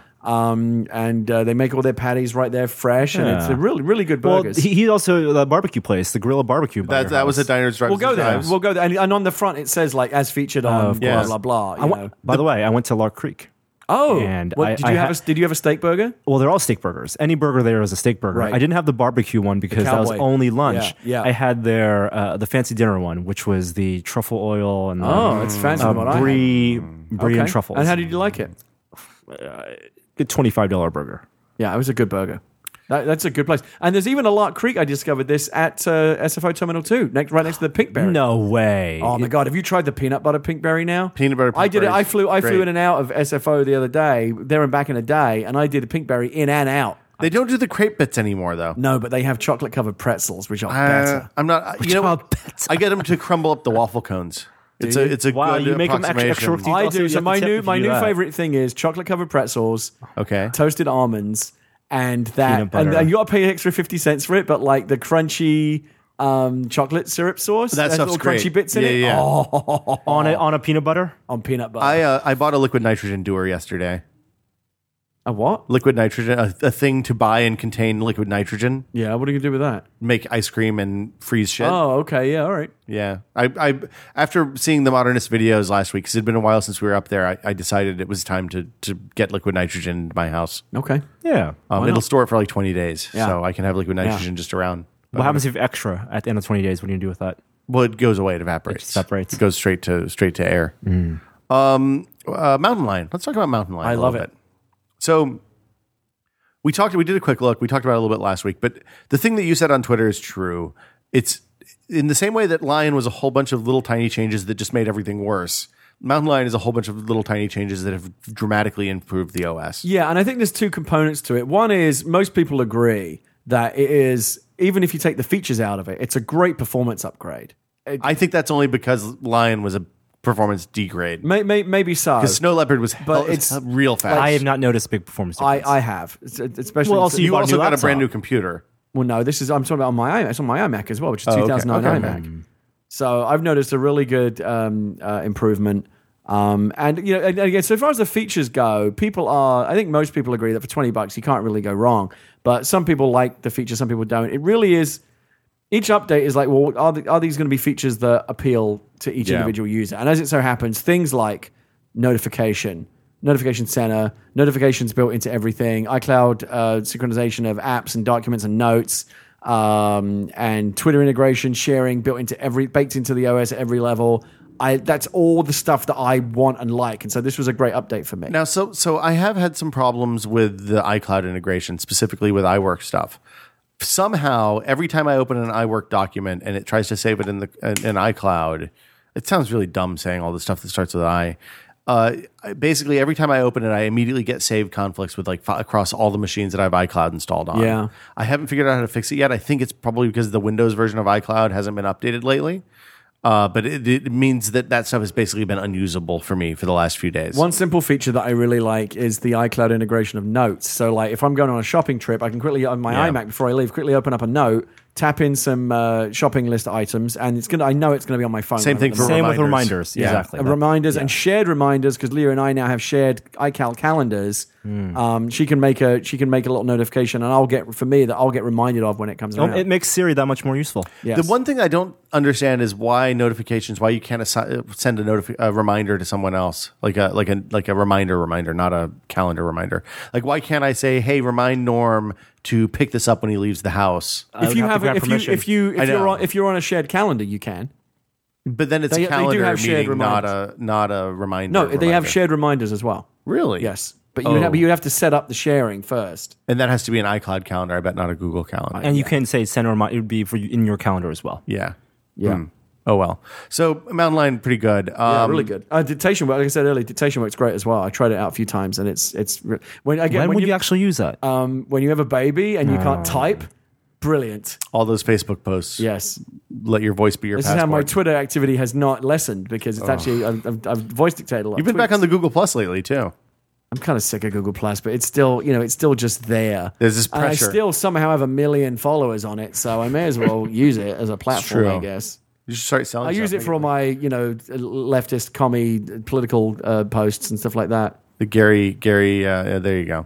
And they make all their patties right there fresh, and it's a really good Well, burgers. he also the barbecue place, the Gorilla Barbecue. by your that was a house. diners, drive-ins, We'll go there. dives. We'll go there. And on the front it says like as featured on blah yes. blah blah. You know. By the way, I went to Lark Creek. Oh, And what, I did you have a steak burger? Well, they're all steak burgers. Any burger there is a steak burger. Right. I didn't have the barbecue one because that was cowboy. only lunch. Yeah. I had their the fancy dinner one, which was the truffle oil and It's fancy than what I had. brie and truffles. And how did you like it? Good $25 burger. Yeah, it was a good burger. That's a good place. And there's even a Lark Creek. I discovered this at SFO Terminal 2, right next to the Pinkberry. No way. Oh my god! Have you tried the peanut butter Pinkberry now? Peanut butter I did it. Pinkberry I is flew great. in and out of SFO the other day, there and back in a day, and I did a Pinkberry in and out. They don't do the crepe bits anymore, though. No, but they have chocolate covered pretzels, which are better. I'm not. You know, are what? better. I get them to crumble up the waffle cones. It's a Wow, good you make 'em approximation. extra rooty. I Also, do. you So have to my tip new if you do that. favorite thing is chocolate covered pretzels, Okay. toasted almonds, and that. Peanut butter. And you got to pay extra 50 cents for it, but like the crunchy chocolate syrup sauce, That has stuff's little great. crunchy bits in Yeah, it. yeah. Oh, on a peanut butter. on peanut butter. I bought a liquid nitrogen doer yesterday. A what? Liquid nitrogen, a thing to buy and contain liquid nitrogen. Yeah, what are you gonna do with that? Make ice cream and freeze shit. Oh, okay, yeah, all right. Yeah. I after seeing the Modernist videos last week, because it had been a while since we were up there, I decided it was time to get liquid nitrogen into my house. Okay. Yeah. It'll store it for like 20 days, Yeah. so I can have liquid nitrogen just around. What happens if you have extra at the end of 20 days? What do you do with that? Well, it goes away. It evaporates. It separates. It goes straight to air. Mountain Lion. Let's talk about Mountain Lion. I a love little it. bit. So we did a quick look. We talked about it a little bit last week, but the thing that you said on Twitter is true. It's in the same way that Lion was a whole bunch of little tiny changes that just made everything worse. Mountain Lion is a whole bunch of little tiny changes that have dramatically improved the OS. Yeah, and I think there's two components to it. One is most people agree that it is even if you take the features out of it, it's a great performance upgrade. I think that's only because Lion was a performance degrade. Maybe so. Because Snow Leopard was it's real fast. I have not noticed a big performance difference. I have, especially. Well, also you bought a also new got a laptop. brand new computer. Well, no, I'm talking about on my iMac. It's on my iMac as well, which is okay. 2009 Okay. iMac. So I've noticed a really good improvement. And you know, and again, so far as the features go, I think most people agree that for $20 you can't really go wrong. But some people like the feature, some people don't. It really is. Each update is like, well, are these going to be features that appeal to each individual user? And as it so happens, things like notification center, notifications built into everything, iCloud synchronization of apps and documents and notes, and Twitter integration, sharing baked into the OS at every level. That's all the stuff that I want and like, and so this was a great update for me. Now, so I have had some problems with the iCloud integration, specifically with iWork stuff. Somehow, every time I open an iWork document and it tries to save it in iCloud, it sounds really dumb saying all the stuff that starts with I. Basically, every time I open it, I immediately get saved conflicts with across all the machines that I have iCloud installed on. Yeah. I haven't figured out how to fix it yet. I think it's probably because the Windows version of iCloud hasn't been updated lately. But it means that stuff has basically been unusable for me for the last few days. One simple feature that I really like is the iCloud integration of notes. So, like, if I'm going on a shopping trip, I can quickly on my iMac before I leave, quickly open up a note, tap in some shopping list items, and I know it's going to be on my phone. Same thing for Same with reminders. reminders. Exactly. Reminders and shared reminders, because Leah and I now have shared iCal calendars. She can make a little notification, and I'll get reminded of when it comes around. It makes Siri that much more useful. Yes. The one thing I don't understand is why you can't send a reminder to someone else, like a reminder, not a calendar reminder. Like, why can't I say, "Hey, remind Norm to pick this up when he leaves the house"? if you're on a shared calendar, you can. But then it's They a do calendar have shared meeting, not a reminder. No, they have reminder. shared reminders as well. Really? Yes, but you have to set up the sharing first. And that has to be an iCloud calendar. I bet not a Google calendar. And you can say send a reminder. It would be for you in your calendar as well. Yeah. Yeah. Oh well. So Mountain Lion, pretty good. Yeah, really good. Dictation work, like I said earlier, dictation works great as well. I tried it out a few times, and when would you actually use that? when you have a baby and you can't type, brilliant. All those Facebook posts. Yes, Let your voice be your this passport. is how my Twitter activity has not lessened, because it's actually I've voice dictated a lot. You've been back on the Google Plus lately too. I'm kind of sick of Google Plus, but it's still just there. There's this And I pressure. still somehow have 1 million followers on it, so I may as well use it as a platform, true. I guess. You should start selling. I use stuff. it for all my, leftist commie political posts and stuff like that. The Gary. There you go.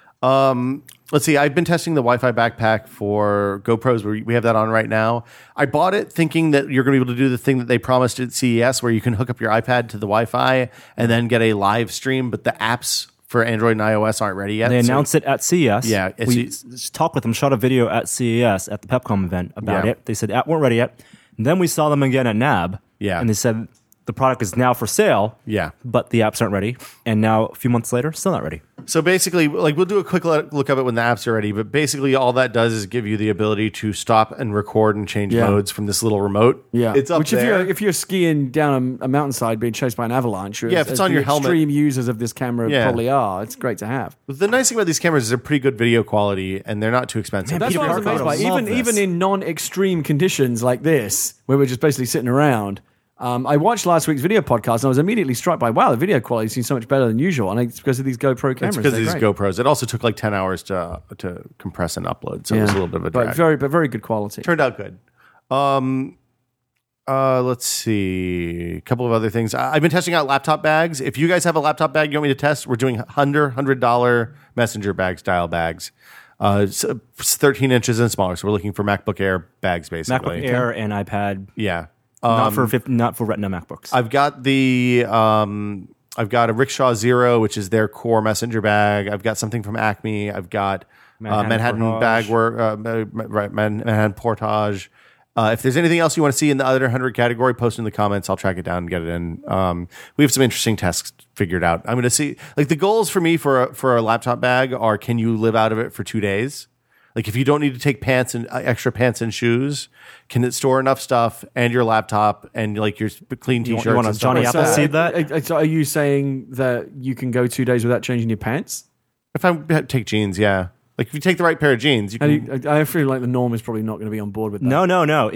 Let's see. I've been testing the Wi-Fi backpack for GoPros. We have that on right now. I bought it thinking that you're going to be able to do the thing that they promised at CES, where you can hook up your iPad to the Wi-Fi and then get a live stream. But the apps for Android and iOS aren't ready yet. They announced it at CES. Yeah, we talked with them, shot a video at CES at the PepCom event about it. They said app weren't ready yet. And then we saw them again at NAB. Yeah. And they said the product is now for sale. Yeah. But the apps aren't ready. And now a few months later, still not ready. So basically, we'll do a quick look of it when the apps are ready. But basically, all that does is give you the ability to stop and record and change modes from this little remote. Yeah, it's up which there. if you're skiing down a mountainside being chased by an avalanche, if it's on the your helmet. extreme users of this camera Yeah. probably are. It's great to have. The nice thing about these cameras is they're pretty good video quality and they're not too expensive. That's Peter what I was Parker amazed by. would love Even this. in non-extreme conditions like this, where we're just basically sitting around. I watched last week's video podcast and I was immediately struck by, wow, the video quality seems so much better than usual. And it's because of these GoPro cameras. It's because They're of these great. GoPros. It also took like 10 hours to compress and upload, so it was a little bit of a drag. But very good quality. Turned out good. Let's see. A couple of other things. I've been testing out laptop bags. If you guys have a laptop bag you want me to test, we're doing $100 messenger bag style bags. It's 13 inches and smaller. So we're looking for MacBook Air bags, basically. MacBook Air and iPad. Yeah. Not for Retina MacBooks. I've got a Rickshaw Zero, which is their core messenger bag. I've got something from Acme. I've got Manhattan Portage. bag work, Manhattan Portage. If there's anything else you want to see in the other 100 category, post in the comments. I'll track it down and get it in. We have some interesting tests figured out. I'm going to see, like, the goals for me for a laptop bag are: can you live out of it for 2 days? Like, if you don't need to take pants and extra pants and shoes, can it store enough stuff and your laptop and like your clean t-shirts? want a and stuff Johnny like that? Appleseed that? So are you saying that you can go 2 days without changing your pants? If I take jeans, yeah. Like if you take the right pair of jeans, you can. I feel like the norm is probably not going to be on board with that. No.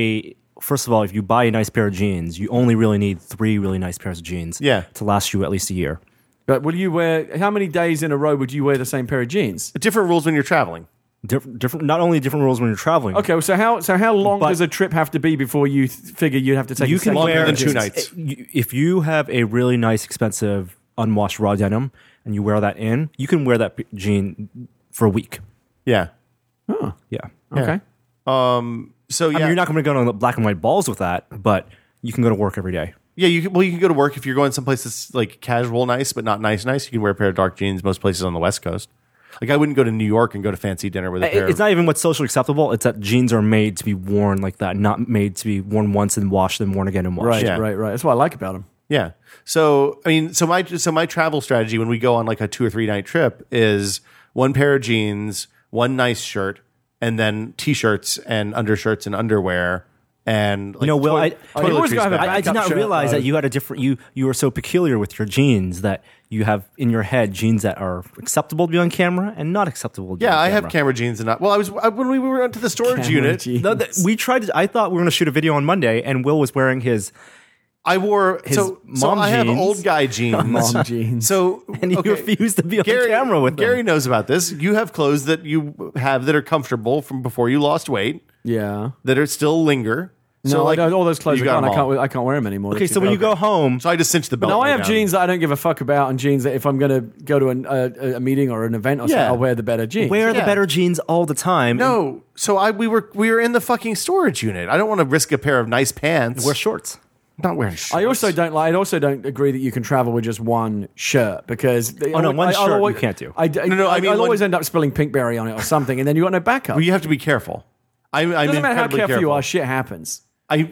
First of all, if you buy a nice pair of jeans, you only really need 3 really nice pairs of jeans to last you at least a year. But will you wear? How many days in a row would you wear the same pair of jeans? Different rules when you're traveling. Different. Not only different rules when you're traveling. Okay, so how long does a trip have to be before you figure you'd have to take? You can longer wear than 2 nights. If you have a really nice, expensive, unwashed raw denim and you wear that in, you can wear that jean for a week. Yeah. Oh, Yeah. okay. So yeah, I mean, you're not going to go on the black and white balls with that, but you can go to work every day. yeah. You can go to work if you're going someplace that's like casual, nice, but not nice. You can wear a pair of dark jeans most places on the West Coast. Like I wouldn't go to New York and go to fancy dinner with a pair. It's not even what's socially acceptable. It's that jeans are made to be worn like that, not made to be worn once and washed and worn again and washed. Right, Yeah. right. That's what I like about them. Yeah. So I mean, so my travel strategy when we go on like a 2 or 3 night trip is 1 pair of jeans, 1 nice shirt, and then t-shirts and undershirts and underwear. And like, Will, you always gotta have a I did backup not shirt, realize though. that you had a different. You were so peculiar with your jeans that you have in your head jeans that are acceptable to be on camera and not acceptable. To be Yeah, on I camera. have camera jeans and not. Well, when we went to the storage Camera unit. jeans. No, we tried. I thought we were going to shoot a video on Monday, and Will was wearing his, I wore so mom I have jeans. old guy jeans. Mom jeans. So and he refused to be on camera with them. Gary knows about this. You have clothes that you have that are comfortable from before you lost weight Yeah. that are still linger. No, like all those clothes you are got gone. them all. I can't wear them anymore. Okay, so when you go home, So I just cinched the belt. No, I way have down. jeans that I don't give a fuck about, and jeans that if I'm going to go to a meeting or an event or something, Yeah. I'll wear the better jeans. wear the Yeah. better jeans all the time. No, so we were in the fucking storage unit. I don't want to risk a pair of nice pants. wear shorts. I'm not wearing shorts. I also don't agree that you can travel with just one shirt because one shirt you can't do. I'll always end up spilling Pinkberry on it or something, and then you got no backup. Well, you have to be careful. I'm Doesn't matter how incredibly careful you careful. are, shit happens.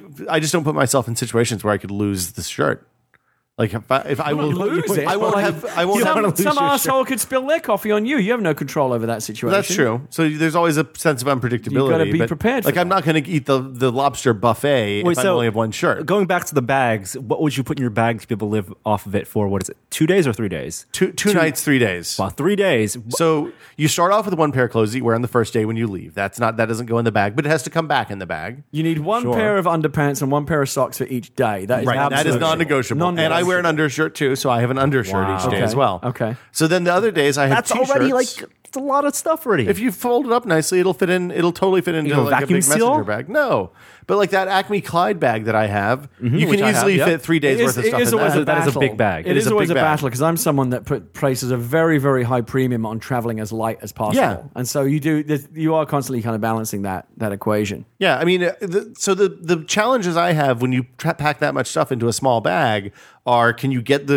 I just don't put myself in situations where I could lose the shirt. Like if I will Lose it. I won't Like, have. I won't you don't have. wanna lose Some your asshole could spill their coffee on you. You have no control over that situation. That's true. So there's always a sense of unpredictability. You gotta be but, prepared for Like I'm that. not going to eat the lobster buffet if I only have one shirt. Going back to the bags, what would you put in your bag to be able to live off of it for? What is it? 2 days or 3 days? Two nights, 3 days. Wow, 3 days. So you start off with 1 pair of clothes that you wear on the first day when you leave. That doesn't go in the bag, but it has to come back in the bag. You need one Sure. pair of underpants and 1 pair of socks for each day. That is Right, that is absolutely- non-negotiable. And I wear an undershirt too, so I have an undershirt each day Okay, as well. okay. So then the other days I have That's t-shirts. already like it's a lot of stuff already. If you fold it up nicely, it'll fit in. It'll totally fit into You know, like a vacuum big seal? messenger bag. No, but like that Acme Clyde bag that I have, you which can I have, easily yep. fit 3 days worth of stuff in always that. a That is a battle. big bag. It is a always big a bag. battle because I'm someone that places a very, very high premium on traveling as light as possible. Yeah. And so you are constantly kind of balancing that equation. Yeah, I mean, the challenges I have when you pack that much stuff into a small bag are: can you get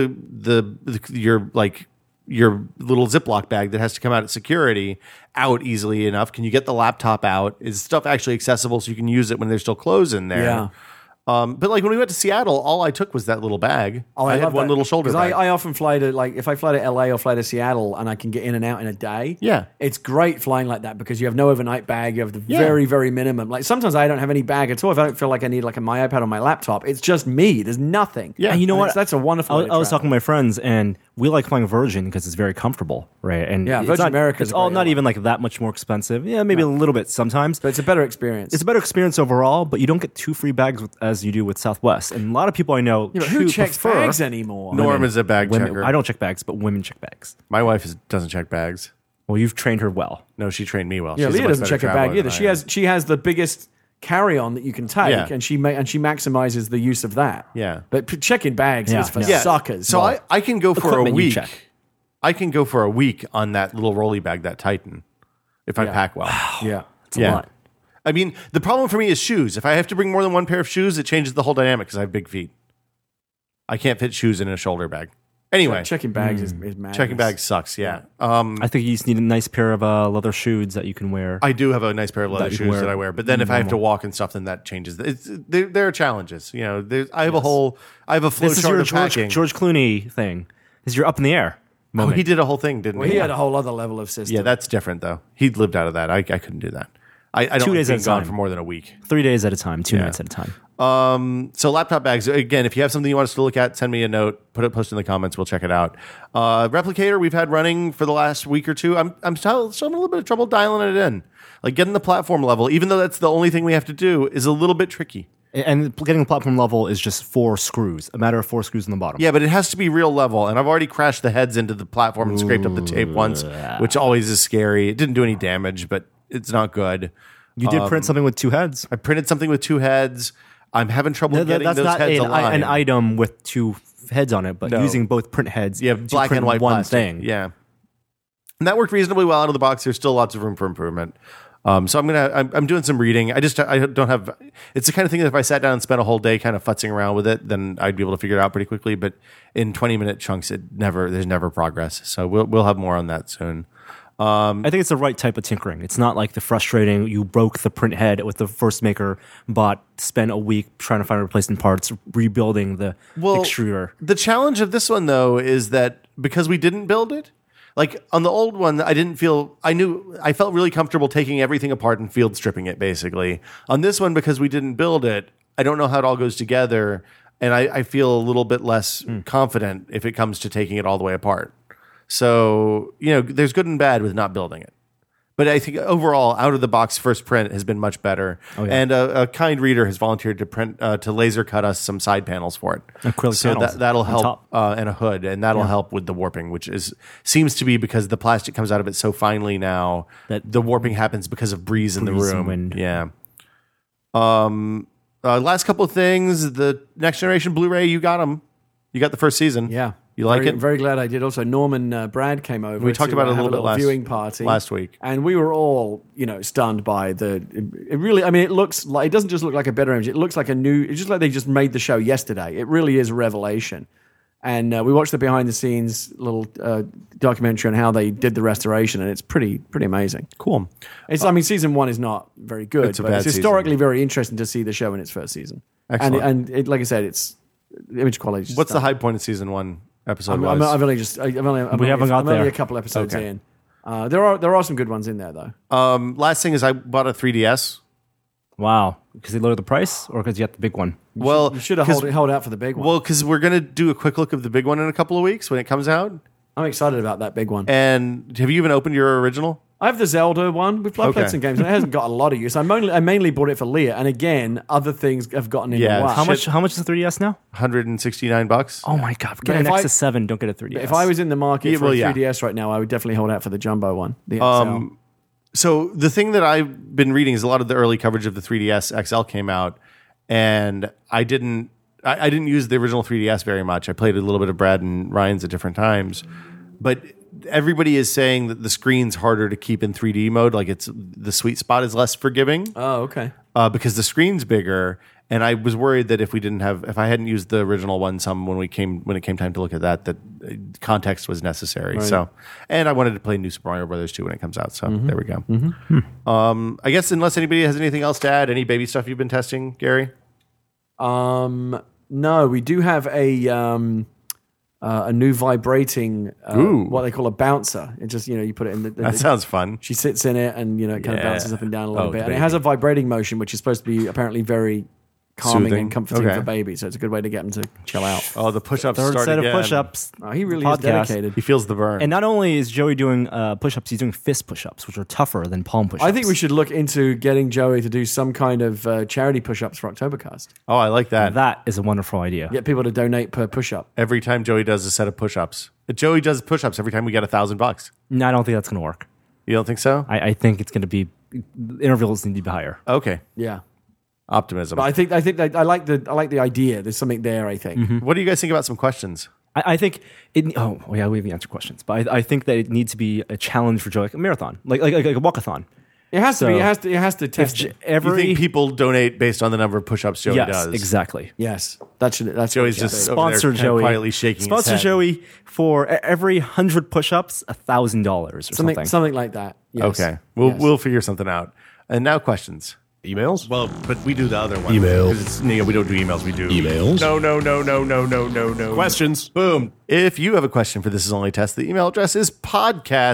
your little Ziploc bag that has to come out at security out easily enough? Can you get the laptop out? Is stuff actually accessible so you can use it when there's still clothes in there? Yeah. But like when we went to Seattle, all I took was that little bag. I had love one that. little shoulder 'Cause bag. I often fly to if I fly to LA or fly to Seattle and I can get in and out in a day. Yeah. It's great flying like that because you have no overnight bag. You have the very, very minimum. Like sometimes I don't have any bag at all. If I don't feel like I need like my iPad or my laptop, it's just me. There's nothing. Yeah. And you know And what? that's a wonderful way to I was travel. talking to my friends, and we like flying Virgin because it's very comfortable, right? And Yeah, it's Virgin not, America's It's a all great not airline. even like that much more expensive. Yeah, maybe a little bit sometimes. But it's a better experience. It's a better experience overall, but you don't get 2 free bags as you do with Southwest. And a lot of people I know Yeah, but who checks prefer bags anymore? Norm is a bag women. checker. I don't check bags, but women check bags. My wife doesn't check bags. Well, you've trained her well. No, she trained me well. Yeah, She's a Leah much doesn't better check a bag traveler either. than I am. She has the biggest carry-on that you can take, Yeah. and she maximizes the use of that. Yeah. But checking bags Yeah, is for yeah. suckers. So I can go for a Equipment you week. check. I can go for a week on that little rolly bag, that Titan, if I pack well. yeah. It's a lot. I mean, the problem for me is shoes. If I have to bring more than 1 pair of shoes, it changes the whole dynamic because I have big feet. I can't fit shoes in a shoulder bag. Anyway, Checking bags is madness. checking bags sucks. Yeah. I think you just need a nice pair of leather shoes that you can wear. I do have a nice pair of leather That you can shoes wear that I wear, but then if I have to walk and stuff, then that changes. There are challenges. You know, I have a flow This is chart your of packing. George Clooney thing. This is your up in the air Oh, moment. he did a whole thing, didn't Well, he? he had a whole other level of system. Yeah, that's different though. He lived out of that. I couldn't do that. I don't 2 like days at being a gone time. for more than a week. 3 days at a time, 2 Yeah. nights at a time. So laptop bags, again, if you have something you want us to look at, send me a note, post in the comments. We'll check it out. Replicator we've had running for the last week or two. I'm still having a little bit of trouble dialing it in. Like getting the platform level, even though that's the only thing we have to do, is a little bit tricky. And getting the platform level is just 4 screws, a matter of 4 screws in the bottom. Yeah, but it has to be real level. And I've already crashed the heads into the platform and scraped up the tape once, which always is scary. It didn't do any damage, but it's not good. You did print something with 2 heads. I printed something with 2 heads. I'm having trouble getting That's those not heads aligned. an item with 2 heads on it, but No. using both print heads. Yeah, to black print and white one plastic. thing. Yeah, and that worked reasonably well out of the box. There's still lots of room for improvement. So I'm doing some reading. I don't have. It's the kind of thing that if I sat down and spent a whole day kind of futzing around with it, then I'd be able to figure it out pretty quickly. But in 20-minute chunks, there's never progress. So we'll have more on that soon. I think it's the right type of tinkering. It's not like the frustrating, you broke the print head with the first maker, but spent a week trying to find replacement parts, rebuilding the extruder. The challenge of this one, though, is that because we didn't build it, like on the old one, I felt really comfortable taking everything apart and field stripping it, basically. On this one, because we didn't build it, I don't know how it all goes together, and I feel a little bit less confident if it comes to taking it all the way apart. So, there's good and bad with not building it. But I think overall, out of the box first print has been much better. Oh, yeah. And a kind reader has volunteered to print to laser cut us some side panels for it. Acrylic so panels that'll on help, top. and a hood, and that'll help with the warping, which seems to be because the plastic comes out of it so finely now that the warping happens because of breeze in the Breeze and room. wind. Yeah. Last couple of things. The Next Generation Blu-ray, you got them. You got the first season. Yeah. You like it? Very glad I did. Also, Norman Brad came over. We talked to, about it a have little bit viewing party last week. and we were all, stunned by it really. I mean, it looks like it doesn't just look like a better image. It looks like it's just like they just made the show yesterday. It really is a revelation. And we watched the behind the scenes little documentary on how they did the restoration, and it's pretty amazing. Cool. Season 1 is not very good, It's a but bad it's historically very interesting to see the show in its first season. Excellent. And it, like I said, it's the image quality. Is just What's the stunning. high point of season 1 episode? I'm was? haven't got I'm only there. a couple episodes Okay. in. There are some good ones in there though. Last thing is I bought a 3DS. Wow. Because they lowered the price or because you got the big one? Well, You should have held out for the big one. Well, because we're going to do a quick look of the big one in a couple of weeks when it comes out. I'm excited about that big one. And have you even opened your original? I have the Zelda one. I've Okay. played some games, and it hasn't got a lot of use. I mainly bought it for Leah, and again, other things have gotten in Yeah, the way. How much is the 3DS now? $169. Oh my God. Get if an I- Nexus 7, don't get a 3DS. If I was in the market for well, a yeah. 3DS right now, I would definitely hold out for the jumbo one. The XL. So the thing that I've been reading is a lot of the early coverage of the 3DS XL came out, and I didn't use the original 3DS very much. I played a little bit of Brad and Ryan's at different times, but everybody is saying that the screen's harder to keep in 3D mode. Like the sweet spot is less forgiving Oh, okay. because the screen's bigger. And I was worried that if I hadn't used the original one when it came time to look at that context was necessary. Right. So, and I wanted to play New Super Mario Brothers 2 when it comes out. So there we go. I guess unless anybody has anything else to add, any baby stuff you've been testing, Gary? No, we do have a new vibrating, what they call a bouncer. It just, you put it in That sounds fun. she sits in it and, it kind of Yeah. bounces up and down a little Oh, bit. the And it baby. has a vibrating motion, which is supposed to be apparently very calming Soothing. and comforting Okay. for babies. So it's a good way to get them to chill out. Oh, the push-ups Third start set again. of push-ups. Oh, he really Podcast. is dedicated. He feels the burn. And not only is Joey doing push-ups, he's doing fist push-ups, which are tougher than palm push-ups. I think we should look into getting Joey to do some kind of charity push-ups for Oktobercast. oh, I like that. That is a wonderful idea. Get people to donate per push-up. Every time Joey does a set of push-ups. Joey does push-ups every time we get $1,000. No, I don't think that's going to work. You don't think so? I think it's going to be intervals need to be higher. Okay. Yeah. Optimism. But I think that I like the idea. There's something there, I think. What do you guys think about some questions? I think it. Oh, yeah, we haven't answered questions, but I think that it needs to be a challenge for Joey, like a marathon, like a walkathon. It has to be. It has to test If it. You every think people donate based on the number of push-ups Joey yes, does? exactly. Yes. That's Joey's just over Sponsor there kind of Joey. quietly shaking his Sponsor head. Joey for every 100 push-ups, $1,000 or something. something like that. Yes. Okay. Yes. We'll figure something out. And now questions. Emails? Well, but we do the other one. Emails. 'Cause it's, we don't do emails. We do Emails? No. Questions? Boom. If you have a question for This Is Only Test, the email address is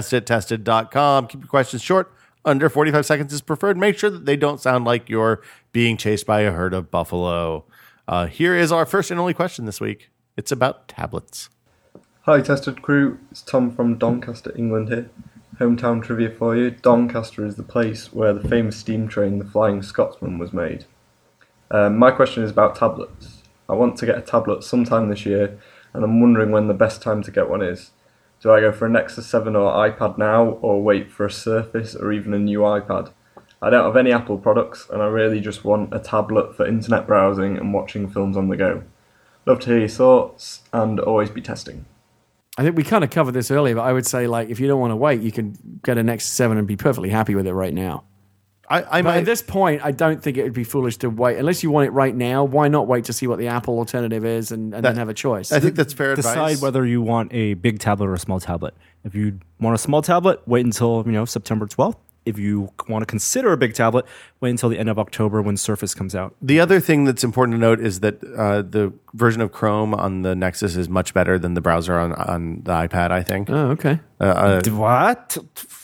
podcast@tested.com. Keep your questions short. Under 45 seconds is preferred. Make sure that they don't sound like you're being chased by a herd of buffalo. Here is our first and only question this week. It's about tablets. Hi, Tested Crew. It's Tom from Doncaster, England here. Hometown trivia for you. Doncaster is the place where the famous steam train, the Flying Scotsman, was made. My question is about tablets. I want to get a tablet sometime this year, and I'm wondering when the best time to get one is. Do I go for a Nexus 7 or iPad now, or wait for a Surface or even a new iPad? I don't have any Apple products, and I really just want a tablet for internet browsing and watching films on the go. Love to hear your thoughts, and always be testing. I think we kind of covered this earlier, but I would say, like, if you don't want to wait, you can get a Nexus 7 and be perfectly happy with it right now. But at this point, I don't think it would be foolish to wait. Unless you want it right now, why not wait to see what the Apple alternative is and then have a choice? I think that's fair advice. Decide whether you want a big tablet or a small tablet. If you want a small tablet, wait until September 12th. If you want to consider a big tablet, wait until the end of October when Surface comes out. The other thing that's important to note is that the version of Chrome on the Nexus is much better than the browser on the iPad, I think. Oh, okay. What?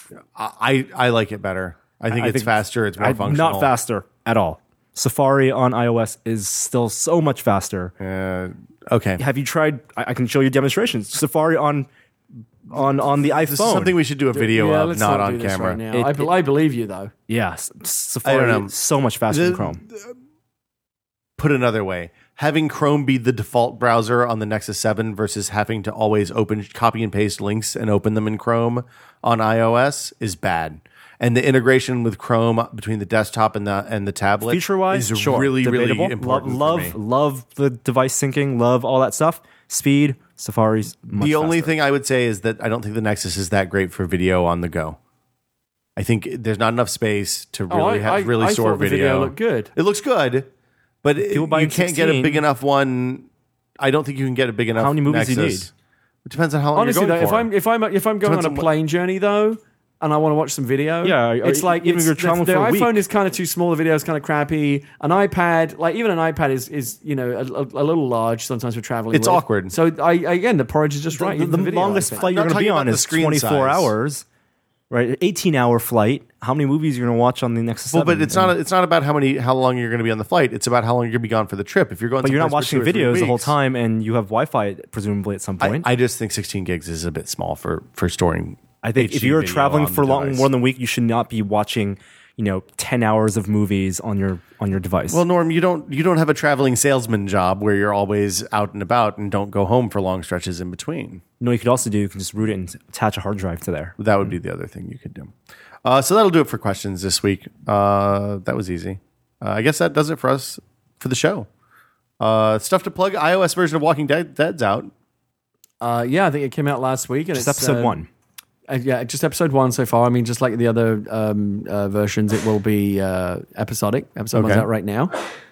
I like it better. I think it's faster. It's more functional. Not faster at all. Safari on iOS is still so much faster. Okay. Have you tried? I can show you demonstrations. Safari on the iPhone. This is something we should do a video of, let's not do on this camera. right now. I believe you, though. Yes, I Safari don't know. is so much faster than Chrome. Put another way, having Chrome be the default browser on the Nexus 7 versus having to always copy and paste links and open them in Chrome on iOS is bad. And the integration with Chrome between the desktop and the tablet Feature-wise, is sure. really, Debatable. really important for me. Love the device syncing, love all that stuff. Speed, Safari's much The only faster. thing I would say is that I don't think the Nexus is that great for video on the go. I think there's not enough space to really I store thought the video looked good. It looks good, but you buy can't get a 16. big enough one. I don't think you can get a big enough. How many movies do you Nexus. need? It depends on how long Honestly, you're though, going for. if I'm going Depends on on a plane journey, though, and I want to watch some video, it's like even if you're traveling the for a week. iPhone is kind of too small. The video is kind of crappy. An iPad, like even an iPad, is a little large sometimes for traveling. It's with. awkward. So again, the porridge is just right. The even for video, longest I think. flight you're Not going to be talking on about the is screen 24 size. hours, right? 18-hour flight. How many movies are you going to watch on the Nexus 7? Well, but it's not about how long you're going to be on the flight. It's about how long you're going to be gone for the trip. If you're going, But you're not someplace for watching 2 or 3 videos the whole weeks, time, and you have Wi-Fi presumably at some point. I just think 16 gigs is a bit small for storing. I think HD if you're video traveling on for the more device. than a week, you should not be watching 10 hours of movies on your device. Well, Norm, you don't have a traveling salesman job where you're always out and about and don't go home for long stretches in between. you could also do, you can just root it and attach a hard drive to there. That would be the other thing you could do. So that'll do it for questions this week. That was easy. I guess that does it for us for the show. Stuff to plug. iOS version of Walking Dead's out. Yeah, I think it came out last week, and It's it's episode 1. Yeah, just episode 1 so far. I mean, just like the other versions, it will be episodic. Episode 1's out right now.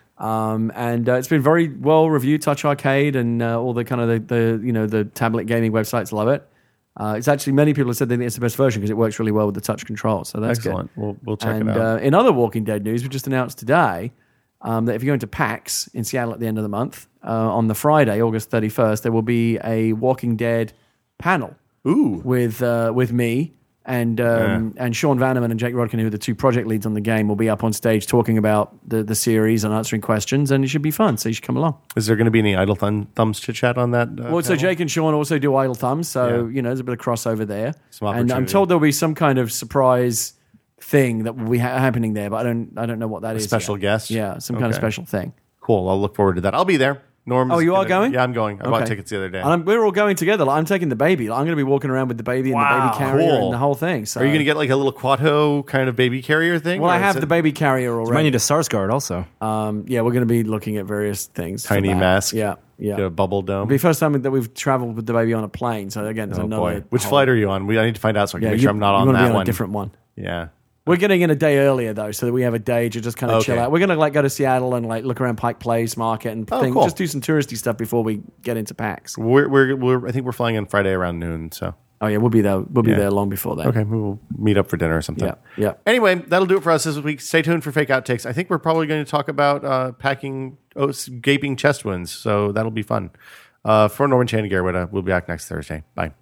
And it's been very well reviewed. Touch Arcade and all the kind of the tablet gaming websites love it. It's actually, many people have said they think it's the best version because it works really well with the touch control. So that's Excellent. good. We'll check And it out. in other Walking Dead news, we just announced today that if you're going to PAX in Seattle at the end of the month, on the Friday, August 31st, there will be a Walking Dead panel. Ooh. With me and Sean Vanneman and Jake Rodkin, who are the 2 project leads on the game, will be up on stage talking about the series and answering questions, and it should be fun. So you should come along. Is there going to be any idle thumbs chit chat on that? Well, so panel? Jake and Sean also do Idle Thumbs, so there's a bit of crossover there. Some And I'm opportunity. told there'll be some kind of surprise thing that will be happening there, but I don't know what that is. special yet. guest? Yeah, some kind of Okay. special thing. Cool. I'll look forward to that. I'll be there. Norm. Oh, you are going? Yeah, I'm going. I bought Okay. tickets the other day. And we're all going together. Like, I'm taking the baby. Like, I'm going to be walking around with the baby and the Wow, baby carrier cool. and the whole thing. So Are you going to get like a little Quato kind of baby carrier thing? Well, or I is have it the baby carrier already. You might need a SARS guard also. Yeah, we're going to be looking at various things. for Tiny that. mask? Yeah. Get a bubble dome. It'll be the first time that we've traveled with the baby on a plane. So again, there's Oh another. boy. Which flight are you on? I need to find out so I can Yeah, make sure I'm not on you wanna that be on one. a different one. Yeah. We're getting in a day earlier though, so that we have a day to just kind of chill Okay. out. We're going to go to Seattle and look around Pike Place Market and things. cool. Just do some touristy stuff before we get into PAX. We're I think we're flying on Friday around noon. So Oh yeah, we'll be there. We'll be Yeah. there long before then. okay, we'll meet up for dinner or something. Yeah. Anyway, that'll do it for us this week. Stay tuned for Fake Outtakes. I think we're probably going to talk about packing gaping chest wounds, so that'll be fun. For Norman Chan and Garrett, we'll be back next Thursday. Bye.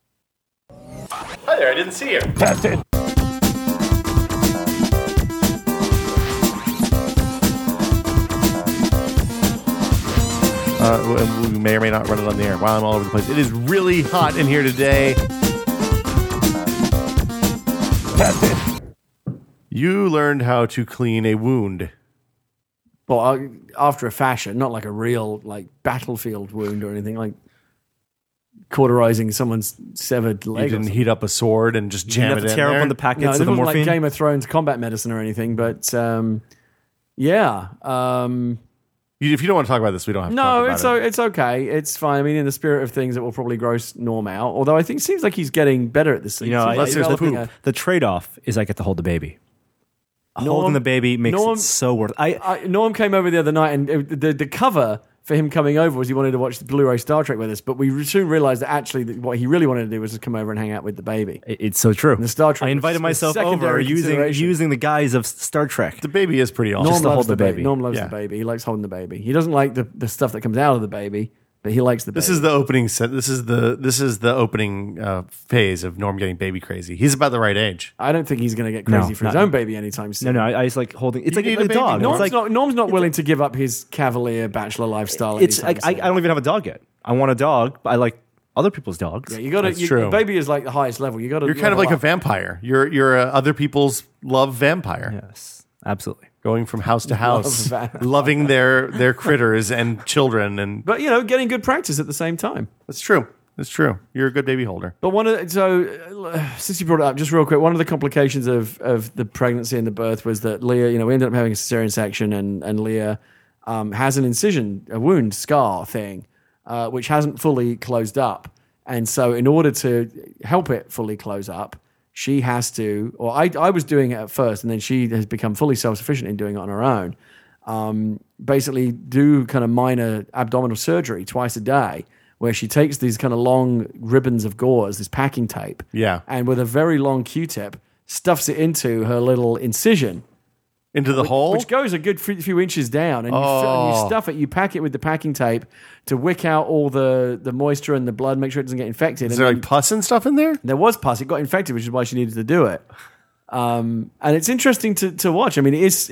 Hi there, I didn't see you. We may or may not run it on the air while I'm all over the place. It is really hot in here today. You learned how to clean a wound. Well, after a fashion, not like a real like battlefield wound or anything, like cauterizing someone's severed leg. You didn't heat up a sword and just jam it in tear there? open the packets No, of this the wasn't morphine. like Game of Thrones combat medicine or anything, but yeah. If you don't want to talk about this, we don't have to No, talk about it. it's okay. It's fine. I mean, in the spirit of things, it will probably gross Norm out. Although I think it seems like he's getting better at this. You know, Unless there's developing poop. the trade-off is I get to hold the baby. Norm- Holding the baby makes Norm- it so worth it. Norm came over the other night, and the cover for him coming over was he wanted to watch the Blu-ray Star Trek with us, but we soon realized that actually what he really wanted to do was just come over and hang out with the baby. It's so true. The Star Trek I invited was myself over secondary using consideration. the guise of Star Trek. The baby is pretty awesome. Norm Just to loves hold the baby. Norm loves Yeah. the baby. He likes holding the baby. He doesn't like the stuff that comes out of the baby, but he likes the baby. This is the opening set. This is the opening phase of Norm getting baby crazy. He's about the right age. I don't think he's going to get crazy No, for his not- own baby anytime soon. No, I just like holding. It's You like need a a baby. dog. Norm's It's like Norm's not willing to give up his cavalier bachelor lifestyle. it's. anytime I soon. don't even have a dog yet. I want a dog, but I like other people's dogs. Yeah, you got That's to. true. Baby is like the highest level. You got to. You're kind of like a vampire. You're a other people's love vampire. Yes, absolutely. Going from house to house, vampire. loving their critters and children, and But getting good practice at the same time. it's true. It's true. You're a good baby holder. But since you brought it up, just real quick, one of the complications of the pregnancy and the birth was that Leah, we ended up having a cesarean section, and Leah has an incision, a wound, scar thing, which hasn't fully closed up. And so in order to help it fully close up, she has to, or I was doing it at first, and then she has become fully self-sufficient in doing it on her own, basically do kind of minor abdominal surgery twice a day, where she takes these kind of long ribbons of gauze, this packing tape, Yeah. and with a very long Q-tip, stuffs it into her little incision, Into the hole? which goes a good few inches down, and you stuff it, you pack it with the packing tape to wick out all the moisture and the blood, make sure it doesn't get infected. Is And there then like pus and stuff in there? there was pus, it got infected, which is why she needed to do it. And it's interesting to watch. I mean, it's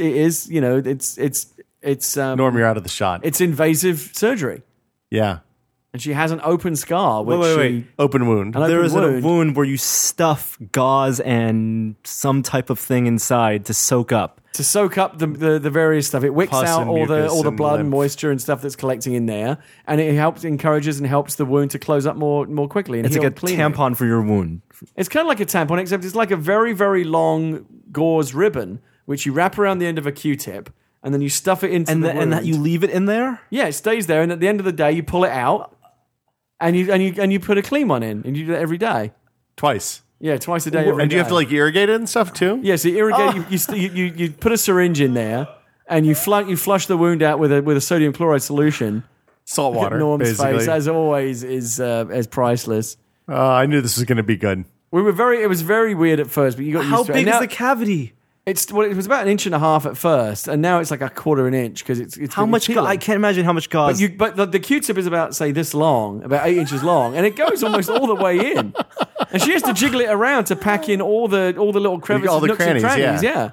Norm, you're out of the shot. it's invasive surgery. Yeah. And she has an open scar, which wait. Open wound. An There open is wound. a wound where you stuff gauze and some type of thing inside to soak up. to soak up the various stuff. It wicks Pus out and all the mucus and blood and lymph. moisture and stuff that's collecting in there, and it encourages and helps the wound to close up more quickly. And It's like heal a cleanly. tampon for your wound. It's kind of like a tampon, except it's like a very, very long gauze ribbon, which you wrap around the end of a Q-tip, and then you stuff it into And the and wound. that you leave it in there? Yeah, it stays there, and at the end of the day, you pull it out, and you put a clean one in, and you do that every day. Twice. Yeah, twice a day. Every And do you have day. to like irrigate it and stuff too? Yeah, so you irrigate. You put a syringe in there, and you flush the wound out with a sodium chloride solution. Salt water, Norm's basically. face, as always, is as priceless. I knew this was going to be good. It was very weird at first, but you got How used to it. big And is now the cavity? it was about 1.5 inches at first, and now it's like 1/4 inch because it's How much healing. I can't imagine how much gauze. But the Q-tip is about, say, this long, about 8 inches long, and it goes almost all the way in. And she has to jiggle it around to pack in all the little crevices, all the nooks and crannies, crannies. yeah.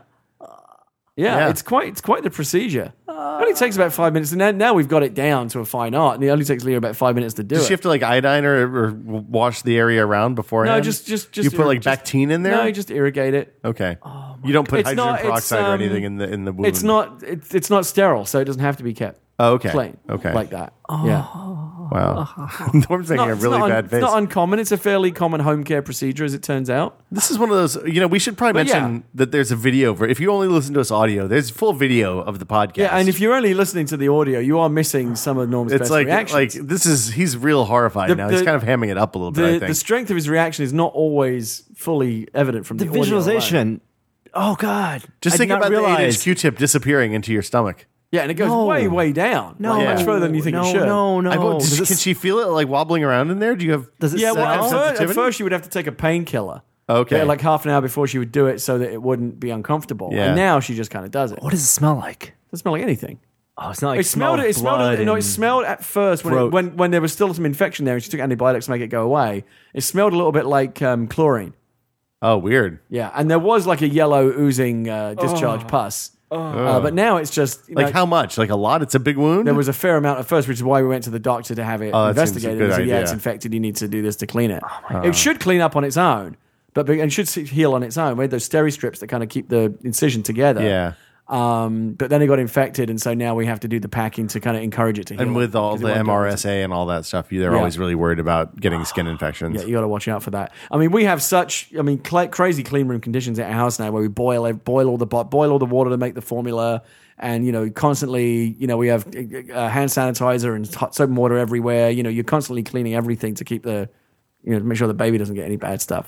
Yeah, it's quite the procedure. It only takes about 5 minutes, and now we've got it down to a fine art, and it only takes Leah about 5 minutes to do Does it. she have to like iodine or wash the area around beforehand? No, just you put like just- Bactine in there. No, just irrigate it. Okay. You don't put It's hydrogen not- peroxide or it's, anything in the wound. It's not sterile, so it doesn't have to be kept Oh, okay. clean. Okay. Like that. Yeah. Wow. Norm's making a It's really not bad it's face. not uncommon. It's a fairly common home care procedure, as it turns out. This is one of those. We should probably But mention that there's a video. If you only listen to us audio, there's full video of the podcast. Yeah, and if you're only listening to the audio, you are missing some of Norm's it's best like reactions. he's real horrified now. He's kind of hamming it up a little bit. I the think. strength of his reaction is not always fully evident from the, the audio alone. visualization. Oh God! Just I think did not about the 8-inch realize. Q-tip disappearing into your stomach. Yeah, and it goes No. way, way down. No, Like, much further than you think no, it should. No, no, Can she feel it like wobbling around in there? Do you have? Does it Yeah, well, smell? at sensitivity? first you would have to take a painkiller. Okay. Like half an hour before she would do it so that it wouldn't be uncomfortable. Yeah. And now she just kind of does it. What does it smell like? Doesn't smell like anything. Oh, it's not like It smelled smell of blood it and smelled at first throat. when there was still some infection there and she took antibiotics to make it go away. It smelled a little bit like chlorine. Oh, weird. Yeah, and there was like a yellow oozing discharge pus. But now it's just Like how much? Like a lot? It's a big wound? there was a fair amount at first, which is why we went to the doctor to have it that seems a investigated. good He said, yeah, idea. it's infected. You need to do this to clean it. It should clean up on its own, and should heal on its own. We had those steri strips that kind of keep the incision together. Yeah. But then it got infected, and so now we have to do the packing to kind of encourage it to heal. And with all 'cause it the won't go into- MRSA and all that stuff, they're Yeah. always really worried about getting skin infections. Yeah, you got to watch out for that. I mean, we have crazy clean room conditions at our house now, where we boil all the water to make the formula, and constantly, we have hand sanitizer and hot soap and water everywhere. You're constantly cleaning everything to keep to make sure the baby doesn't get any bad stuff.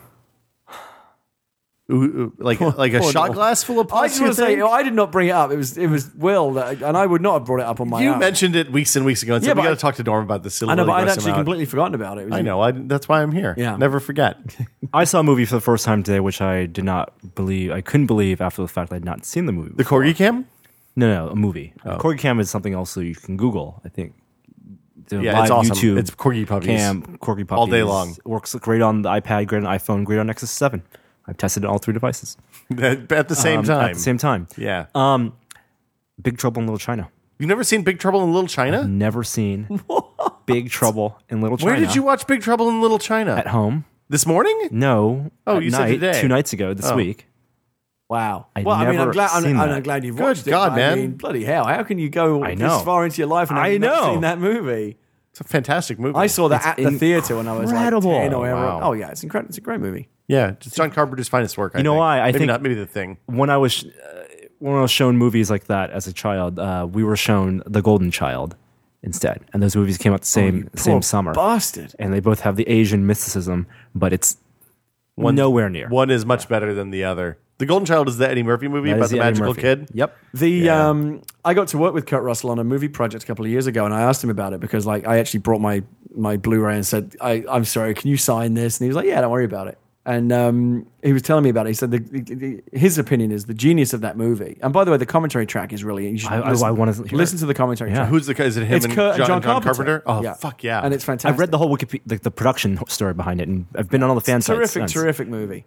Like a shot glass full of pus. I just want to say, I did not bring it up. It was Will, and I would not have brought it up on my You own. mentioned it weeks and weeks ago, and Yeah, said we but got to talk to Norm about this. I know, but I'd actually completely forgotten about it. I know. That's why I'm here. Yeah. Never forget. I saw a movie for the first time today, which I couldn't believe after the fact I had not seen the movie. The Corgi Cam? No, a movie. Corgi Cam is something else that you can Google, I think. The Yeah, it's live awesome. YouTube It's Corgi Puppies. Cam, Corgi Puppies. All day long. Works great on the iPad, great on iPhone, great on Nexus 7. I've tested it on all 3 devices. At the same time. At the same time. Yeah. Big Trouble in Little China. You've never seen Big Trouble in Little China? Never seen Big Trouble in Little China. Where did you watch Big Trouble in Little China? At home. This morning? No. Oh, at you said night, today. 2 nights ago this week. Wow. I'd Well, I mean, I'm never glad, seen I'm that. glad you've Good watched it. God, but man. I mean, bloody hell. How can you go I know. this far into your life and I have not know. seen that movie? It's a fantastic movie. I saw that It's at the theater when I was like incredible. 10 or whatever. Wow. Oh, yeah. It's incredible. It's a great movie. Yeah, it's John Carpenter's finest work. I You know think. why? I maybe think- not. Maybe The Thing. When I was shown movies like that as a child, we were shown The Golden Child instead. And those movies came out the same Poor summer. bastard. And they both have the Asian mysticism, but it's nowhere near. One is much better than the other. The Golden Child is the Eddie Murphy movie That about is the Eddie magical Murphy. kid. Yep. I got to work with Kurt Russell on a movie project a couple of years ago, and I asked him about it because I actually brought my Blu-ray and said, I'm sorry, can you sign this? And he was like, yeah, don't worry about it. And he was telling me about it. He said his opinion is the genius of that movie. And by the way, the commentary track is really. You should I wanna hear listen it. to the commentary track. Who's the guy? Is it him It's and Kurt and John Carpenter. Oh, Yeah. fuck yeah. And it's fantastic. I've read the whole Wikipedia, the production story behind it, and I've been on all the fan sites. since. Terrific movie.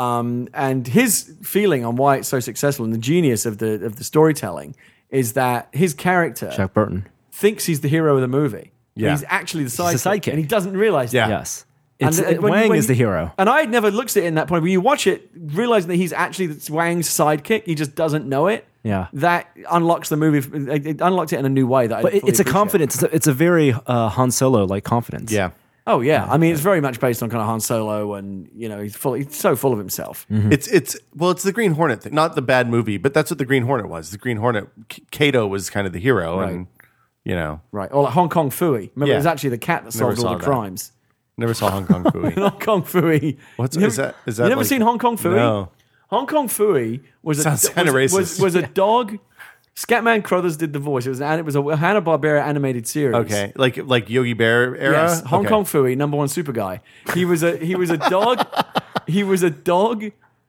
And his feeling on why it's so successful and the genius of the storytelling is that his character Jack Burton. thinks he's the hero of the movie. Yeah. He's actually the the sidekick, sidekick. and he doesn't realize Yeah. that. Yes. And Wang is the hero. And I had never looked at it in that point. When you watch it, realizing that he's actually Wang's sidekick, he just doesn't know it. Yeah. That unlocks the movie. It unlocked it in a new way. That But I fully it's a appreciate. confidence. It's a very Han Solo like confidence. yeah. Oh yeah, I mean it's very much based on kind of Han Solo, and he's so full of himself. It's the Green Hornet thing, not the bad movie, but that's what the Green Hornet was. The Green Hornet, Kato was kind of the hero, and Right. Or like Hong Kong Fooey. Remember, Yeah. it was actually the cat that Never solved all saw the that. crimes. never saw Hong Kong Fooey. Hong Kong Fooey. What's- You is never- that- is that You never like- seen Hong Kong Fooey? No. Hong Kong Fooey was Sounds kinda racist. Was a dog. Scatman Crothers did the voice. It was a Hanna-Barbera animated series. Okay, like Yogi Bear era. Yes, Hong Okay. Kong Fooey, number one super guy. He was a dog. He was a dog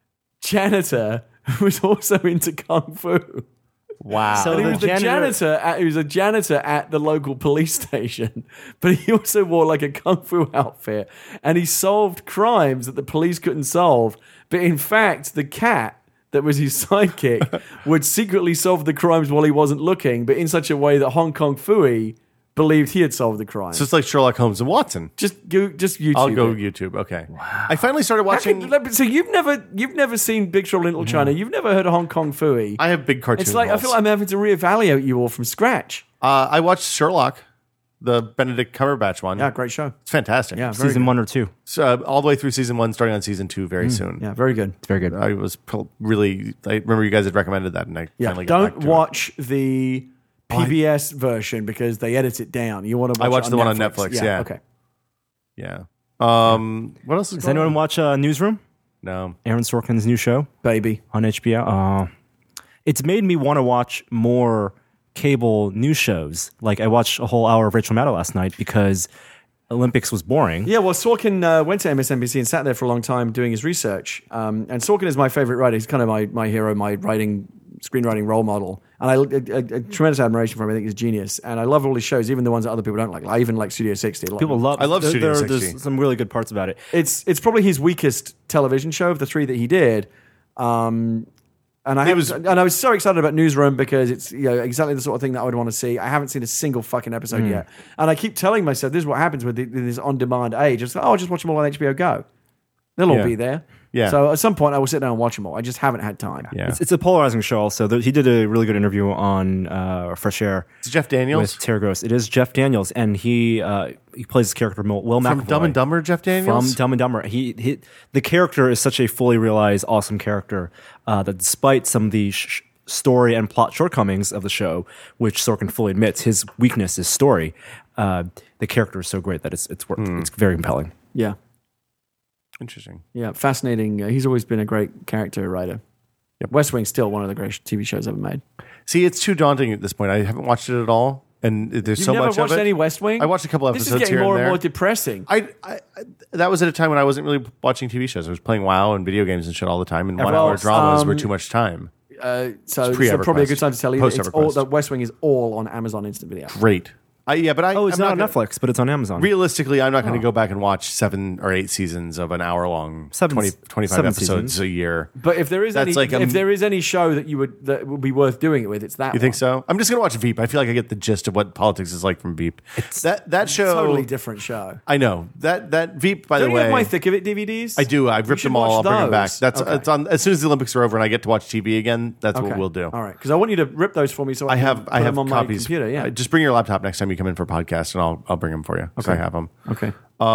janitor who was also into kung fu. Wow. So And he the was the janitor. He was a janitor at the local police station, but he also wore like a kung fu outfit, and he solved crimes that the police couldn't solve. But in fact, the cat that was his sidekick would secretly solve the crimes while he wasn't looking, but in such a way that Hong Kong Fooey believed he had solved the crime. so it's like Sherlock Holmes and Watson. Just YouTube. I'll go it. YouTube. Okay. Wow. I finally started How watching. so you've never seen Big Trouble in Little China. You've never heard of Hong Kong Fooey. I have big cartoon. It's like I balls. feel like I'm having to reevaluate you all from scratch. I watched Sherlock, the Benedict Cumberbatch one. Yeah, great show. It's fantastic. Yeah, very Season good. 1 or 2. So, all the way through season 1, starting on season 2 very soon. Yeah, very good. It's very good. I was really. I remember you guys had recommended that, and I Yeah, finally got back don't to it. watch the PBS version because they edit it down. You want to watch I watched it the one on Netflix, yeah. Okay. Yeah. What else is Does going anyone on? watch Newsroom? No. Aaron Sorkin's new show Baby. on HBO. It's made me want to watch more cable news shows. Like I watched a whole hour of Rachel Maddow last night because Olympics was boring. Yeah, well, Sorkin went to MSNBC and sat there for a long time doing his research. And Sorkin is my favorite writer. He's kind of my hero, my screenwriting role model. And a tremendous admiration for him. I think he's a genius. And I love all his shows, even the ones that other people don't like. I even like Studio 60. People love. I love Studio 60. There's some really good parts about it. It's probably his weakest television show of the three that he did. And I was so excited about Newsroom because it's exactly the sort of thing that I would want to see. I haven't seen a single fucking episode yet, and I keep telling myself this is what happens with this on-demand age. It's like, I'll just watch them all on HBO Go. They'll all be there. Yeah. So at some point I will sit down and watch them all. I just haven't had time. Yeah. It's a polarizing show. Also, he did a really good interview on Fresh Air. It's Jeff Daniels with Terry Gross. It is Jeff Daniels, and he plays his character Will McAvoy from Dumb and Dumber. Jeff Daniels from Dumb and Dumber. The character is such a fully realized, awesome character that despite some of the story and plot shortcomings of the show, which Sorkin fully admits, his weakness is story. The character is so great that it's worth. It's very compelling. Yeah. Interesting. Yeah, fascinating. He's always been a great character writer. Yep. West Wing's still one of the great TV shows ever made. See, it's too daunting at this point. I haven't watched it at all, and there's You've so never much watched of it. any West Wing? I watched a couple episodes here This is getting more and and there. more depressing. I that was at a time when I wasn't really watching TV shows. I was playing WoW and video games and shit all the time, and 1 hour dramas were too much time. So probably a good time to tell you Post-EverQuest. that West Wing is all on Amazon Instant Video. Great. But It's I'm not on gonna- Netflix, but it's on Amazon. Realistically, I'm not going to go back and watch 7 or 8 seasons of an hour long, 25 7 episodes seasons. a year. But if there is That's any, like if there is any show that would be worth doing it with, it's that. You think so? I'm just going to watch Veep. I feel like I get the gist of what politics is like from Veep. That show, Totally different show. I know that Veep. By Don't the you way, have my Thick of It DVDs? I do. I've ripped should them all. I'll watch bring them back. those. That's Okay. it's on as soon as the Olympics are over and I get to watch TV again. That's what Okay. we'll do. All right, because I want you to rip those for me. So I have put them on copies. my computer. Yeah. Just bring your laptop next time you come in for a podcast, and I'll bring them for you. Okay, I have them. Okay.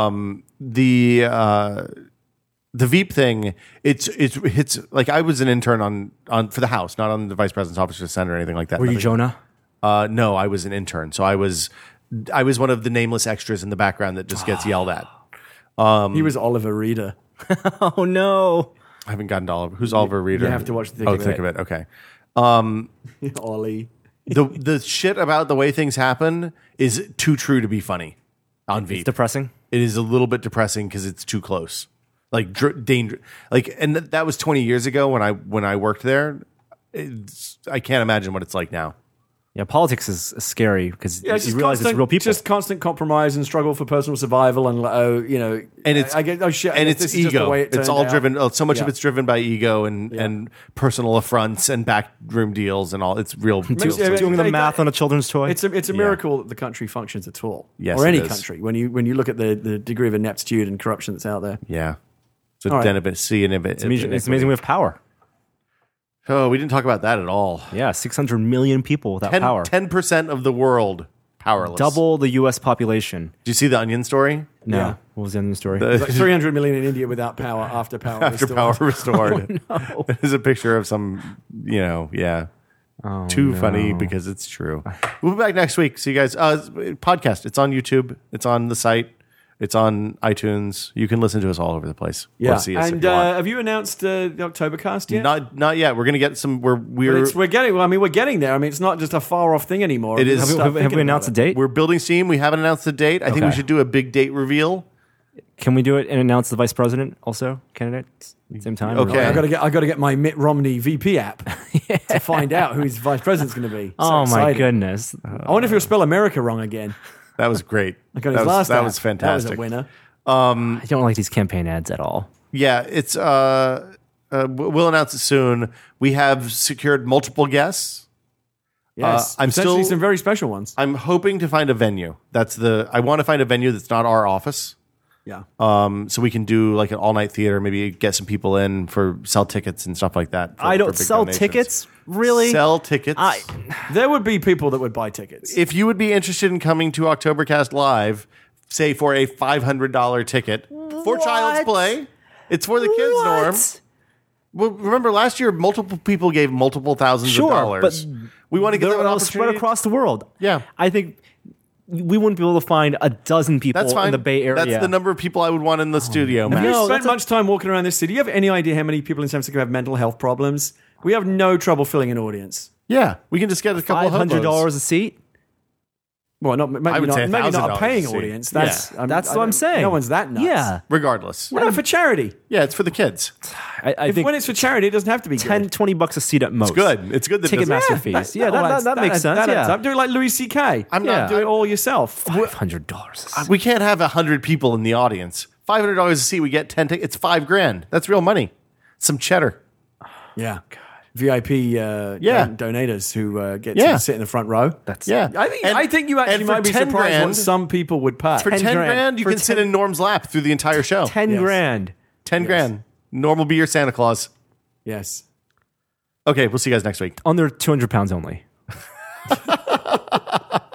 The Veep thing. It's like I was an intern on for the House, not on the Vice President's office or the Senate or anything like that. Were you Jonah? No, I was an intern. So I was one of the nameless extras in the background that just gets yelled at. He was Oliver Reader. Oh no! I haven't gotten to Oliver. Who's Oliver Reader? You have to watch the Thick Oh, of Thick It. of It. Okay. Ollie. The shit about the way things happen is too true to be funny on Veep. It's depressing. It is a little bit depressing because it's too close. Like danger. Like, and that was 20 years ago when I worked there. I can't imagine what it's like now. Yeah, politics is scary because Yeah, you realize it's real people. Just constant compromise and struggle for personal survival, and And it's I get shit. and this it's is just the ego. way it It's turned all out. driven. So much of Yeah. it's driven by ego and personal affronts and backroom deals and all. It's real. Yeah, doing the Hey, math on a children's toy. It's a miracle that the country functions at all, Yes, or any it is. country. When you look at the degree of ineptitude and corruption that's out there. Yeah. So All right. then it's amazing we have power. Oh, we didn't talk about that at all. Yeah, 600 million people without power. 10% of the world powerless. Double the U.S. population. Did you see the Onion story? No. Yeah. What was the end of the story? It's like 300 million in India without power after power. After restored. power restored. There's a picture of some, too funny because it's true. We'll be back next week. See you guys. Podcast. It's on YouTube. It's on the site. It's on iTunes. You can listen to us all over the place. Yeah. Or see us And if you want. have you announced the Oktobercast yet? Not yet. We're gonna get some. We're We're getting. Well, I mean, we're getting there. I mean, it's not just a far off thing anymore. It is. have we announced a date? we're building steam. We haven't announced the date. I think we Okay. should do a big date reveal. Can we do it and announce the vice president also candidate at the same time? Okay. I got to get my Mitt Romney VP app to find out who his vice president's going to be. So Oh my excited. goodness! I wonder if he'll spell America wrong again. That was great. I got his last that app. was That fantastic. was a winner. I don't like these campaign ads at all. Yeah, it's we'll announce it soon. We have secured multiple guests. Yes, I'm potentially still- some very special ones. I'm hoping to find a venue. I want to find a venue that's not our office. Yeah. So we can do like an all night theater, maybe get some people in for sell tickets and stuff like that. I don't for big sell donations. tickets, really. Sell tickets. There would be people that would buy tickets. If you would be interested in coming to Oktobercast Live, say for a $500 ticket for Child's Play, it's for the kids, Norm. Well, remember last year, multiple people gave multiple thousands Sure, of dollars. but we want to get They're them an all spread opportunity. across the world. Yeah. I think we wouldn't be able to find a dozen people That's fine. in the Bay Area. That's the number of people I would want in the studio. Have Matt. you No, spent that's much time walking around this city? Do you have any idea how many people in San Francisco have mental health problems? We have no trouble filling an audience. Yeah, we can just get a couple $500 of a seat. Well, not I maybe would say not a $1,000 paying a seat. audience. Yeah. That's That's I what I'm don't- saying. No one's that nuts. Yeah. regardless. Why not for charity? Yeah, it's for the kids. I think When it's for charity, it doesn't have to be 10, good. $20 a seat at most. Good. It's good that it doesn't- Ticketmaster Yeah, fees. Yeah, that makes sense. That adds Yeah. up. Do it like Louis C.K. I'm not do it all yourself. $500 a seat. We can't have 100 people in the audience. $500 a seat. We get 10 tickets. It's $5,000. That's real money. Some cheddar. Yeah. VIP donators who get Yeah. to sit in the front row. Yeah. I think you actually and for might be 10 surprised grand, what some people would pay. For 10 grand, you For can sit in Norm's lap through the entire show. 10 grand. 10 grand. Norm will be your Santa Claus. Yes. Okay, we'll see you guys next week. Under 200 pounds only.